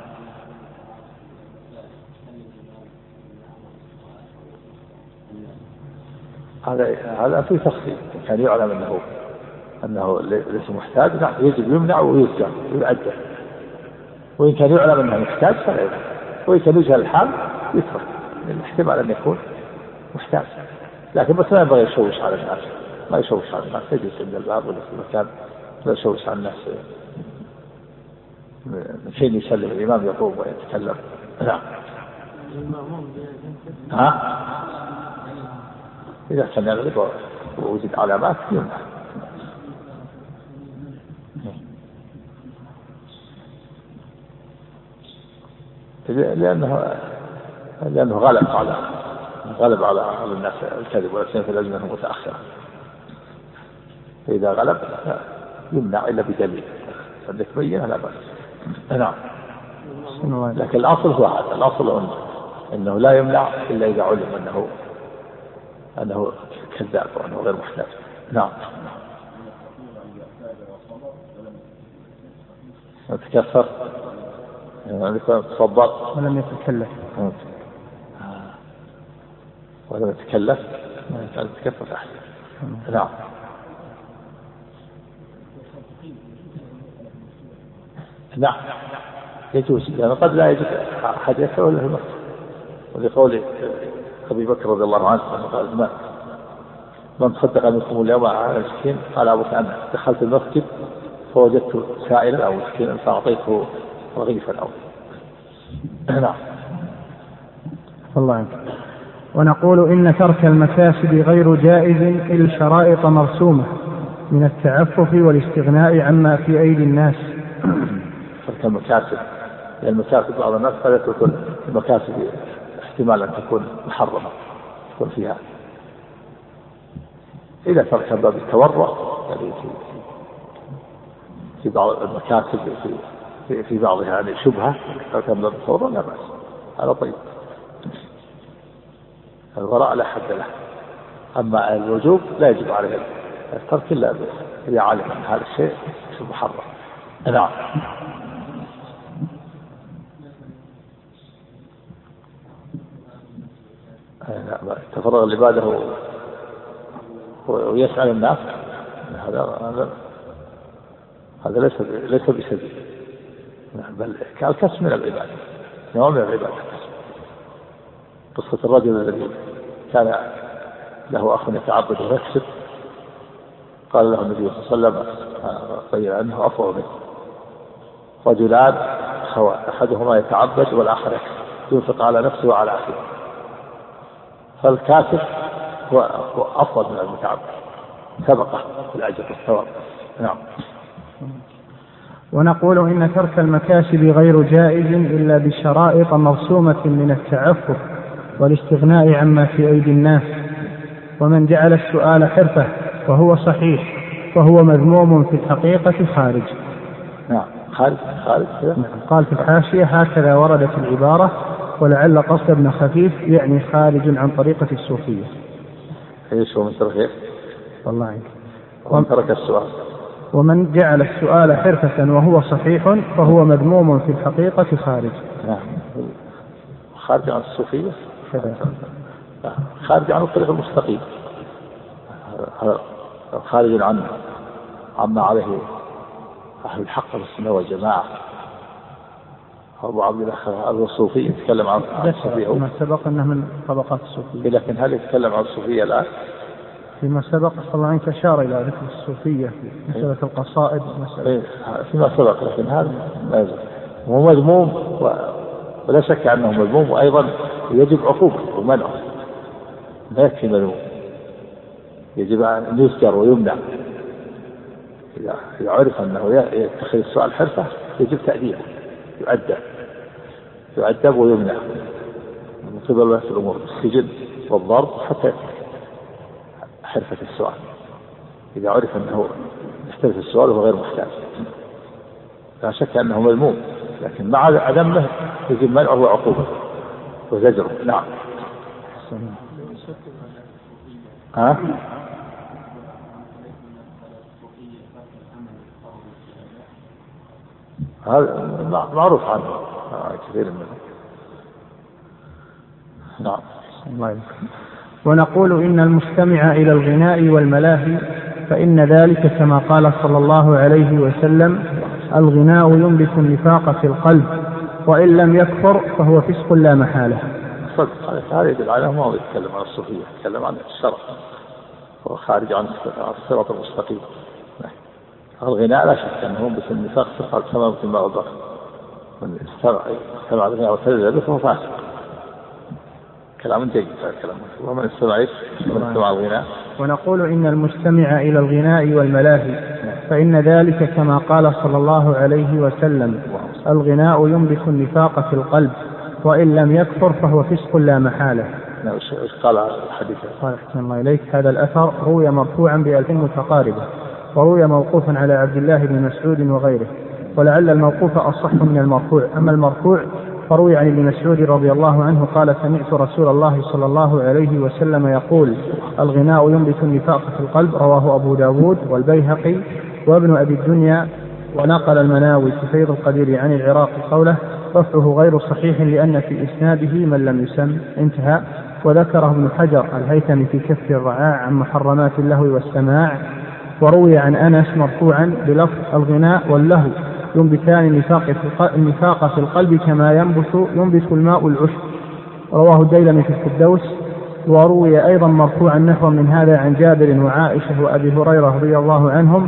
هذا هذا في تفصيل، كان يعلم أنه أنه ليس محتاج نعم يجب يمنع ويسجع ويعجل، وإن كان يعلم أنه محتاج فلا يفعل، وإن كان يجهل الحال يترك، الاحتمال أن يكون محتاج، لكن بس ما ينبغي يشوش على الناس، ما يشوش على الناس، يجلس عند الباب ولا في المكان لا يشوش على الناس من حين يسلم الإمام يقوم ويتكلم. نعم. ها؟ إذا كان يغلب ووجد علامات يمنع. لأنه لأنه غلب على غلب على الناس الكذب والسنة في الأزمنة المتأخرة، فإذا غلب يمنع إلا بدليل فإنك بينه لا بأس. نعم. لكن الأصل هو هذا، الأصل أنه لا يمنع إلا إذا علم أنه أنه كذاب وأنه غير محتاج. نعم. تكثر يعني تصبر ولم يتكلف ولم يتكلف كان يتكفف أحسن. نعم. نعم يجوز، لأن قد لا يجوز أحد يسأل له المسجد، ولقول أبي بكر رضي الله عنه قال: ما من تصدق منكم اليوم على المسكين؟ قال أبو بكر: أنا دخلت المسجد فوجدت سائلا أو مسكينا فأعطيته رغيفا أو نعم. الله عنك. ونقول إن ترك المكاسب غير جائز إلا شرائط مرسومة من التعفف والاستغناء عما في أيدي الناس. ترك المكاسب، لأن المكاسب بعض الناس قد يترك المكاسب احتمال أن تكون محرمة تكون فيها، إذا ترك باب التورع يعني في بعض المكاسب في في, في بعضها يعني شبهة، ترك باب التورع لا بأس، هذا طيب. الوراء لا حد له، أما الوجوب لا يجب عليه الترك إلا إذا علم أن هذا الشيء محرم. نعم. تفرغ العبادة ويسأل الناس، هذا هذا هذا ليس ليس بسبيل، بل كالكسب من العبادة، نوع من العبادة. قصة الرجل الذي كان له أخ يتعبد ويكسب، قال له النبي صلى الله عليه وسلم قيل أنه أفضل منه، رجلان خوا أحدهما يتعبد والآخر يكسب، ينفق على نفسه وعلى أخيه، فالكاسب هو أفضل من المتعبد، سبقه في الأجر والثواب. نعم. ونقول إن ترك المكاسب غير جائز إلا بشرائط مرسومة من التعفف والاستغناء عما في أيدي الناس. ومن جعل السؤال حرفة وهو صحيح فهو مذموم في الحقيقة خارج. نعم. خارج خارج. قال في الحاشية هكذا وردت العبارة، ولعل قصد ابن خفيف يعني خارج عن طريقة الصوفية. ايش هو من ترك؟ والله عنك. ومن ترك السؤال. ومن جعل السؤال حرفة وهو صحيح فهو مذموم في الحقيقة خارج. نعم. خارج عن الصوفية. خارج عن الطريق المستقيم، خارج عن عما عليه أهل الحق والسنة والجماعة. أبو عبد الله الصوفي يتكلم عن الصوفية، ما سبق أنه من طبقات الصوفية، لكن هل يتكلم عن الصوفية الآن؟ فيما سبق صلى الله عليه وسلم أشار إلى ذكر الصوفية في مسألة القصائد مسألة فيما سبق، لكن هذا لا يزال هو مذموم، ولا شك أنه مذموم، وأيضا يجب عقوبته ومنعه، لا يكفي مذموم، يجب أن يذكر ويمنع. إذا عرف أنه يتخذ السؤال حرفة يجب تأديبه، يؤدب يؤدب ويمنع من قبل ولاة الأمور بالسجن والضرب حتى يترك حرفة السؤال، إذا عرف أنه يحترف السؤال وهو غير محتاج. لا شك أنه مذموم، لكن مع عدم له يجب منعه وعقوبته وزجره. نعم. ها؟ هذا معروف عنه كثير منه. نعم. ونقول إن المستمع إلى الغناء والملاهي فإن ذلك كما قال صلى الله عليه وسلم: الغناء ينبت النفاق في القلب وإن لم يكفر فهو فسق لا محالة. صدق. هذا يدل على ما هو يتكلم عن الصوفية، يتكلم عن الشرع، هو خارج عن الصراط المستقيم. الغناء لا شك أنه ينبت النفاق في القلب كما مثل ما أبقى من استمع الغناء وتلذذ به فهو فاسق. كلام جيد هذا الكلام. ومن استمع استمع الغناء. ونقول إن المستمع إلى الغناء والملاهي فإن ذلك كما قال صلى الله عليه وسلم: الغناء ينبت النفاق في القلب وإن لم يكفر فهو فسق لا محالة. قال الحديث. قال أحسن الله إليك: هذا الأثر روي مرفوعا بألفاظ متقاربة، وروي موقوفا على عبد الله بن مسعود وغيره، ولعل الموقوف أصح من المرفوع. أما المرفوع فروي عن ابن مسعود رضي الله عنه قال: سمعت رسول الله صلى الله عليه وسلم يقول: الغناء ينبت النفاق في القلب. رواه أبو داود والبيهقي وابن أبي الدنيا. ونقل المناوي في فيض القدير عن العراقي قوله: رفعه غير صحيح لأن في إسناده من لم يسم. انتهى. وذكره ابن حجر الهيثمي في كف الرعاع عن محرمات اللهو والسماع. وروي عن أنس مرفوعا بلفظ: الغناء واللهو ينبتان النفاق في القلب كما ينبت ينبت الماء العشب. رواه الديلمي في الفردوس. وروي أيضا مرفوعا نحو من هذا عن جابر وعائشة وأبي هريرة رضي الله عنهم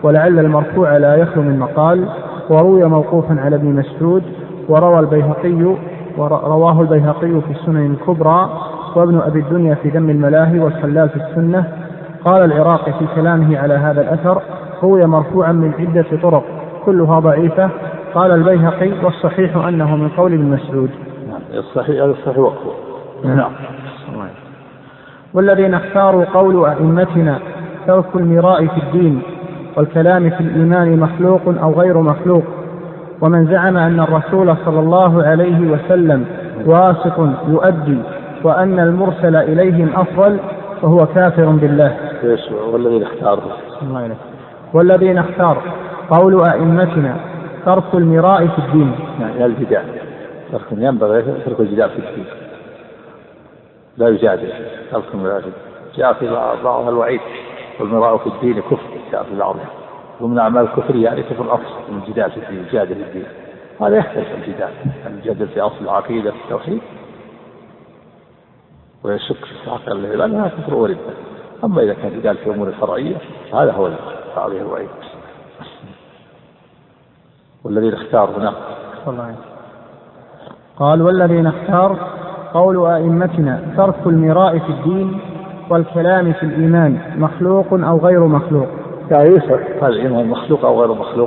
ولعل المرفوع لا يخلو من مقال. وروي موقوفا على ابن مسعود، وروى البيهقي ورواه البيهقي في السنن الكبرى، وابن أبي الدنيا في ذم الملاهي، والخلال في السنة. قال العراقي في كلامه على هذا الأثر: روي مرفوعا من عدة طرق كلها ضعيفة. قال البيهقي: والصحيح أنه من قول ابن مسعود. الصحيح الصحيح وقفه. نعم. والذين اختاروا قول أئمتنا ترك المراء في الدين والكلام في الإيمان مخلوق أو غير مخلوق. ومن زعم أن الرسول صلى الله عليه وسلم واسط يؤدي وأن المرسل إليهم أفضل فهو كافر بالله. والذين اختاروا والذين اختار قول أئمتنا ترك المراء في الدين، يعني الجدال، ترك ينبغي ترك الجدال في الدين، لا يجادل. ترك المراء جاء في بعض الوعيد، والمراء في الدين كفر، جاء في بعضها، ومن أعمال الكفر يعني كفر أصل من الجدال في الدين، الجادل في الدين. هذا يختلف الجدال، الجدل في أصل العقيدة في التوحيد ويشك في حق الله، لأنها كفر ورد. أما إذا كان جدال في أمور الفرعية هذا هو عليه الوعيد. والذين اختاروا هنا قال: والذين اختار قول أئمتنا ترك المراء في الدين والكلام في الإيمان مخلوق أو غير مخلوق. يعني يسأل هل الإيمان مخلوق أو غير مخلوق؟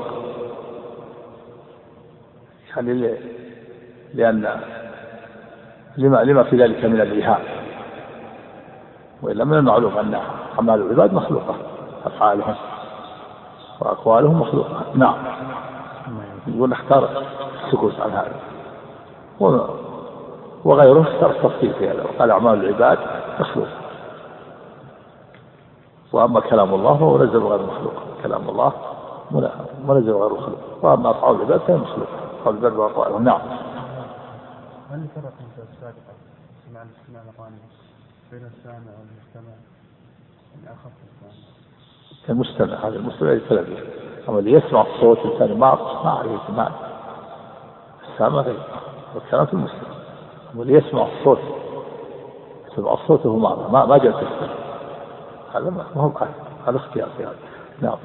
يعني لأن لما لما في ذلك من الإيهام، وإلا من المعلوم أن أعمال العباد مخلوقة، أفعالهم وأقوالهم مخلوقة. نعم. يقول نختار السكوت عن هذا، وغيره اختار التفصيل في هذا وقال أعمال العباد مخلوقة، وأما كلام الله فهو منزل غير مخلوق. كلام الله منزل غير مخلوق، وأما أفعال العباد فهي مخلوقة، أفعال العباد وأقوالهم. نعم. هل فرق في السابقة سمع الاستماع الغانم بين السامع والمستمع؟ من أخف السامع المستمع، هذا المستمع يتلبي، أما اللي يسمع الصوت الثاني ما ما عليه سماع. السامع غير، والكلام في المستمع. واللي يسمع الصوت يسمع الصوت هو ما ما ما جاء تسمع، هذا ما هو هذا اختيار في هذا. نعم.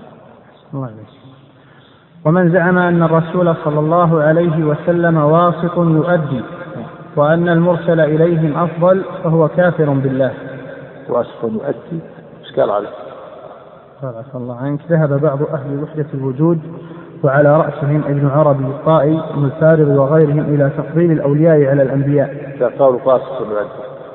ومن زعم أن الرسول صلى الله عليه وسلم واسط يؤدي وأن المرسل إليهم أفضل فهو كافر بالله. واسط يؤدي إيش قال عليه؟ قال عفى الله عنك: ذهب بعض أهل وحدة الوجود وعلى رأسهم ابن عربي الطائي ابن الفارغ وغيرهم إلى تفضيل الأولياء على الأنبياء. قالوا واسط يؤدي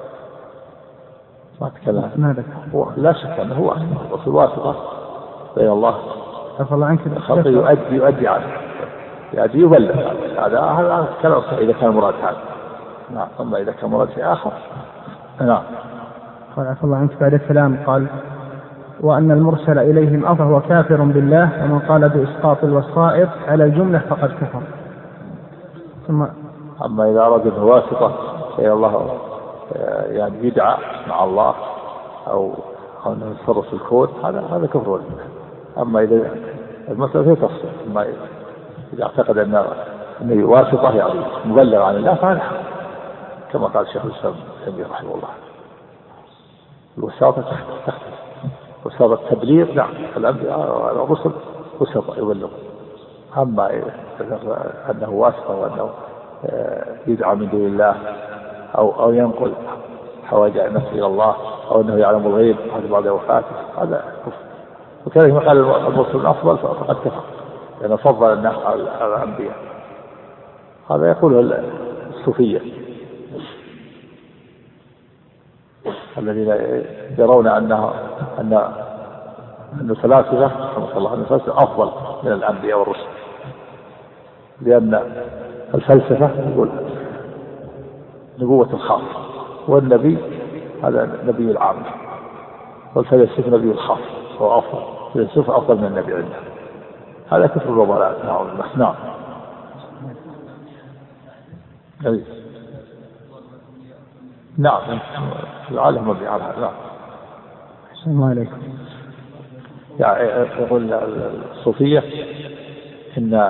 ما تكلم. ماذا؟ لا شك أنه هو وفي واسطة بين الله عفى الله عنك خلقه يؤدي يؤدي عنه يؤدي يبلغ. هذا هذا كلام صحيح إذا كان مراد هذا. نعم. أما إذا كان مراد في آخر. نعم. قال عفى الله عنك بعد السلام قال: وأن المرسل إليهم أفضل هو كافر بالله، ومن قال بإسقاط الوسائط على الجملة فقد كفر. ثم أما إذا أراد الواسطة إلى الله يعني بدعة مع الله أو أنه يتصرف في الكون، هذا هذا كفر ولد. أما إذا المسألة هي تفصيل، أما إذا اعتقد أن أنه واسطة يعني مبلغ عن الله فهذا كما قال الشيخ الإسلام ابن رحمه الله. الوساطة تختلف، وساطة التبليغ نعم الأنبياء والرسل وساطة يبلغ. أما أنه واسطة وأنه يدعى من دون الله أو أو ينقل حوائج الناس إلى الله أو أنه يعلم الغيب هذا بعد وفاته هذا كفر. وكذلك ما قال المرسل الأفضل فقد كفر لأنه فضل الناس على الأنبياء. هذا يقوله الصوفية الذين يرون أنها أن أن الفلاسفة رحمه الله أن الفلاسفة أفضل من الأنبياء والرسل، لأن الفلسفة يقول نبوة الخاصة، والنبي هذا نبي العام، والفلسفة نبي الخاص هو أفضل، الفلسفة أفضل من النبي عنده. هذا كفر وضلال. نعم. نعم. نعم. العالم مبني على هذا. نعم. أحسن الله إليكم. يعني يقول الصوفية إن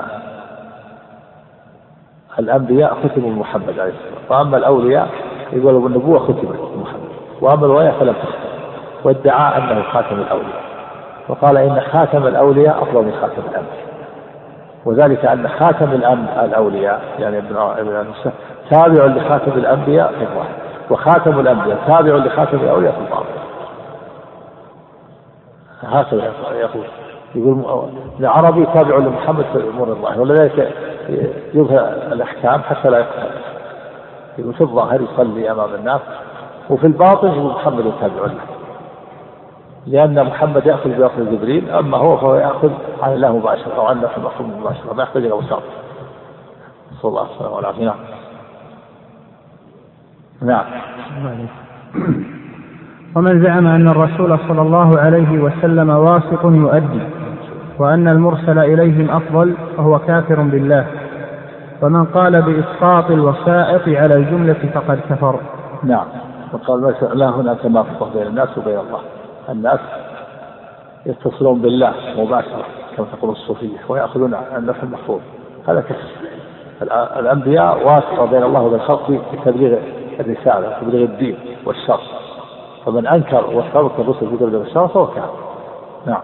الأنبياء ختموا محمد عليه السلام، وأما الأولياء يقولوا بالنبوة ختمت محمد، وأما الولاية فلم تختم، وادعى أنه خاتم الأولياء. وقال إن خاتم الأولياء أفضل من خاتم الأنبياء، وذلك أن خاتم الأولياء يعني ابن تابع لخاتم الأنبياء في الظاهر، وخاتم الأنبياء تابع لخاتم الأولياء في الباطن. هكذا يقول يقول العربي تابع لمحمد في أمور الله، ولذلك يظهر الأحكام حتى لا يقتل. يقول في الظاهر يصلي أمام الناس، وفي الباطن يقول محمد تابع له، لأن محمد يأخذ بأخذ جبريل، أما هو فهو يأخذ عن الله مباشرة أو عن نفسه مباشرة، ما يحتاج إلى وساطة. صلى الله عليه وسلم والعافية. نعم. نعم. ومن زعم أن الرسول صلى الله عليه وسلم واثق يؤدي، وأن المرسل إليهم أفضل، فهو كافر بالله. ومن قال بإسقاط الوسائط على الجملة فقد كفر. نعم. وقال لا هنا تمافق بين الناس وبين الله، الناس يتصلون بالله مباشرة كما تقول الصوفية ويأخذون النفع المحفوظ، هذا كفر. الأنبياء واسطة بين الله وبين الخلق في تبليغ الرسالة وتبليغ الدين والشر، فمن أنكر وترك الرسل في تبليغ الشر فهو كافر. نعم.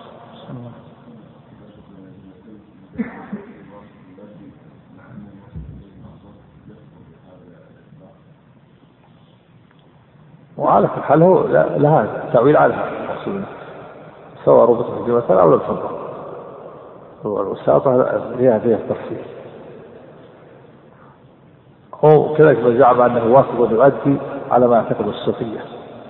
وعلى كل حال هو لها تأويل على هذا المقصود، سواء ربطه في مثلا أو لا تفضل، والوساطة هي فيها التفصيل. هو كذلك زعم أنه واثق يؤدي على ما يعتقد الصوفية،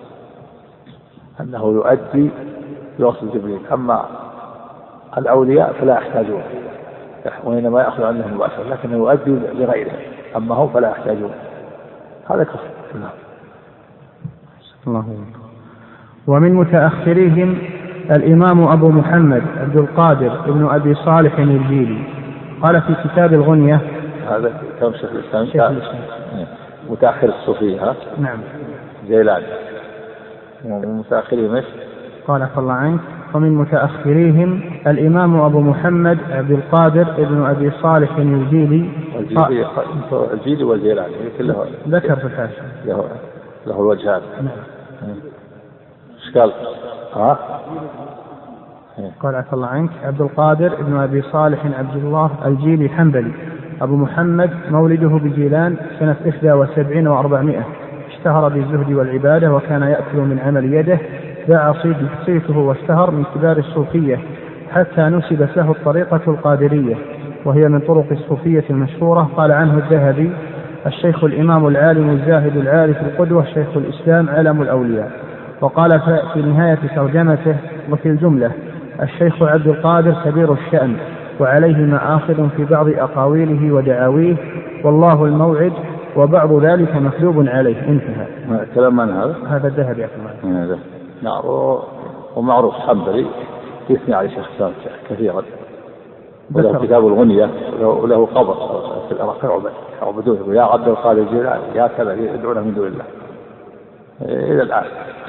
أنه يؤدي بوصف جبريل، أما الأولياء فلا يحتاجون، وإنما يأخذ عنهم مباشرة، لكنه يؤدي لغيره، أما هم فلا يحتاجون. هذا كفر. الله. ومن متأخريهم الإمام أبو محمد عبد القادر ابن أبي صالح الجيلي قال في كتاب الغنية، هذا كلام شيخ الإسلام متأخر الصوفية. ها؟ نعم. جيلاني. ومن متأخريهم ايش؟ قال عفى الله عنك. ومن متأخريهم الإمام أبو محمد عبد القادر ابن أبي صالح الجيلي. الجيلي, الجيلي والجيلاني كله ذكر في الحاشية له له الوجهان. نعم. ايش قال؟ ها؟ قال عفى الله عنك عبد القادر ابن أبي صالح عبد الله الجيلي الحنبلي أبو محمد، مولده بجيلان سنة إحدى وسبعين وأربعمائة، اشتهر بالزهد والعبادة وكان يأكل من عمل يده، باع صيته واشتهر من كبار الصوفية حتى نسبت له الطريقة القادرية، وهي من طرق الصوفية المشهورة. قال عنه الذهبي: الشيخ الإمام العالم الزاهد العارف القدوة شيخ الإسلام علم الأولياء. وقال في نهاية ترجمته: وفي الجملة الشيخ عبد القادر كبير الشأن، وعليه مآخذ في بعض أقاويله ودعاويه، والله الموعد، وبعض ذلك مكذوب عليه. انتهى. كلام من هذا؟ هذا الذهبي. هذا نعم. ومعروف حنبلي يثني على شيخ الإسلام كثيرا، وله كتاب الغنية وله قبر في العراق يعبدونه يا عبد القادر الجيلاني يا كذا، يدعونه من دون الله إلى الآن.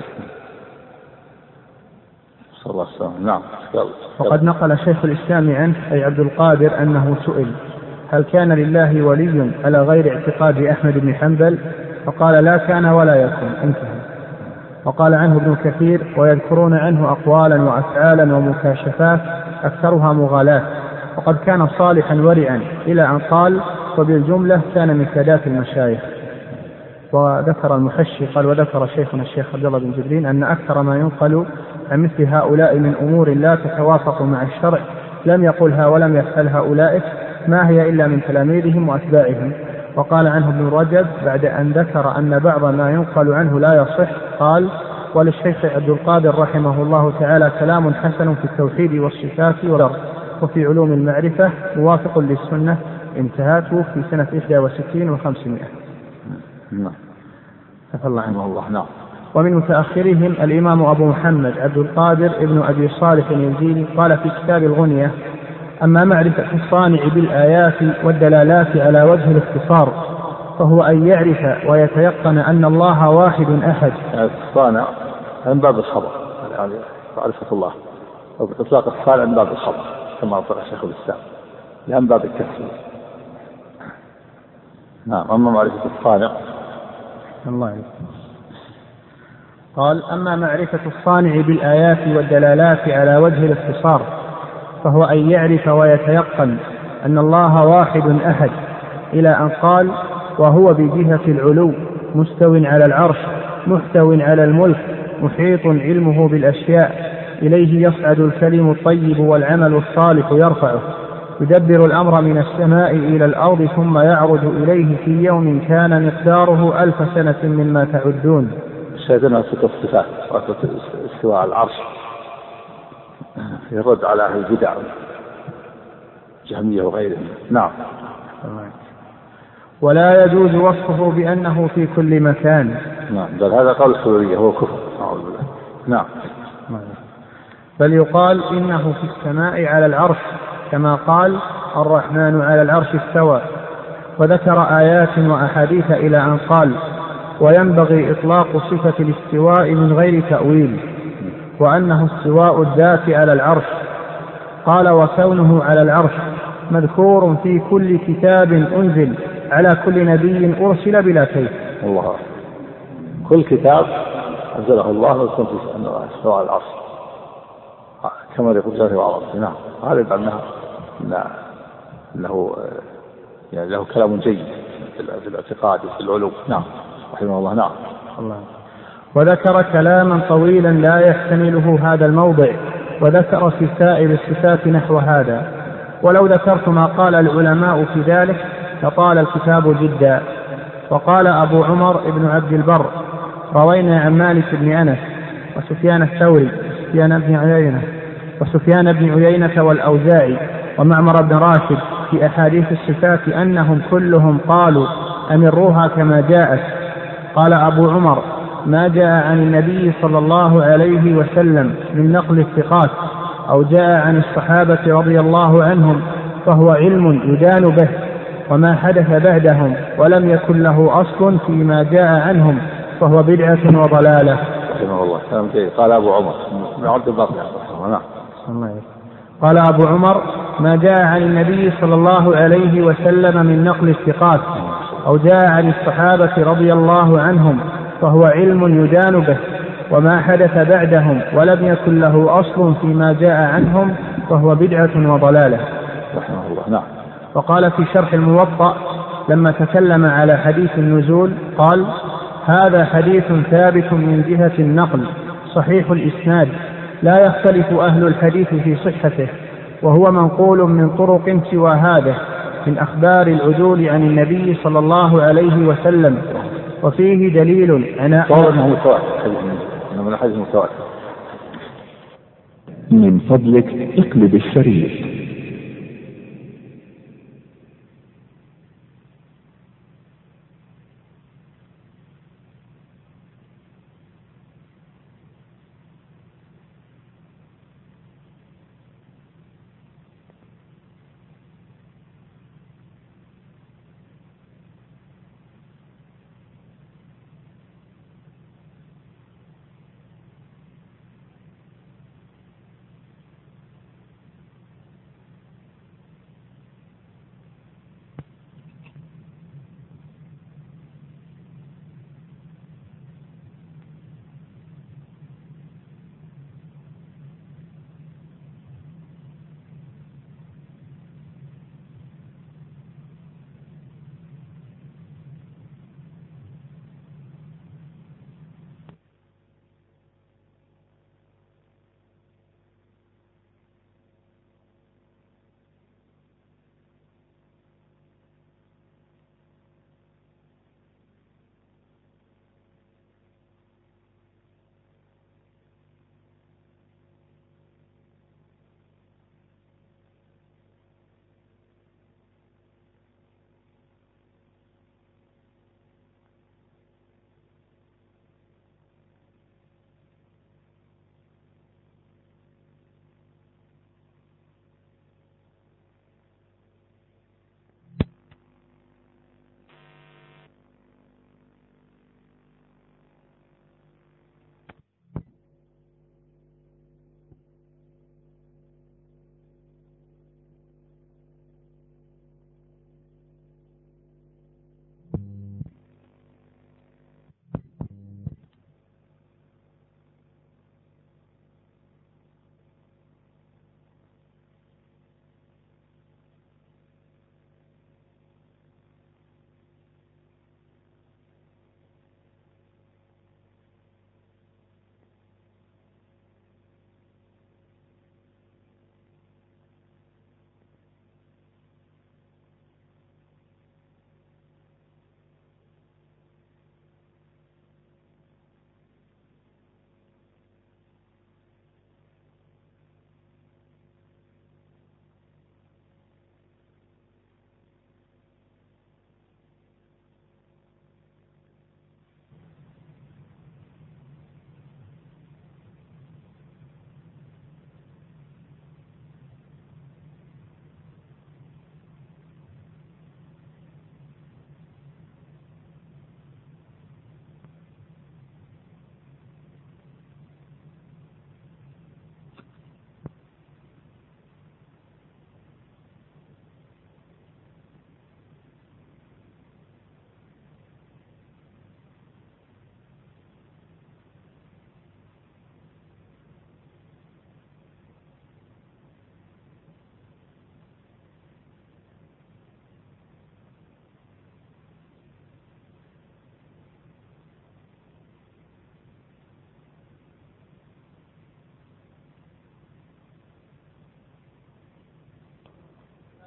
صلى الله عليه وسلم. نعم. وقد نقل شيخ الإسلام عنه أي عبد القادر أنه سئل: هل كان لله ولي على غير اعتقاد أحمد بن حنبل؟ فقال: لا كان ولا يكون. انتهى. وقال عنه ابن كثير: ويذكرون عنه أقوالا وأفعالا ومكاشفات أكثرها مغالاة، وقد كان صالحا ورعا، إلى أن قال: وبالجملة كان من سادات المشايخ. وذكر المحشي قال: وذكر شيخنا الشيخ عبد الله بن جبرين أن أكثر ما ينقل عن مثل هؤلاء من أمور لا تتوافق مع الشرع لم يقلها ولم يسألها أولئك، ما هي إلا من تلاميذهم وأتباعهم. وقال عنه ابن رجب بعد أن ذكر أن بعض ما ينقل عنه لا يصح، قال: وللشيخ عبد القادر رحمه الله تعالى كلام حسن في التوحيد والصفات والأرض وفي علوم المعرفة موافق للسنة. انتهاته في سنة إحدى وستين وخمسمائة. نعم. الله عنه الله. نعم. ومن متأخرهم الإمام أبو محمد عبد القادر ابن أبي صالح الجيلي قال في كتاب الغنية: أما معرفة الصانع بالآيات والدلالات على وجه الاختصار فهو أن يعرف ويتيقن أن الله واحد أحد. الصانع من باب الخبر، يعني معرفة الله أو إطلاق الصانع من باب الخبر كما قال شيخ الإسلام، من باب التفسير. نعم. أما معرفة الصانع الله. قال: أما معرفة الصانع بالآيات والدلالات على وجه الاختصار فهو أن يعرف ويتيقن أن الله واحد أحد، إلى أن قال: وهو بجهة العلو مستو على العرش محتو على الملك محيط علمه بالأشياء، إليه يصعد الكلم الطيب والعمل الصالح يرفعه، يدبر الأمر من السماء إلى الأرض ثم يعرج إليه في يوم كان مقداره ألف سنة مما تعدون. سيدنا في الصفات استواء العرش يرد على أهل البدع جهمية وغيرهم. نعم. ولا يجوز وصفه بأنه في كل مكان. نعم، بل هذا قول الحلولية هو كفر. نعم. بل يقال إنه في السماء على العرش، كما قال: الرحمن على العرش استوى. وذكر آيات وأحاديث إلى أن قال: وينبغي إطلاق صفة الاستواء من غير تأويل، وأنه استواء الذات على العرش. قال: وكونه على العرش مذكور في كل كتاب أنزل على كل نبي أرسل بلا كيف. الله، كل كتاب أنزله الله يكون في أنه استواء العرش كما يقول جل وعلا. نعم، هذا يدعى أنه يعني له كلام جيد في الاعتقاد وفي العلو. نعم، رحمه الله. نعم. الله. وذكر كلاما طويلا لا يحتمله هذا الموضع، وذكر في سائر الصفات نحو هذا، ولو ذكرت ما قال العلماء في ذلك لطال الكتاب جدا. وقال أبو عمر ابن عبد البر: روينا عن مالك بن أنس وسفيان الثوري وسفيان بن عيينة وسفيان بن عيينة والأوزاعي ومعمر بن راشد في أحاديث الصفات أنهم كلهم قالوا أمروها كما جاءت. قال أبو عمر: ما جاء عن النبي صلى الله عليه وسلم من نقل الثقات أو جاء عن الصحابة رضي الله عنهم فهو علم يدان به، وما حدث بعدهم ولم يكن له أصل فيما جاء عنهم فهو بدعة وضلالة. رحمه الله. قال أبو عمر بن عبد البر. قال أبو عمر: ما جاء عن النبي صلى الله عليه وسلم من نقل الثقات أو جاء عن الصحابة رضي الله عنهم فهو علم يدان به، وما حدث بعدهم ولم يكن له أصل فيما جاء عنهم فهو بدعة وضلالة. رحمه الله. نعم. وقال في شرح الموطأ لما تكلم على حديث النزول قال: هذا حديث ثابت من جهة النقل صحيح الإسناد، لا يختلف أهل الحديث في صحته، وهو منقول من طرق سوى هذا من أخبار العدول عن النبي صلى الله عليه وسلم، وفيه دليل على من حديث متواتر. من فضلك اقلب الشريط.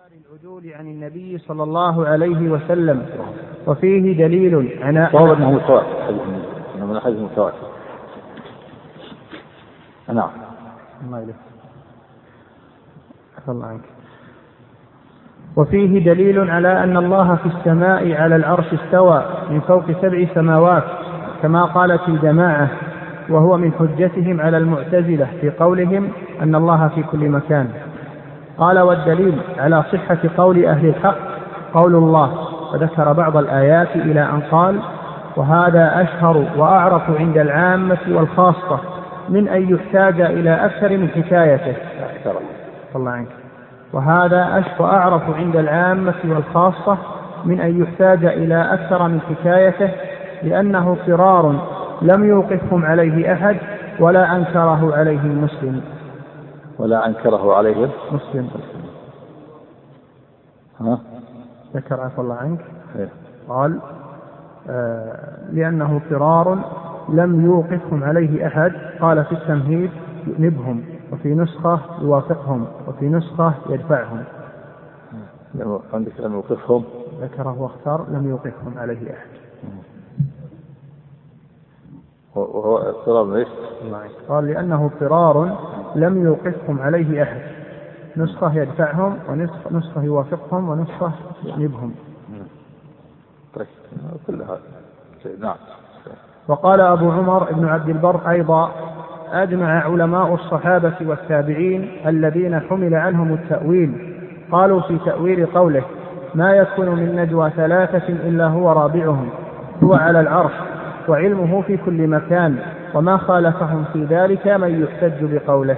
العدول عن النبي صلى الله عليه وسلم، وفيه دليل على صواب أنه متواتر، أنه من حيث متواتر. نعم. الله عنك. وفيه دليل على أن الله في السماء على العرش استوى من فوق سبع سماوات كما قالت الجماعة، وهو من حجتهم على المعتزلة في قولهم أن الله في كل مكان. قال والدليل على صحة قول أهل الحق قول الله، وذكر بعض الآيات إلى أن قال وهذا أشهر وأعرف عند العامة والخاصة من أن يحتاج إلى أكثر من حكايته. الله عنك. وهذا أشهر وأعرف عند العامة والخاصة من أن يحتاج إلى أكثر من حكايته، لأنه قرار لم يوقفهم عليه أحد ولا أنكره عليه مسلم. ولا أنكره عليه مسلم. ها؟ ذكر عفى الله عنك. قال آه لأنه قرار لم يوقفهم عليه أحد. قال في التمهيد يؤنبهم، وفي نسخة يوافقهم، وفي نسخة يدفعهم. عندك لم يوقفهم، ذكره واختار لم يوقفهم عليه أحد. وهو اضطرار ليش؟ قال لأنه اضطرار لم يوقفهم عليه أحد. نسخة يدفعهم، ونسخة يوافقهم، ونسخة ينبهم. طيب كل هذا. نعم. وقال أبو عمر بن عبد البر أيضا أجمع علماء الصحابة والتابعين الذين حمل عنهم التأويل، قالوا في تأويل قوله ما يكون من نجوى ثلاثة إلا هو رابعهم هو على العرش وعلمه في كل مكان، وما خالفهم في ذلك من يحتج بقوله.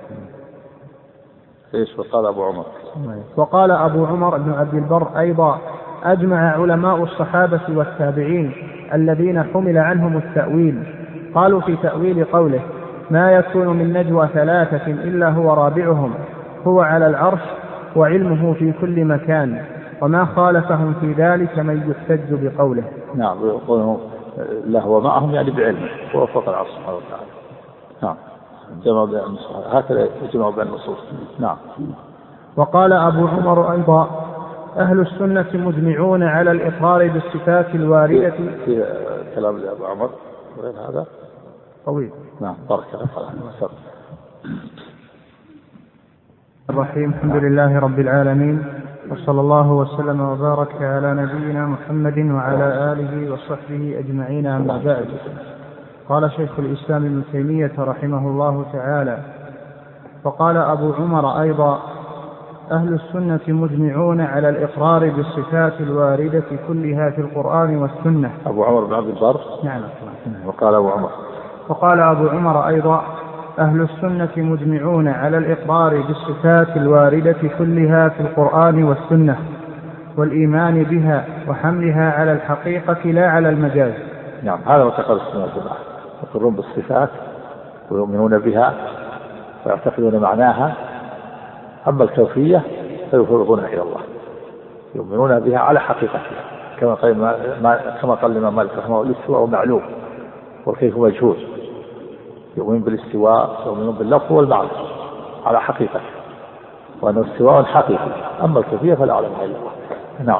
ايش وقال أبو عمر؟ وقال أبو عمر بن عبد البر أيضا أجمع علماء الصحابة والتابعين الذين حمل عنهم التأويل، قالوا في تأويل قوله ما يكون من نجوى ثلاثة إلا هو رابعهم هو على العرش وعلمه في كل مكان، وما خالفهم في ذلك من يحتج بقوله. نعم. يقولون له معهم يعني بعلمه هو فوق العرش سبحانه وتعالى. نعم. جمع بين النصوص، هكذا يجمع بين النصوص. نعم. وقال أبو عمر أيضا أهل السنة مجمعون على الإقرار بالصفات الواردة. في كلام أبو عمر غير هذا طويل. نعم. بارك الله. الرحيم. الحمد لله رب العالمين، وصلى الله وسلم وبارك على نبينا محمد وعلى آله وصحبه أجمعين، أما بعد. قال شيخ الإسلام ابن تيمية رحمه الله تعالى فقال أبو عمر أيضا أهل السنة مجمعون على الإقرار بالصفات الواردة كلها في القرآن والسنة. أبو عمر بن عبد البر. نعم. وقال أبو عمر وقال أبو عمر أيضا أهل السنة مجمعون على الإقرار بالصفات الواردة كلها في القرآن والسنة والإيمان بها وحملها على الحقيقة لا على المجاز. نعم. هذا ما تقول السنة والجماعة، يقرون بالصفات ويؤمنون بها ويعتقدون معناها، أما الكيفية فيفرضونها إلى الله، يؤمنون بها على حقيقتها كما قال ما كما قال الإمام مالك رحمه الله الاستواء معلوم والكيف مجهول. يؤمنون بالاستواء يؤمنون باللفظ والمعنى على حقيقته، وأنه استواء حقيقي، أما الكيفية فلا أعلم إلا الله. نعم.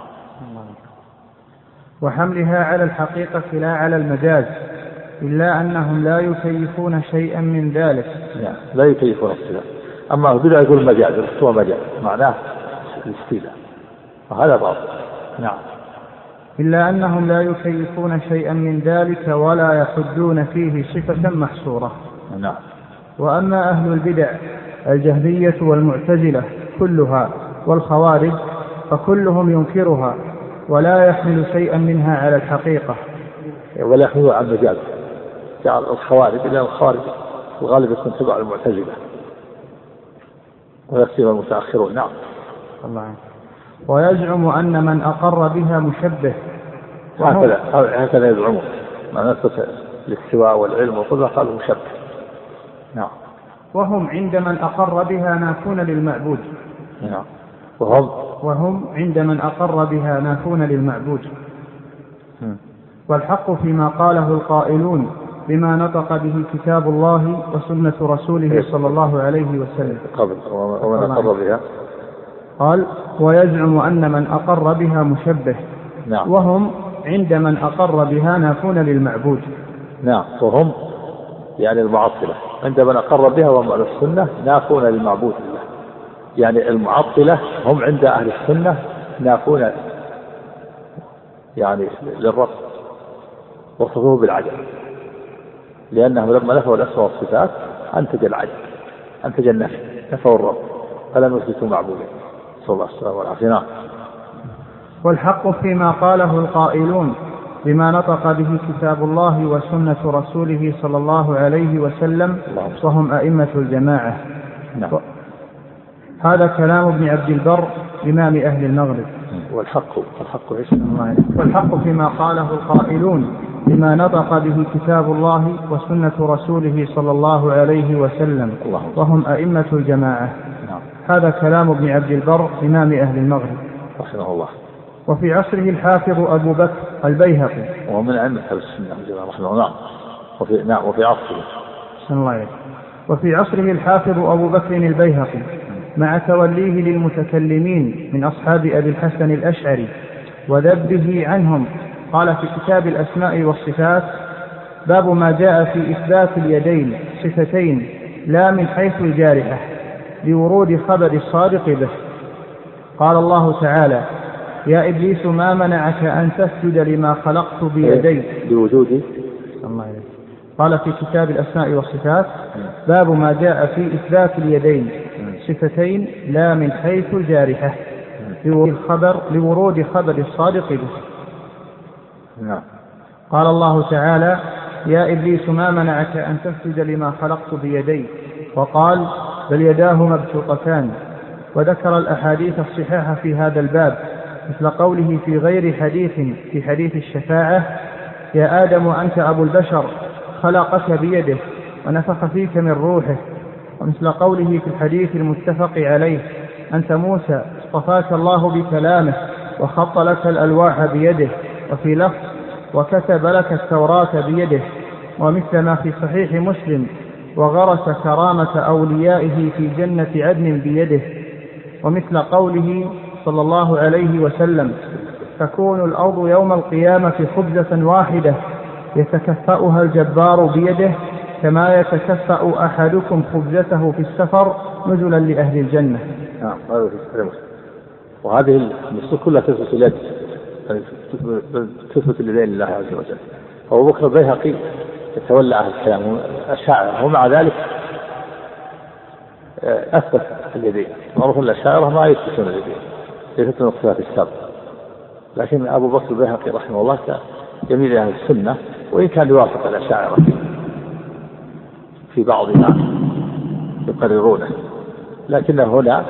وحملها على الحقيقة لا على المجاز، إلا أنهم لا يكيفون شيئا من ذلك. نعم. لا يكيفون الصفات. أما بدأ يقول مجاز، الاستواء مجاز معناه الاستيلاء، وهذا باطل. نعم. إلا أنهم لا يكيفون شيئا من ذلك ولا يحدون فيه صفة محصورة. نعم. وأما أهل البدع الجهمية والمعتزلة كلها والخوارج فكلهم ينكرها ولا يحمل شيئا منها على الحقيقة ولا يحملها على المجاز. جعل الخوارج إلى الخوارج الغالب يكون تبع المعتزلة ويكثر المتأخرون. نعم. الله. ويزعم أن من أقر بها مشبه. هكذا هكذا يزعمون ما نثبت الاستواء والعلم وكذا قالوا مشبه. نعم. وهم عند من أقر بها نافون للمعبود. نعم. وهم وهم عند من أقر بها نافون للمعبود. والحق فيما قاله القائلون بما نطق به كتاب الله وسنة رسوله صلى الله عليه وسلم. قبل ومن أقر بها قال ويزعم أن من أقر بها مشبه. نعم. وهم عند من أقر بها نافون للمعبود. نعم. وهم يعني المعطلة عند من أقر بها وهم أهل السنة نافون للمعبود الله. يعني المعطلة هم عند أهل السنة نافون يعني للرب وصفوه بالعدم، لأنهم لما نفوا الأسماء والصفات أنتج العدم، أنتج النفي، نفوا الرب فلم يثبتوا معبودا. صلى الله عليه وسلم والعافية. والحق فيما قاله القائلون بما نطق به كتاب الله وسنة رسوله صلى الله عليه وسلم وهم أئمة الجماعة. نعم. هذا كلام ابن عبد البر إمام أهل المغرب. والحق الحق والحق فيما قاله القائلون بما نطق به كتاب الله وسنة رسوله صلى الله عليه وسلم وهم أئمة الجماعة. نعم. هذا كلام ابن عبد البر إمام أهل المغرب رحمه الله. وفي عصره الحافظ أبو بكر البيهقي وهو من أئمة السنة رحمه الله. وفي نعم وفي عصره الله وفي عصره الحافظ أبو بكر البيهقي مع توليه للمتكلمين من أصحاب أبي الحسن الأشعري وذبه عنهم قال في كتاب الأسماء والصفات باب ما جاء في إثبات اليدين صفتين لا من حيث الجارحة لورود خبر الصادق به. قال الله تعالى يا إبليس ما منعك أن تسجد لما خلقت بيدي بوجودي. قال في كتاب الأسماء والصفات باب ما جاء في إثبات اليدين صفتين لا من حيث الجارحة لورود خبر, لورود خبر الصادق به. نعم. قال الله تعالى يا إبليس ما منعك أن تسجد لما خلقت بيدي وقال بل يداه مبسوطتان. وذكر الأحاديث الصحيحة في هذا الباب مثل قوله في غير حديث في حديث الشفاعة يا آدم أنت أبو البشر خلقك بيده ونفخ فيك من روحه. ومثل قوله في الحديث المتفق عليه أنت موسى اصطفاك الله بكلامه وخط لك الألواح بيده. وفي لفظ وكتب لك التوراة بيده. ومثل ما في صحيح مسلم وغرس كرامة أوليائه في جنة عدن بيده. ومثل قوله صلى الله عليه وسلم تكون الأرض يوم القيامة خبزة واحدة يتكفأها الجبار بيده كما يتكفأ أحدكم خبزته في السفر نزلا لأهل الجنة. نعم. وهذه النصوص كلها تثبت اليد تثبت اليدين لله عز وجل. أبو بكر البيهقي يتولى أهل الكلام الأشاعرة ومع ذلك أثبت اليدين. معروف الأشاعرة ما يثبتون اليدين يثبتون الصفات السبع، لكن أبو بكر البيهقي رحمه الله يميل أهل السنة وإن كان يوافق الأشاعرة في بعض ما يقررونه، لكنه هنا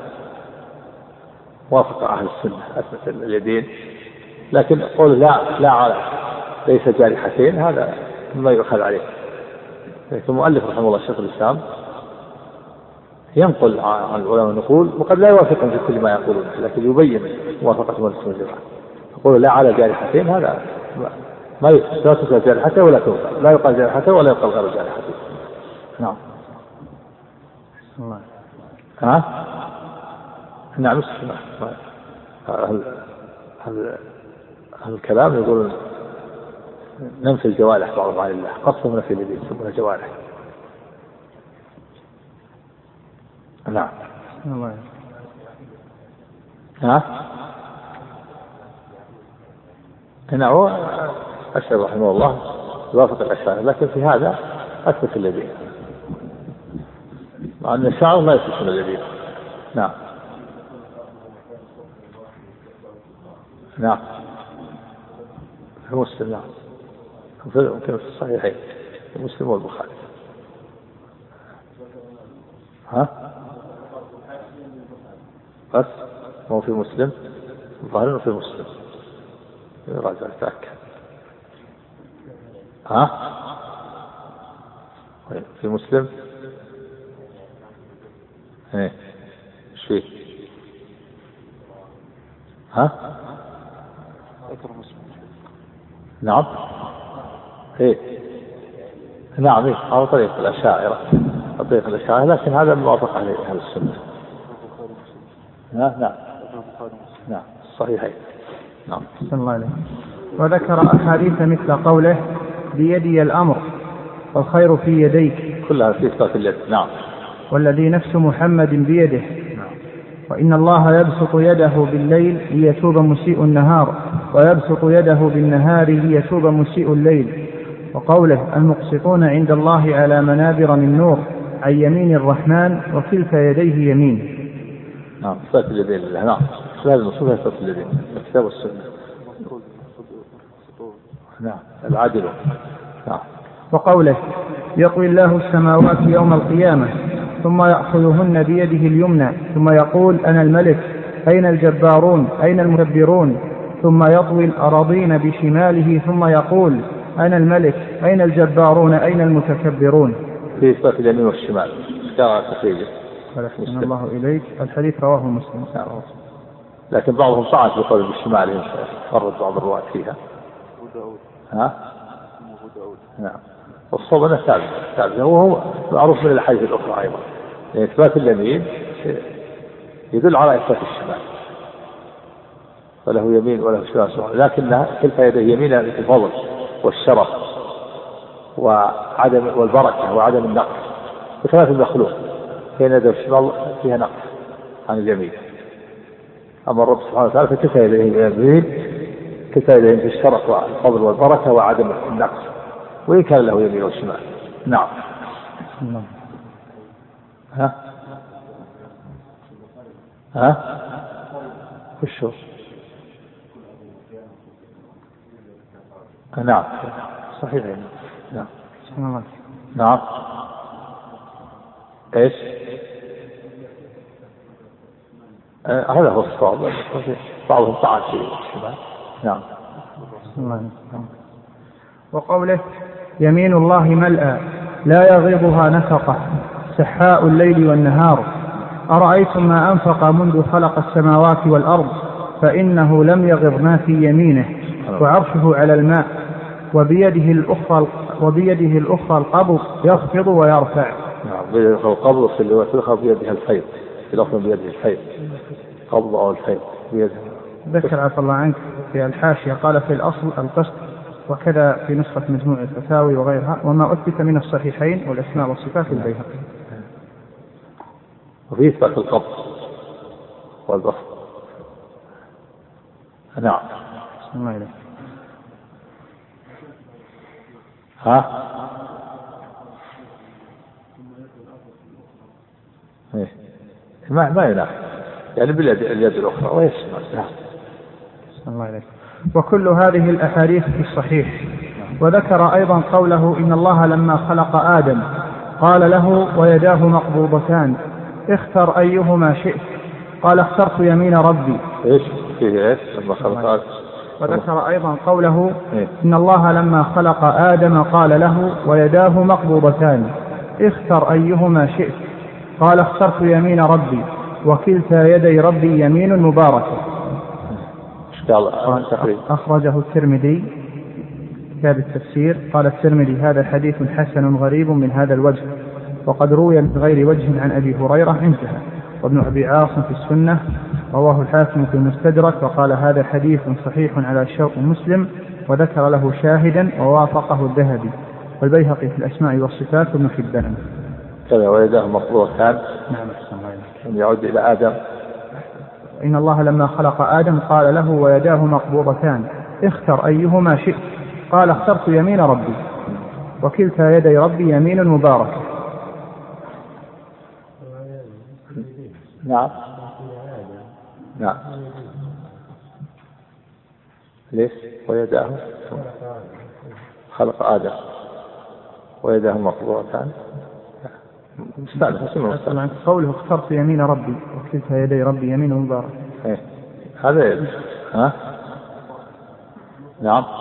وافق أهل السنة أثبت اليدين. لكن قول لا لا على ليس جارحتين هذا ما يؤخذ عليه. المؤلف رحمه الله شيخ الإسلام ينقل عن العلماء النقول وقد لا يوافقهم في كل ما يقولون، لكن يبين موافقة من السنة الجماعة. يقول لا على جارحتين هذا ما لا تقال جارحته ولا تقال لا يقال جارحته ولا يقال غير جارحته. نعم. ها؟ نعم. اسمع. هل هل الكلام يقولون ننفي الجوارح بعضها عن الله قصهم نفي الذي يسمونه جوارح. نعم. ها؟ نعم. أشهر رحمه الله يوافق الأشاعرة، لكن في هذا أثبت الذي مع أن الشاعر ما يثبتون الذي. نعم. نعم. في مسلم. نعم. ممكن في الصحيحين مسلم والبخاري. ها؟ بس مو في مسلم ظاهر في مسلم راجع تأكد. ها؟ في مسلم ايه ايش فيه؟ ها؟ نعم. ايه نعم. ايه على طريق الأشاعرة طريق الأشاعرة، لكن هذا موافق عليه أهل السنة. نعم نعم صحيحين. نعم. الله عليه. وذكر أحاديث مثل قوله بيدي الأمر والخير في يديك كلها في إثبات اليد. نعم. والذي نفس محمد بيده. وإن الله يبسط يده بالليل ليتوب مسيء النهار ويبسط يده بالنهار ليتوب مسيء الليل. وقوله المقسطون عند الله على منابر من نور عن يمين الرحمن وكلتا يديه يمين. نعم صفات اليدين. نعم هذا النصوص صفات اليدين الكتاب والسنة. نعم العدل. نعم. وقوله يطوي الله السماوات يوم القيامة ثم يأخذهن بيده اليمنى ثم يقول أنا الملك أين الجبارون أين المكبرون ثم يطوي الأراضين بشماله ثم يقول أنا الملك أين الجبارون أين المتكبرون. في إثبات اليمين والشمال. أحسن الله إليك. الحديث رواه مسلم. لكن بعضهم طعن في قول بالشمال فرد بعض الرواة فيها. ها؟ نعم. والصواب أنه ثابت ثابت وهو معروف من الحديث الأخرى أيضا. يعني إثبات اليمين يدل على إثبات الشمال وله يمين وله شمال لكنها كلتا يديه يمين الفضل والشرف وعدم والبركة وعدم النقص بخلاف المخلوق فإن يده الشمال فيها نقص عن اليمين. أما الرب سبحانه وتعالى فكلتا يديه يمين كلتا يديه في الشرف والفضل والبركة وعدم النقص وإن كان له يمين وشمال. نعم. ها ها وشو نعم صحيح. نعم نعم ايش آه هذا هو الصواب. بعضهم طعن في الشمال. نعم. وقوله يمين الله ملأى لا يغيضها نفقة سحاء الليل والنهار أرأيتم ما أنفق منذ خلق السماوات والأرض فإنه لم يغض ما في يمينه وعرشه على الماء وبيده الأخرى وبيده الأخرى القبض يخفض ويرفع. نعم بيده القبض في الوثيقة بيده الخيط في لفظ بيده الخيط قبض أو الخيط بيده. ذكر عفى الله عنك في الحاشية قال في الأصل القسط وكذا في نسخة مجموع الفتاوي وغيرها وما أثبت من الصحيحين والأسماء والصفات البيهقي. وفي إثبات القبض والبسط. نعم. الله إليك. ها إيه. ما ما ينافي يعني باليد اليد الأخرى ويسمع. نعم. الله إليك. وكل هذه الأحاديث في الصحيح. وذكر أيضا قوله إن الله لما خلق آدم قال له ويداه مقبوضتان اختر أيهما شئت قال اخترت يمين ربي. إيش فيه إيش لما خلق آدم. وذكر أيضا قوله إن الله لما خلق آدم قال له ويداه مقبوضتان اختر أيهما شئت قال اخترت يمين ربي وكلتا يدي ربي يمين مباركة. أخرجه الترمذي كتاب التفسير. قال الترمذي هذا حديث حسن غريب من هذا الوجه وقد روي من غير وجه عن أبي هريرة انتهى. وابن أبي عاصم في السنة رواه الحاكم في المستدرك وقال هذا حديث صحيح على شرط مسلم وذكر له شاهدا ووافقه الذهبي والبيهقي في الأسماء والصفات وابن حبان. كذا ويداه مقبوضتان. نعم. يعود إلى آدم. إن الله لما خلق آدم قال له ويداه مقبوضتان اختر أيهما شئت قال اخترت يمين ربي وكلتا يدي ربي يمين مباركة. نعم. نعم. ليش ويداه خلق آدم ويداه مقبوضتان مستعد. قوله اخترت يمين ربي وكلتا يدي ربي يمين مبارك. إيه. هذا ها نعم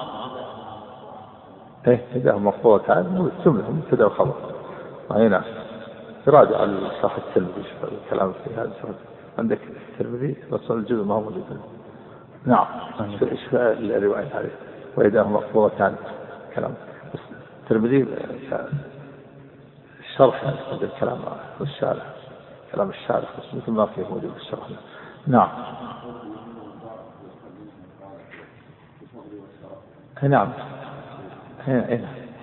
ايه يداه مقبوضتان جملة مبتدأ وخبر. اي نعم. راجع على صح الترمذي الكلام في هذا عندك الترمذي بس الجزء ما هو موجود. نعم. ايش الرواية هذه ويداه مقبوضتان كلام الترمذي الشرح هذا الكلام والشارح كلام الشارح مثل ما فيه موجود في الشرح نعم. نعم. هنا هنا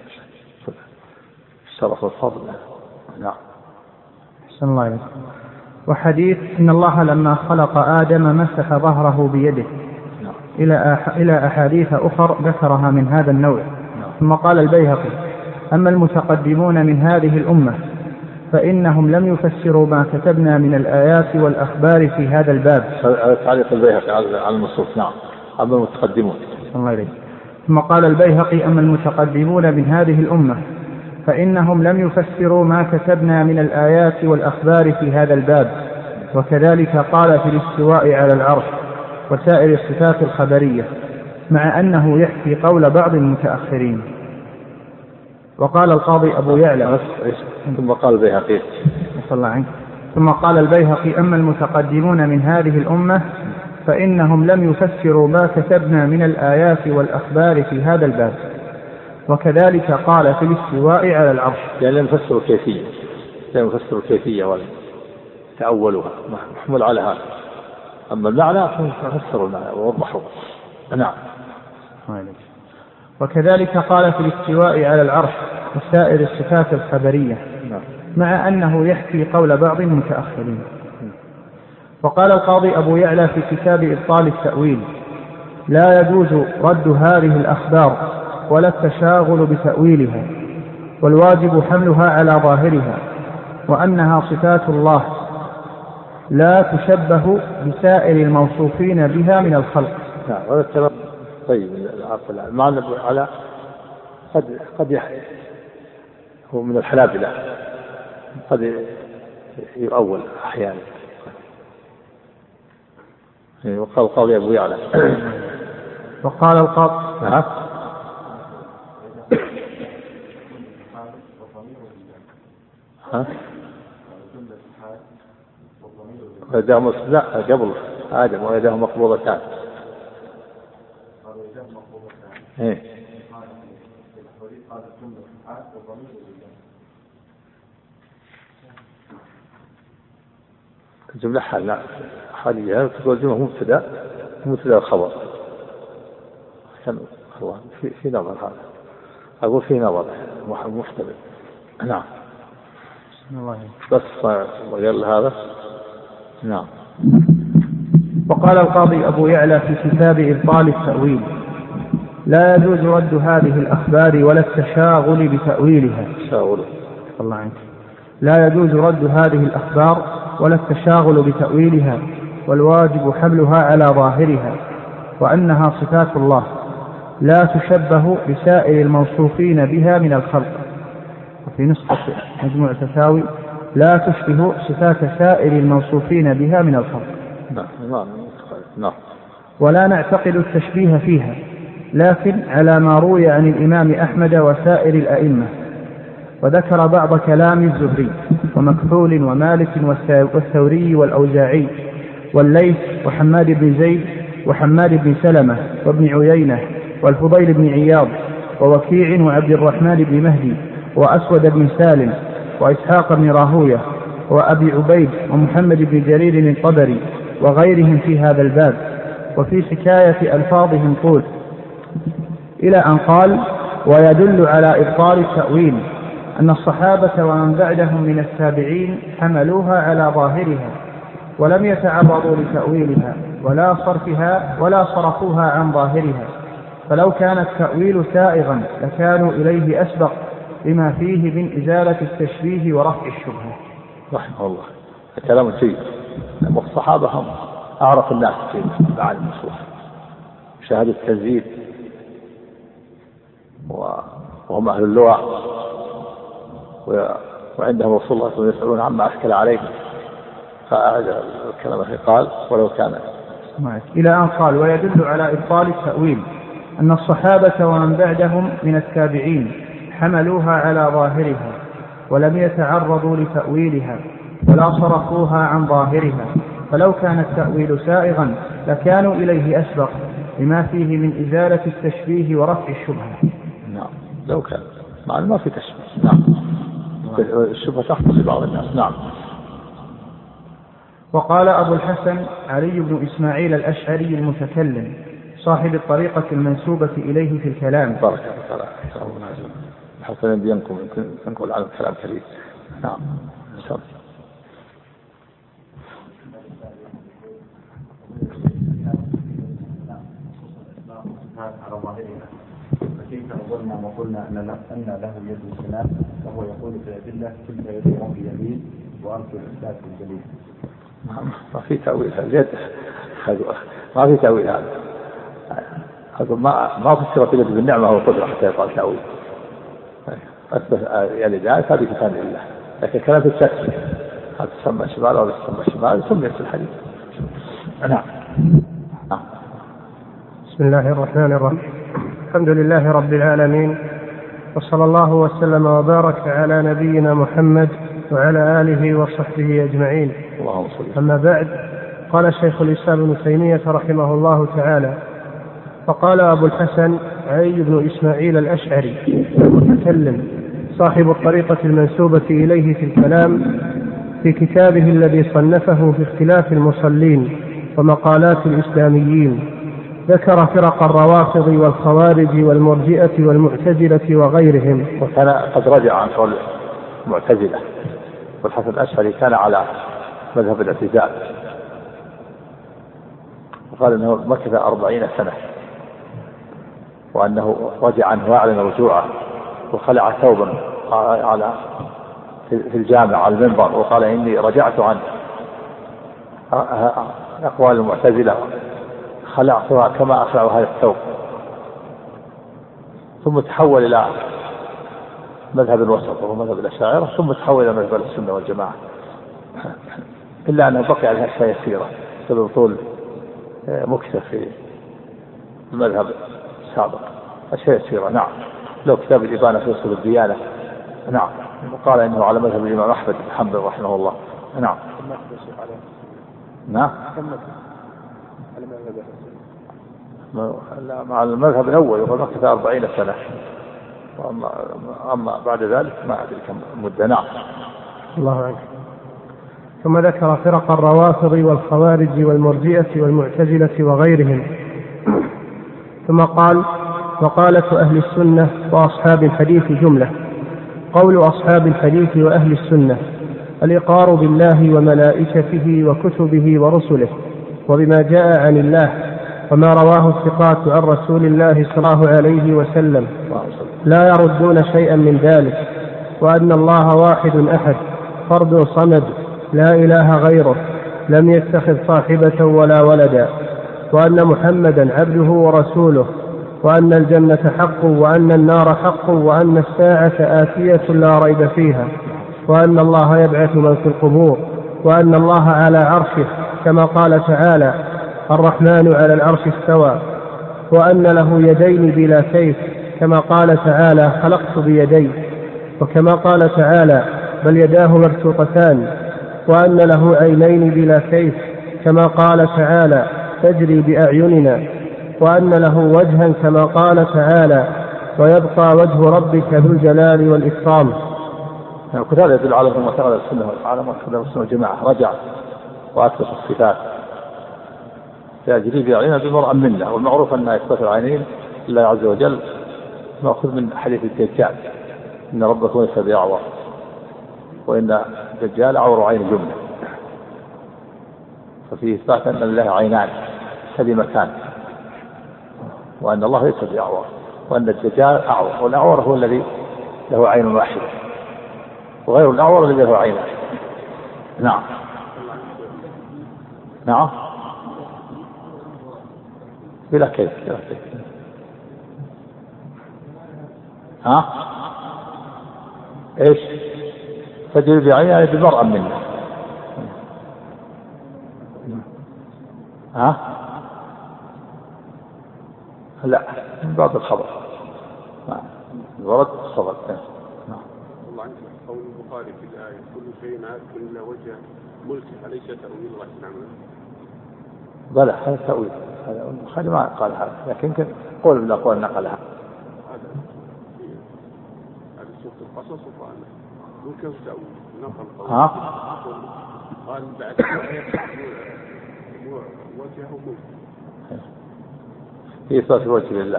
الشرف والفضل. نعم. أحسن الله عليك. وحديث إن الله لما خلق آدم مسح ظهره بيده نعم. إلى أح إلى أحاديث أخر ذكرها من هذا النوع. نعم. ثم قال البيهقي أما المتقدمون من هذه الأمة فإنهم لم يفسروا ما كتبنا من الآيات والأخبار في هذا الباب. تعليق البيهقي على النصوص. نعم. أما المتقدمون. الله عليك. ثم قال البيهقي أما المتقدمون من هذه الأمة فإنهم لم يفسروا ما كتبنا من الآيات والأخبار في هذا الباب، وكذلك قال في الاستواء على العرش وسائر الصفات الخبرية، مع أنه يحكي قول بعض المتأخرين. وقال القاضي أبو يعلى ثم قال البيهقي صلى عنك ثم قال البيهقي أما المتقدمون من هذه الأمة فإنهم لم يفسروا ما كتبنا من الآيات والأخبار في هذا الباب، وكذلك قال في الاستواء على العرش. يعني لم يفسروا كيفية لم يفسروا كيفية ولا تأولها، محمول على هذا. أما المعنى ففسروا المعنى ووضحوا. نعم. وكذلك قال في الاستواء على العرش وسائر الصفات الخبرية، مع أنه يحكي قول بعض المتأخرين. وقال القاضي أبو يعلى في كتاب إبطال التأويل لا يجوز رد هذه الأخبار ولا التشاغل بتأويلها، والواجب حملها على ظاهرها، وأنها صفات الله لا تشبه بسائر الموصوفين بها من الخلق. نعم. هذا الكلام طيب. المعنى على قد قد يحيى هو من الحنابلة، قد يؤول أحيانا. وقال القاضي أبو يعلى وقال القاضي نعم. ها؟ ويداه لا قبل آدم ويداه مقبوضتان. إيه. الجملة حال لا حاليا تقول جملة مبتدأ مبتدأ الخبر. كان الله في في نظر هذا أقول في نظر محتمل. نعم. بس وقال هذا. نعم. وقال القاضي أبو يعلى في كتاب إبطال التأويل لا يجوز رد هذه الأخبار ولا التشاغل بتأويلها. تشاغل. الله عنك. لا يجوز رد هذه الأخبار ولا التشاغل بتأويلها، والواجب حملها على ظاهرها، وأنها صفات الله لا تشبه بسائر الموصوفين بها من الخلق. وفي نسخة مجموع تساوي لا تشبه صفات سائر الموصوفين بها من الخلق. نعم. نعم. ولا نعتقد التشبيه فيها، لكن على ما روي عن الإمام أحمد وسائر الأئمة. وذكر بعض كلام الزهري ومكحول ومالك والثوري والأوزاعي والليث وحماد بن زيد وحماد بن سلمة وابن عيينة والفضيل بن عياض ووكيع وعبد الرحمن بن مهدي وأسود بن سالم وإسحاق بن راهوية وأبي عبيد ومحمد بن جرير الطبري وغيرهم في هذا الباب، وفي حكاية ألفاظهم طول، إلى أن قال: ويدل على إبطال التأويل أن الصحابة ومن بعدهم من التابعين حملوها على ظاهرها ولم يتعرضوا لتأويلها ولا صرفها ولا صرفوها عن ظاهرها، فلو كان التأويل سائغا لكانوا إليه أسبق لما فيه من إزالة التشبيه ورفع الشبهة. رحمه الله. كلام سيد. والصحابة هم أعرف الناس في معاني النصوص، شهادة التنزيل، وهم أهل اللغة، وعندهم رسول الله صلى الله عليه وسلم يسألون عما أشكل عليه، فأعد الكلام قال ولو كان. إلى أن قال: ويدل على إبطال التأويل أن الصحابة ومن بعدهم من التابعين حملوها على ظاهرها ولم يتعرضوا لتأويلها ولا صرفوها عن ظاهرها، فلو كان التأويل سائغا لكانوا إليه أسبق لما فيه من إزالة التشبيه ورفع الشبهة. نعم. لو كان مع ما في تشبيه. نعم. الشبهة تحصل لبعض الناس. نعم. وقال أبو الحسن علي بن إسماعيل الأشعري المتكلم صاحب الطريقة المنسوبة إليه في الكلام. بارك الله حسنا بينكم يمكن نقول عنه كلام كثير. نعم إن شاء الله. على ظاهرها فكيف نظرنا وقلنا أن أن له يد وسنان وهو يقول في الأدلة كلتا يد رب يمين وأرجو الإثبات الجليل. ما في تأويل اليد ما في تأويل هذا هذا ما ما فسر في اليد بالنعمة والقدرة حتى يقال تأويل. أثبت يعني ذلك هذه كتاب الله لكن كلام في التأكيد هذا تسمى شمال أو تسمى شمال سمي في الحديث. نعم. بسم الله الرحمن الرحيم. الحمد لله رب العالمين وصلى الله وسلم وبارك على نبينا محمد وعلى آله وصحبه أجمعين. أما بعد، قال شيخ الإسلام ابن تيمية رحمه الله تعالى: فقال أبو الحسن علي بن إسماعيل الأشعري المتكلم صاحب الطريقة المنسوبة إليه في الكلام في كتابه الذي صنفه في اختلاف المصلين ومقالات الإسلاميين، ذكر فرق الروافض والخوارج والمرجئة والمعتزلة وغيرهم. وكان قد رجع عن قول المعتزلة، والحسن الأشعري كان على مذهب الاعتزال وقال أنه مكث أربعين سنة وأنه رجع عنه وأعلن رجوعه وخلع ثوبا على في الجامع على المنبر وقال إني رجعت عن أقوال المعتزلة خلعتها كما أخلع هذا الثوب، ثم تحول إلى مذهب الوسط وهو مذهب الأشاعرة، ثم تحول إلى مذهب السنة والجماعة، إلا أنه بقي على أشياء يسيرة بسبب طول مكث في المذهب السابق، أشياء يسيرة. نعم، لو كتاب الإبانة في أصول الديانة. نعم، وقال إنه على مذهب الإمام أحمد بن حنبل رحمه الله. نعم. نعم. مع المذهب الأول وقد مكث أربعين سنة، وأما أما بعد ذلك ما أدري كم مدة. نعم. الله عنك. ثم ذكر فرق الروافض والخوارج والمرجئة والمعتزلة وغيرهم، ثم قال: وقالة أهل السنة وأصحاب الحديث جملة. قول أصحاب الحديث وأهل السنة: الإقرار بالله وملائكته وكتبه ورسله وبما جاء عن الله وما رواه الثقات عن رسول الله صلى الله عليه وسلم، لا يردون شيئا من ذلك، وأن الله واحد أحد فرد صمد لا إله غيره لم يتخذ صاحبة ولا ولدا، وأن محمدا عبده ورسوله، وأن الجنة حق وأن النار حق، وأن الساعة آتية لا ريب فيها، وأن الله يبعث من في القبور، وأن الله على عرشه كما قال تعالى: الرحمن على العرش استوى، وأن له يدين بلا كيف كما قال تعالى: خلقت بيدي، وكما قال تعالى: بل يداه مبسوطتان، وأن له عينين بلا كيف كما قال تعالى: تجري بأعيننا، وأن له وجها كما قال تعالى: ويبقى وجه ربك ذو الجلال والإكرام. الكتاب يدل على ما ثبت السنة والعالم والسنة والجماعة، رجع وأثبت الصفات تجري بأعيننا بمرء منا، والمعروف أن إثبات العينين لله عز وجل مأخذ من حديث الدجال: إن ربكم ليس بأعور، وإن الدجال عور عين جملة، ففيه إثبات أن لله عينان كلمتان، وأن الله ليس بأعور، وأن الدجال أعور، والأعور هو الذي له عين واحدة، وغير الأعور الذي له عينان. نعم. نعم. بلا كيف. بلا كيف. ها؟ إيش؟ تجري بعينها بمرأة منا. ها؟ لا، من بعض الخبر. نعم. ورد الصبر. نعم. الله عنك قول البخاري في الآية: كل شيء عاد إلا وجه ملكه، أليس تأويل الله تعالى؟ بلى، هذا تأويل. هذا البخاري ما قال هذا، لكن يمكن قول من الأقوال نقلها. هذا هذا سورة القصص وقال ملكه تأويل نقل. ها؟ قال بعد وجهه ملك في إثبات الوجه لله،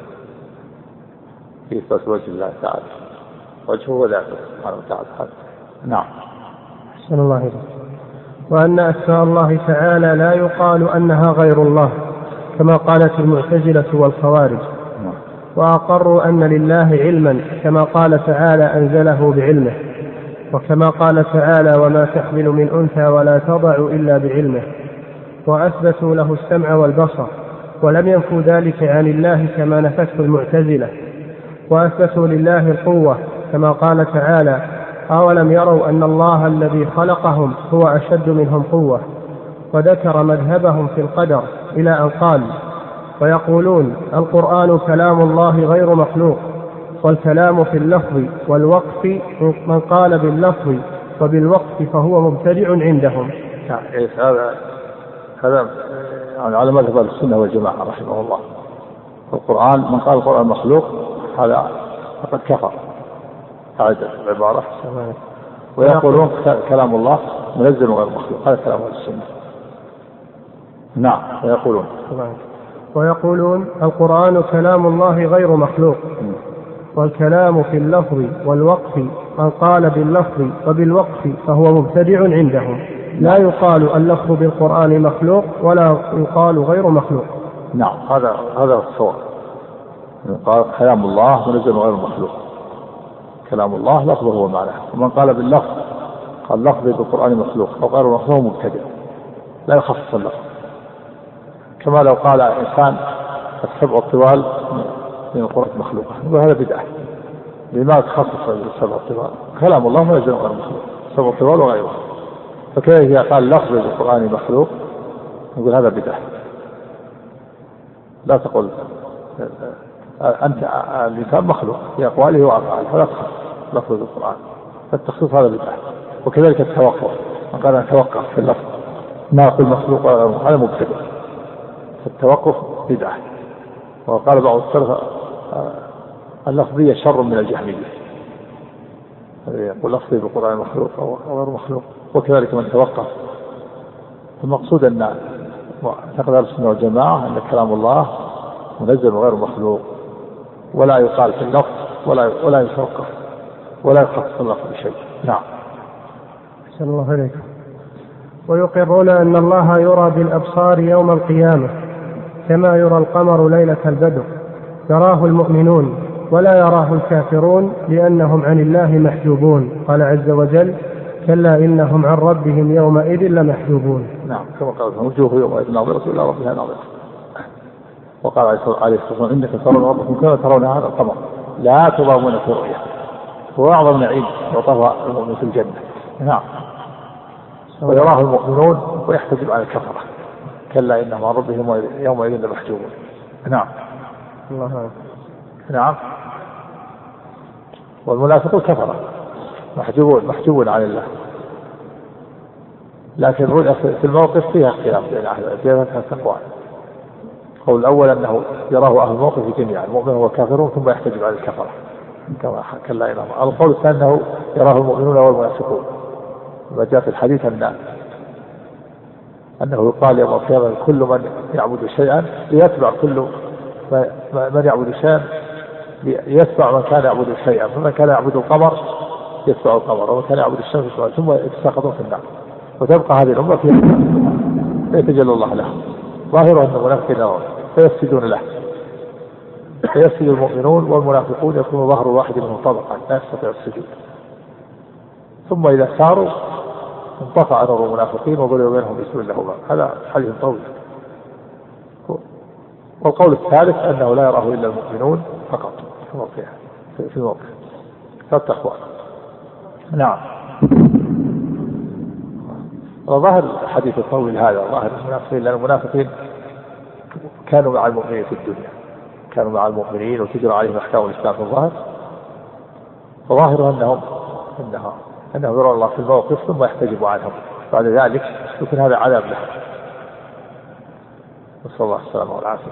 في إثبات وجه الله تعالى، وجهه وذاته سبحانه وتعالى. نعم. أحسن الله إليك. وأن أسماء الله تعالى لا يقال أنها غير الله كما قالت المعتزلة والخوارج، وأقروا أن لله علما كما قال تعالى أنزله بعلمه، وكما قال تعالى وما تحمل من أنثى ولا تضع إلا بعلمه، وأثبتوا له السمع والبصر ولم ينفوا ذلك عن الله كما نفته المعتزلة، وأثبتوا لله القوة كما قال تعالى أولم يروا أن الله الذي خلقهم هو أشد منهم قوة، وذكر مذهبهم في القدر إلى أن قال ويقولون القرآن كلام الله غير مخلوق، والكلام في اللفظ والوقف من قال باللفظ وبالوقف فهو مبتدع عندهم. هذا هذا يعني على مذهب السنة والجماعة رحمه الله. القرآن من قال القرآن مخلوق هذا فقد كفر، هذا العبارة. ويقولون كلام الله منزل غير مخلوق، هذا كلام السنة. نعم. ويقولون ويقولون القرآن كلام الله غير مخلوق، والكلام في اللفظ والوقف من قال باللفظ وبالوقف فهو مبتدع عندهم. لا يقال اللفظ بالقرآن مخلوق ولا يقال غير مخلوق. نعم. هذا هذا الصواب. قال كلام الله منزل غير مخلوق، كلام الله لفظه هو معناه. ومن قال باللفظ قال لفظ بالقرآن مخلوق أو غير مخلوق مبتدع، لا يخصص اللفظ. كما لو قال إنسان السبع الطوال من القرآن مخلوقة، وهذا بدعة. لما تخصص السبع الطوال؟ كلام الله منزل غير مخلوق، سبع الطوال وغيره. فكيف إذا قال لفظ بالقرآن مخلوق نقول هذا بدعة. لا تقول أنت الإنسان مخلوق في أقواله وأفعاله، ولا تخصص لفظ بالقرآن، فالتخصيص هذا بدعة. وكذلك التوقف، من قال نتوقف في اللفظ ما أقول مخلوق ولا غير مخلوق هذا مبتدع، فالتوقف بدعة. وقال بعض السلف اللفظية شر من الجهمية، يقول لفظي بالقرآن مخلوق أو غير مخلوق. وكذلك من توقف. المقصود أن اعتقد أهل السنة والجماعة أن كلام الله منزل غير مخلوق، ولا يقال في اللفظ ولا ولا يتوقف ولا يخصص اللفظ بشيء. نعم. أحسن الله إليكم. ويقرون أن الله يرى بالأبصار يوم القيامة كما يرى القمر ليلة البدر، يراه المؤمنون ولا يراه الكافرون لأنهم عن الله محجوبون. قال عز وجل كلا إنهم عن ربهم يومئذ لمحجوبون. نعم. كما قال وجوه يومئذ ناظرة إلى ربها ناظرة. وقال عليه الصلاة والسلام إنك ترون ربكم كما ترون هذا القمر لا تضامون في رؤية، هو أعظم نعيم يعطاه المؤمن في الجنة. نعم. ويراه المؤمنون ويحتجب على الكفرة كلا إنهم عن ربهم يومئذ لمحجوبون. نعم. الله. نعم. والمنافقون كفرة محجوبون محجوبون عن الله. لكن الرؤية في الموقف فيها اختلاف بين أهل التقوى. قول الأول أنه يراه أهل الموقف جميعا، المؤمن هو كافرون ثم يحتجب على الكفرة كما كلا إنهم. القول الثاني أنه يراه المؤمنون والمنافقون، ما جاء في الحديث أن أنه يقال يوم القيامة كل من يعبد شيئا ليتبع كل من يعبد شيئا يتبع من كان يعبد شيئا، فمن كان يعبد القمر يتبع القمر، ومن كان يعبد الشمس ثم يتساقطون في النار، وتبقى هذه الأمة فيتجلى الله له. ظاهره أن المنافقين يرون فيسجدون له، فيسجد المؤمنون والمنافقون يكون ظهر واحد منهم طبقا لا يستطيع السجود. ثم إذا ساروا انطفأ نور المنافقين وضرب بينهم بسم الله. هذا حديث طويل. والقول الثالث أنه لا يراه إلا المؤمنون فقط في موقعه في موقع فالتقوى. نعم. وظاهر الحديث الطويل هذا ظاهر المنافقين، لأن المنافقين كانوا مع المؤمنين في الدنيا، كانوا مع المؤمنين وتجرى عليهم أحكام الإسلام في الظاهر، فظاهر أنهم أنها أنهم يرون الله في الموقف ثم يحتجبوا عنهم بعد ذلك، يكون هذا عذاب لهم. نسأل الله السلامة والعافية.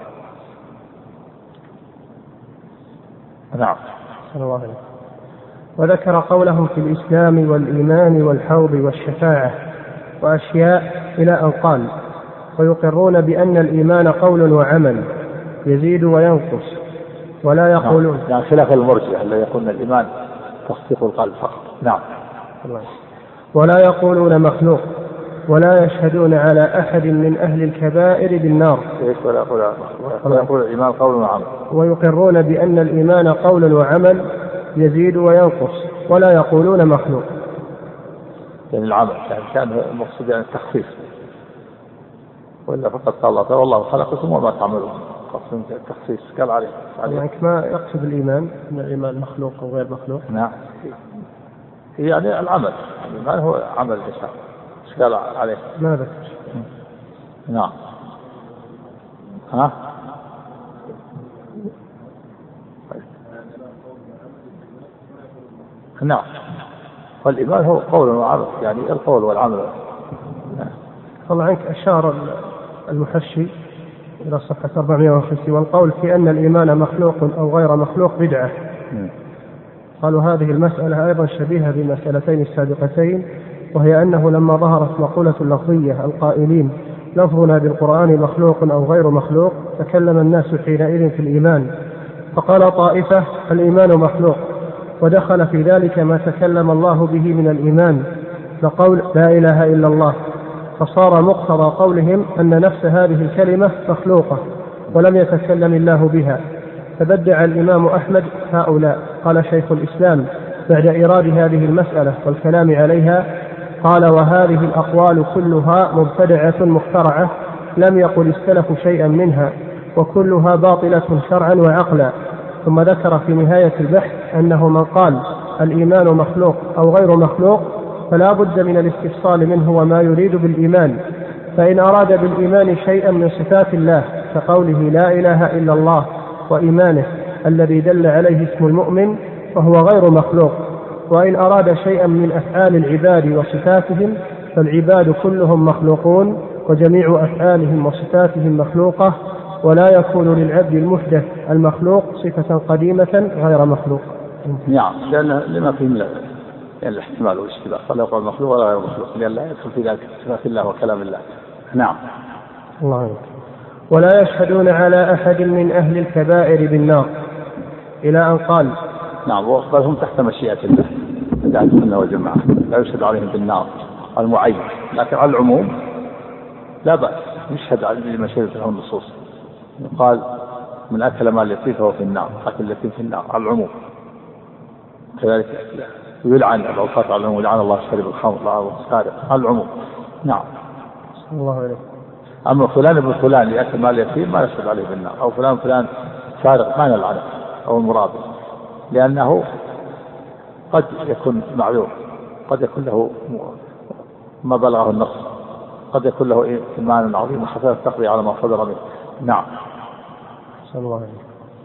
نعم. صلى الله عليه وسلم. وذكر قولهم في الإسلام والإيمان والحوض والشفاعة وأشياء إلى أن قال ويقرون بأن الإيمان قول وعمل يزيد وينقص ولا يقولون يعني خلاف المرجئة الذي يقولون الإيمان تصديق القلب فقط. نعم. ولا يقولون مخلوق ولا يشهدون على أحد من أهل الكبائر بالنار ولا يقول الإيمان قول وعمل ويقرون بأن الإيمان قول وعمل يزيد وينقص ولا يقولون مخلوق. يعني العمل يعني كان المقصود يعني التخفيف وإلا فقد قال الله والله خلقكم وما تعملون قصد التخفيف قال عليه يعني ما يقصد الإيمان أن الإيمان مخلوق أو غير مخلوق. نعم يعني العمل الإيمان هو عمل الإنسان ايش قال عليه ما ذكر. نعم. ها نعم والإيمان هو قول وعمل يعني القول والعمل. الله عنك أشار المحشي إلى صفحة أربعمائة وخمسين والقول في أن الإيمان مخلوق أو غير مخلوق بدعة. قالوا هذه المسألة أيضا شبيهة بالمسألتين السابقتين وهي أنه لما ظهرت مقولة اللفظية القائلين لفظنا بالقرآن مخلوق أو غير مخلوق تكلم الناس حينئذ في الإيمان فقال طائفة الإيمان مخلوق ودخل في ذلك ما تكلم الله به من الإيمان لقول لا إله إلا الله فصار مقتضى قولهم أن نفس هذه الكلمة مخلوقة ولم يتكلم الله بها. فبدع الإمام أحمد هؤلاء. قال شيخ الإسلام بعد إيراد هذه المسألة والكلام عليها قال وهذه الأقوال كلها مبتدعة مخترعة لم يقل السلف شيئا منها وكلها باطلة شرعا وعقلا. ثم ذكر في نهاية البحث أنه من قال الإيمان مخلوق أو غير مخلوق فلا بد من الاستفصال منه وما يريد بالإيمان فإن أراد بالإيمان شيئا من صفات الله كقوله لا إله إلا الله وإيمانه الذي دل عليه اسم المؤمن فهو غير مخلوق وإن أراد شيئا من أفعال العباد وصفاتهم فالعباد كلهم مخلوقون وجميع أفعالهم وصفاتهم مخلوقة ولا يكون للعبد المحدث المخلوق صفة قديمة غير مخلوق. نعم لأن لما فيه من الاحتمال والاشتباه فلا يقول مخلوق ولا غير مخلوق لأن لا يدخل في ذلك صفات الله وكلام الله. نعم. الله يكرم. ولا يشهدون على أحد من أهل الكبائر بالنار إلى أن قال. نعم بل هم تحت مشيئة الله أهل السنة والجماعة لا يشهد عليهم بالنار المعين لكن على العموم لا بأس يشهد على مشهد له النصوص يقال من أكل مال اليتيم فهو في النار أكل اليتيم في النار على العموم كذلك يلعن الأوقات على العموم لعن الله شارب الخمر لعن الله السارق على العموم. نعم. الله عليه. أما فلان ابن فلان يأكل مال اليتيم ما نشهد عليه بالنار أو فلان فلان سارق ما نلعنه أو المرابط لأنه قد يكون معذور قد يكون له ما بلغه النص قد يكون له إيمان عظيم وحسنة تقضي على ما صدر منه. نعم. صلى الله عليه.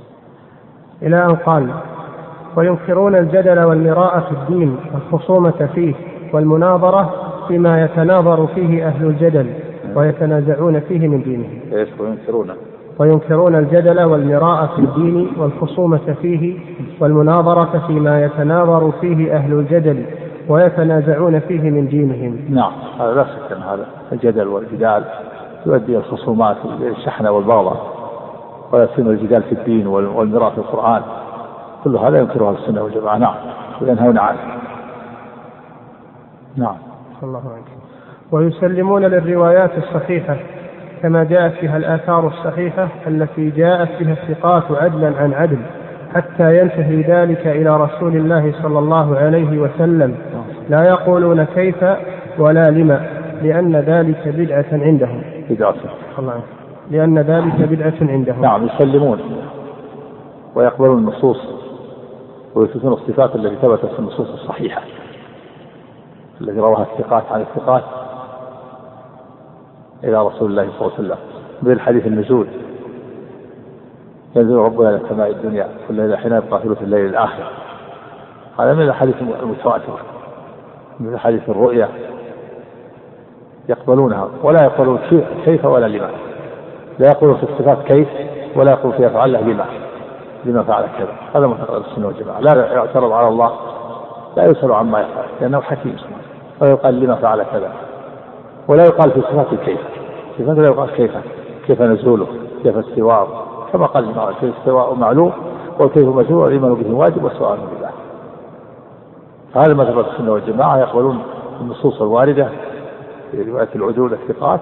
إلى أن قال وينكرون الجدل والمراء في الدين والخصومة فيه والمناظرة فيما يتناظر فيه أهل الجدل ويتنازعون فيه من دينهم. إيش وينكرون وينكرون الجدل والمراء في الدين والخصومة فيه والمناظرة فيما يتناظر فيه أهل الجدل ويتنازعون فيه من دينهم. نعم هذا لا شك أن هذا الجدل والجدال يؤدي الخصومات الشحنة والبغضاء ويصير الجدال في الدين والمراء في القرآن كل هذا ينكرها السنة والجماعة. نعم وينهون عنه. نعم. الله عنك. ويسلمون للروايات الصحيحة كما جاءت فيها الآثار الصحيحة التي جاءت بها الثقات عدلا عن عدل حتى ينتهي ذلك إلى رسول الله صلى الله عليه وسلم لا يقولون كيف ولا لما لأن ذلك بدعة عندهم. بدعة. الله لأن ذلك بدعة عندهم. نعم يسلمون ويقبلون النصوص ويثبتون الصفات التي ثبتت في النصوص الصحيحة التي رواها الثقات عن الثقات إلى رسول الله صلى الله عليه وسلم مثل حديث النزول ينزل ربنا إلى السماء الدنيا كل ليلة حين يبقى ثلث الليل الآخر هذا من الحديث المتواتر. من حديث الرؤيا يقبلونها ولا يقولون كيف ولا لما لا يقولون في الصفات كيف ولا يقول في أفعال الله لما لما فعل كذا. هذا معتقد السنة والجماعة لا يعترض على الله لا يسأل عما يفعل لأنه حكيم ولا يقال لما فعل كذا ولا يقال في صفات الكيف، صفات لا يقال كيف كيف نزوله كيف استواءه، كما قال الإمام كيف استواء معلوم وكيف مجهول والإيمان به واجب والسؤال بالله. فهذا مذهب السنة والجماعة، يقبلون النصوص الواردة في رواية العدول الثقات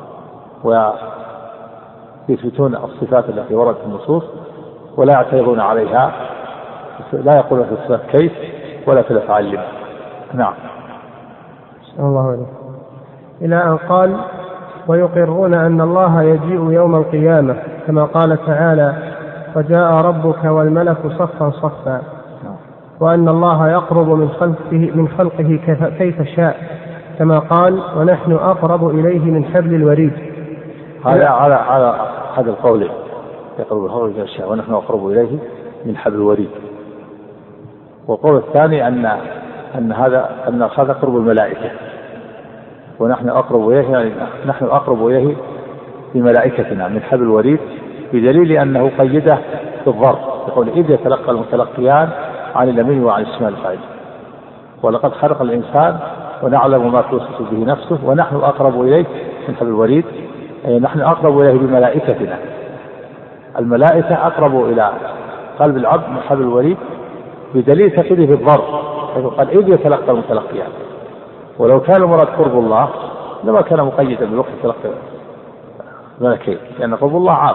ويثبتون الصفات التي وردت في النصوص ولا يعترضون عليها، لا يقولون في الصفات كيف ولا في الأفعال لما. نعم. الله عليه. إلى أن قال ويقرون أن الله يجيء يوم القيامة كما قال تعالى وجاء ربك والملك صفا صفا، وأن الله يقرب من خلقه, من خلقه كيف شاء كما قال ونحن أقرب إليه من حبل الوريد. هذا على على هذا القول يقرب الخلق كيف شاء ونحن أقرب إليه من حبل الوريد. والقول الثاني أن أن هذا أن هذا قرب الملائكة ونحن أقرب إليه، يعني نحن أقرب إليه بملائكتنا من حبل الوريد، بدليل أنه قيده بالظرف، يقول إذ يتلقى المتلقيان عن اليمين وعن الشمال قائد، ولقد خلق الإنسان ونعلم ما توسوس به نفسه ونحن أقرب إليه من حبل الوريد، أي نحن أقرب إليه بملائكتنا. الملائكة أقرب إلى قلب العبد من حبل الوريد بدليل تقييده بالظرف، قال إذ يتلقى المتلقيان. ولو كان المراد قرب الله لما كان مقيدا بوقت تلقي الملكين، لأن قرب الله عام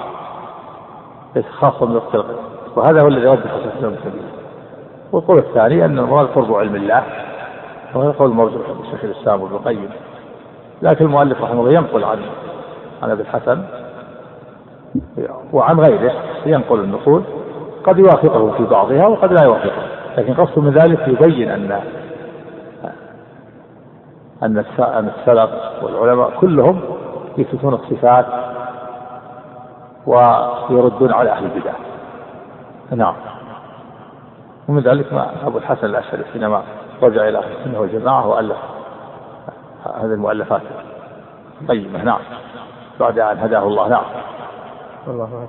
خاصة بوقت تلقي، وهذا هو الذي رد حسن السلام الكبير. والقول الثاني أن المراد قرب علم الله، وهذا قول مرجوح الشيخ الإسلام وابن القيم، لكن المؤلف رحمه الله ينقل عن عن أبي الحسن وعن غيره، ينقل النقول قد يوافقه في بعضها وقد لا يوافقه، لكن قصد من ذلك يبين أن أن السلف والعلماء كلهم يثبتون الصفات ويردون على أهل البدع. نعم. ومن ذلك ما أبو الحسن الأشعري حينما رجع إلى أهل السنة والجماعة وألف هذه المؤلفات قيمة. نعم. بعد أن هداه الله. نعم. الله أكبر.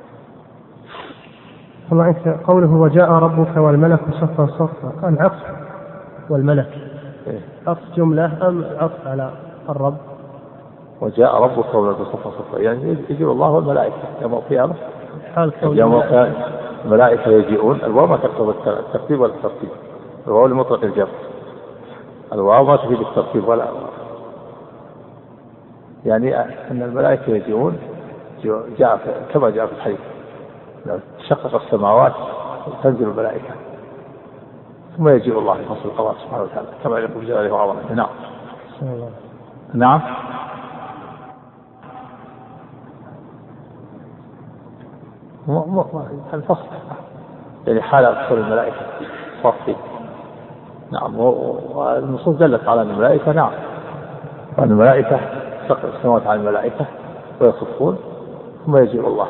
الله قوله وجاء ربك والملك صفا صفا، العطف والملك عطف جملة أم عطف على الرب؟ وجاء ربك والملك صفا صفا يعني يجي الله والملائكة يوم القيامة. حال يوم القيامة الملائكة يجيئون. الواو ما تقتضي الترتيب ولا الترتيب، الواو لمطلق الجر، الواو ما تفيد الترتيب ولا، يعني أن الملائكة يجيئون جاء كما جاء في الحديث شقق السماوات تنزل الملائكة ثم يجيء الله لفصل القضاء سبحانه وتعالى كما يقول جلاله وعظمته. نعم. نعم. الفصل يعني حال أدخل الملائكة صافي. نعم. والنصوص دلت على الملائكة. نعم. وأن الملائكة تقع السماوات على الملائكة ويصفون ثم يجيء الله،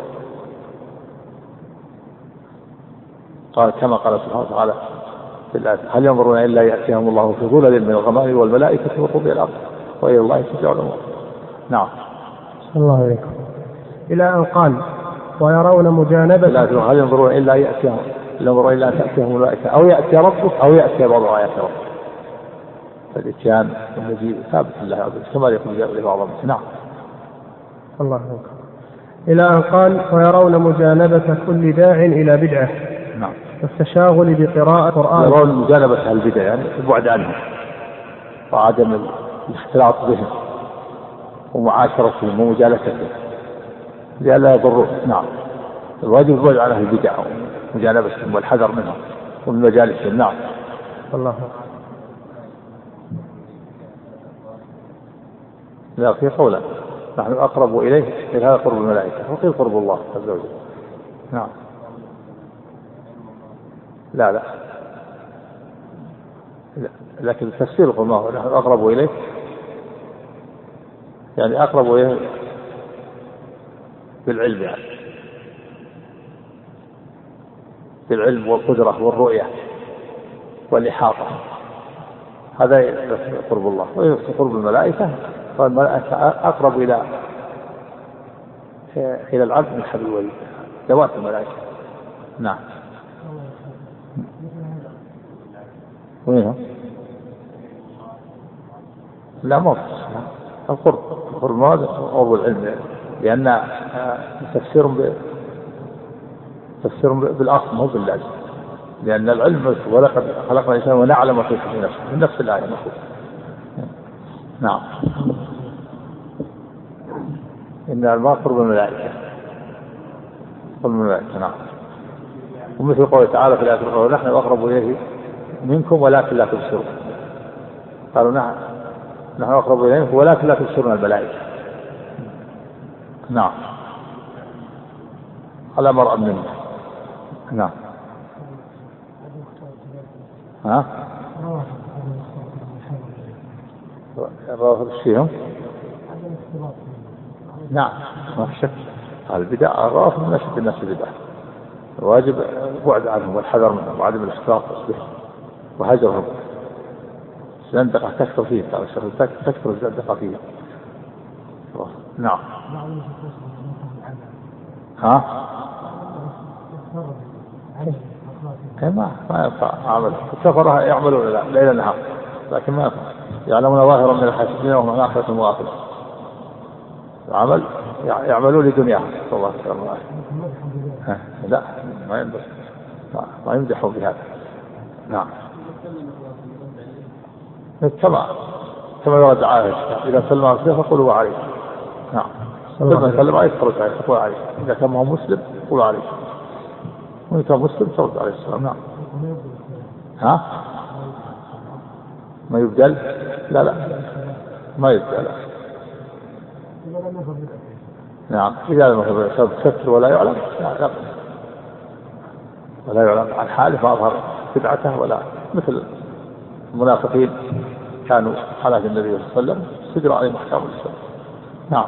قال كما قال سبحانه وتعالى في الآية هل ينظرون إلا يأتيهم الله في ظلل من الغمام والملائكة وقضي الأمر وإلى الله ترجع الأمور. نعم. الله عليكم. إلى أن قال ويرون مجانبة لا هل ينظرون إلا يأتيهم ينظرون إلا تأتيهم الملائكة أو يأتي ربك أو يأتي بعض آيات ربك، فالإتيان والمجيء ثابت لله عز وجل كما يقول جلاله وعظمته. نعم. الله عليكم. إلى أن قال ويرون مجانبة كل داع إلى بدعة. نعم. والتشاغل بقراءة القرآن. يرون مجانبة البدع يعني البعد عنهم وعدم الاختلاط بهم ومعاشرتهم ومجالستهم لئلا يضروا. نعم. الواجب البعد عن أهل البدع ومجانبتهم والحذر منهم ومن مجالسهم. نعم. الله. لا في قولا نحن أقرب إليه من هذا قرب الملائكة وقيل قرب الله عز وجل. نعم. لا لا, لا. لكن التفسير قل ما هو نحن أقرب إليه يعني أقرب إليه بالعلم، يعني بالعلم والقدرة والرؤية والإحاطة، هذا قرب الله. وقرب الملائكة فالملائكة أقرب إلى إلى العبد من حبل الوريد، ذوات الملائكة. نعم. وينهم؟ لا ما القرب القرب المراد قرب العلم، لأن تفسير ب... تفسير بالأصل مو باللازم، لأن العلم ولقد خلقنا الإنسان ونعلم ما في نفسه من نفس الآية نقول. نعم. إن الماء قرب الملائكة قرب الملائكة. نعم. ومثل قوله تعالى في الآية الأخرى نحن أقرب إليه منكم ولكن لا تبصرون. قالوا نحن نحن أقرب إليه ولكن لا تبصرون الملائكة. نعم. على مرأى منه. نعم. ها؟ الرافض فيهم؟ نعم ما في شك. البدع الرافض من أشد الناس بدعة، الواجب البعد عنهم والحذر منهم وعدم الاختلاط بهم وهجرهم. الزندقة تكثر فيه، تكثر الزندقة فيه. نعم. ها؟ ما ما ينفع عمل السفر يعملون ليل نهار، لكن ما ينفع يعلمون ظاهرا من الحياة الدنيا وهم عن آخرة الغافلون. العمل يعملون لدنياهم. الله تعالى. لا ما يمدح ما يمدحوا بهذا. نعم. كما كما يرد عائشة إذا سلم على السيف فقولوا عليه. نعم. لما سلم عليه ترد عليه تقول عليه. إذا كان هو مسلم قولوا عليه، وإذا كان مسلم ترد عليه السلام. نعم. ها؟ ما يبدل؟ لا لا ما يبدل. نعم. إذا لم يكن ستر ولا يعلم لا ولا يعلم عن حاله فأظهر بدعته، ولا مثل المنافقين كانوا على النبي صلى الله عليه وسلم سجروا عليه محكام الإسلام. نعم.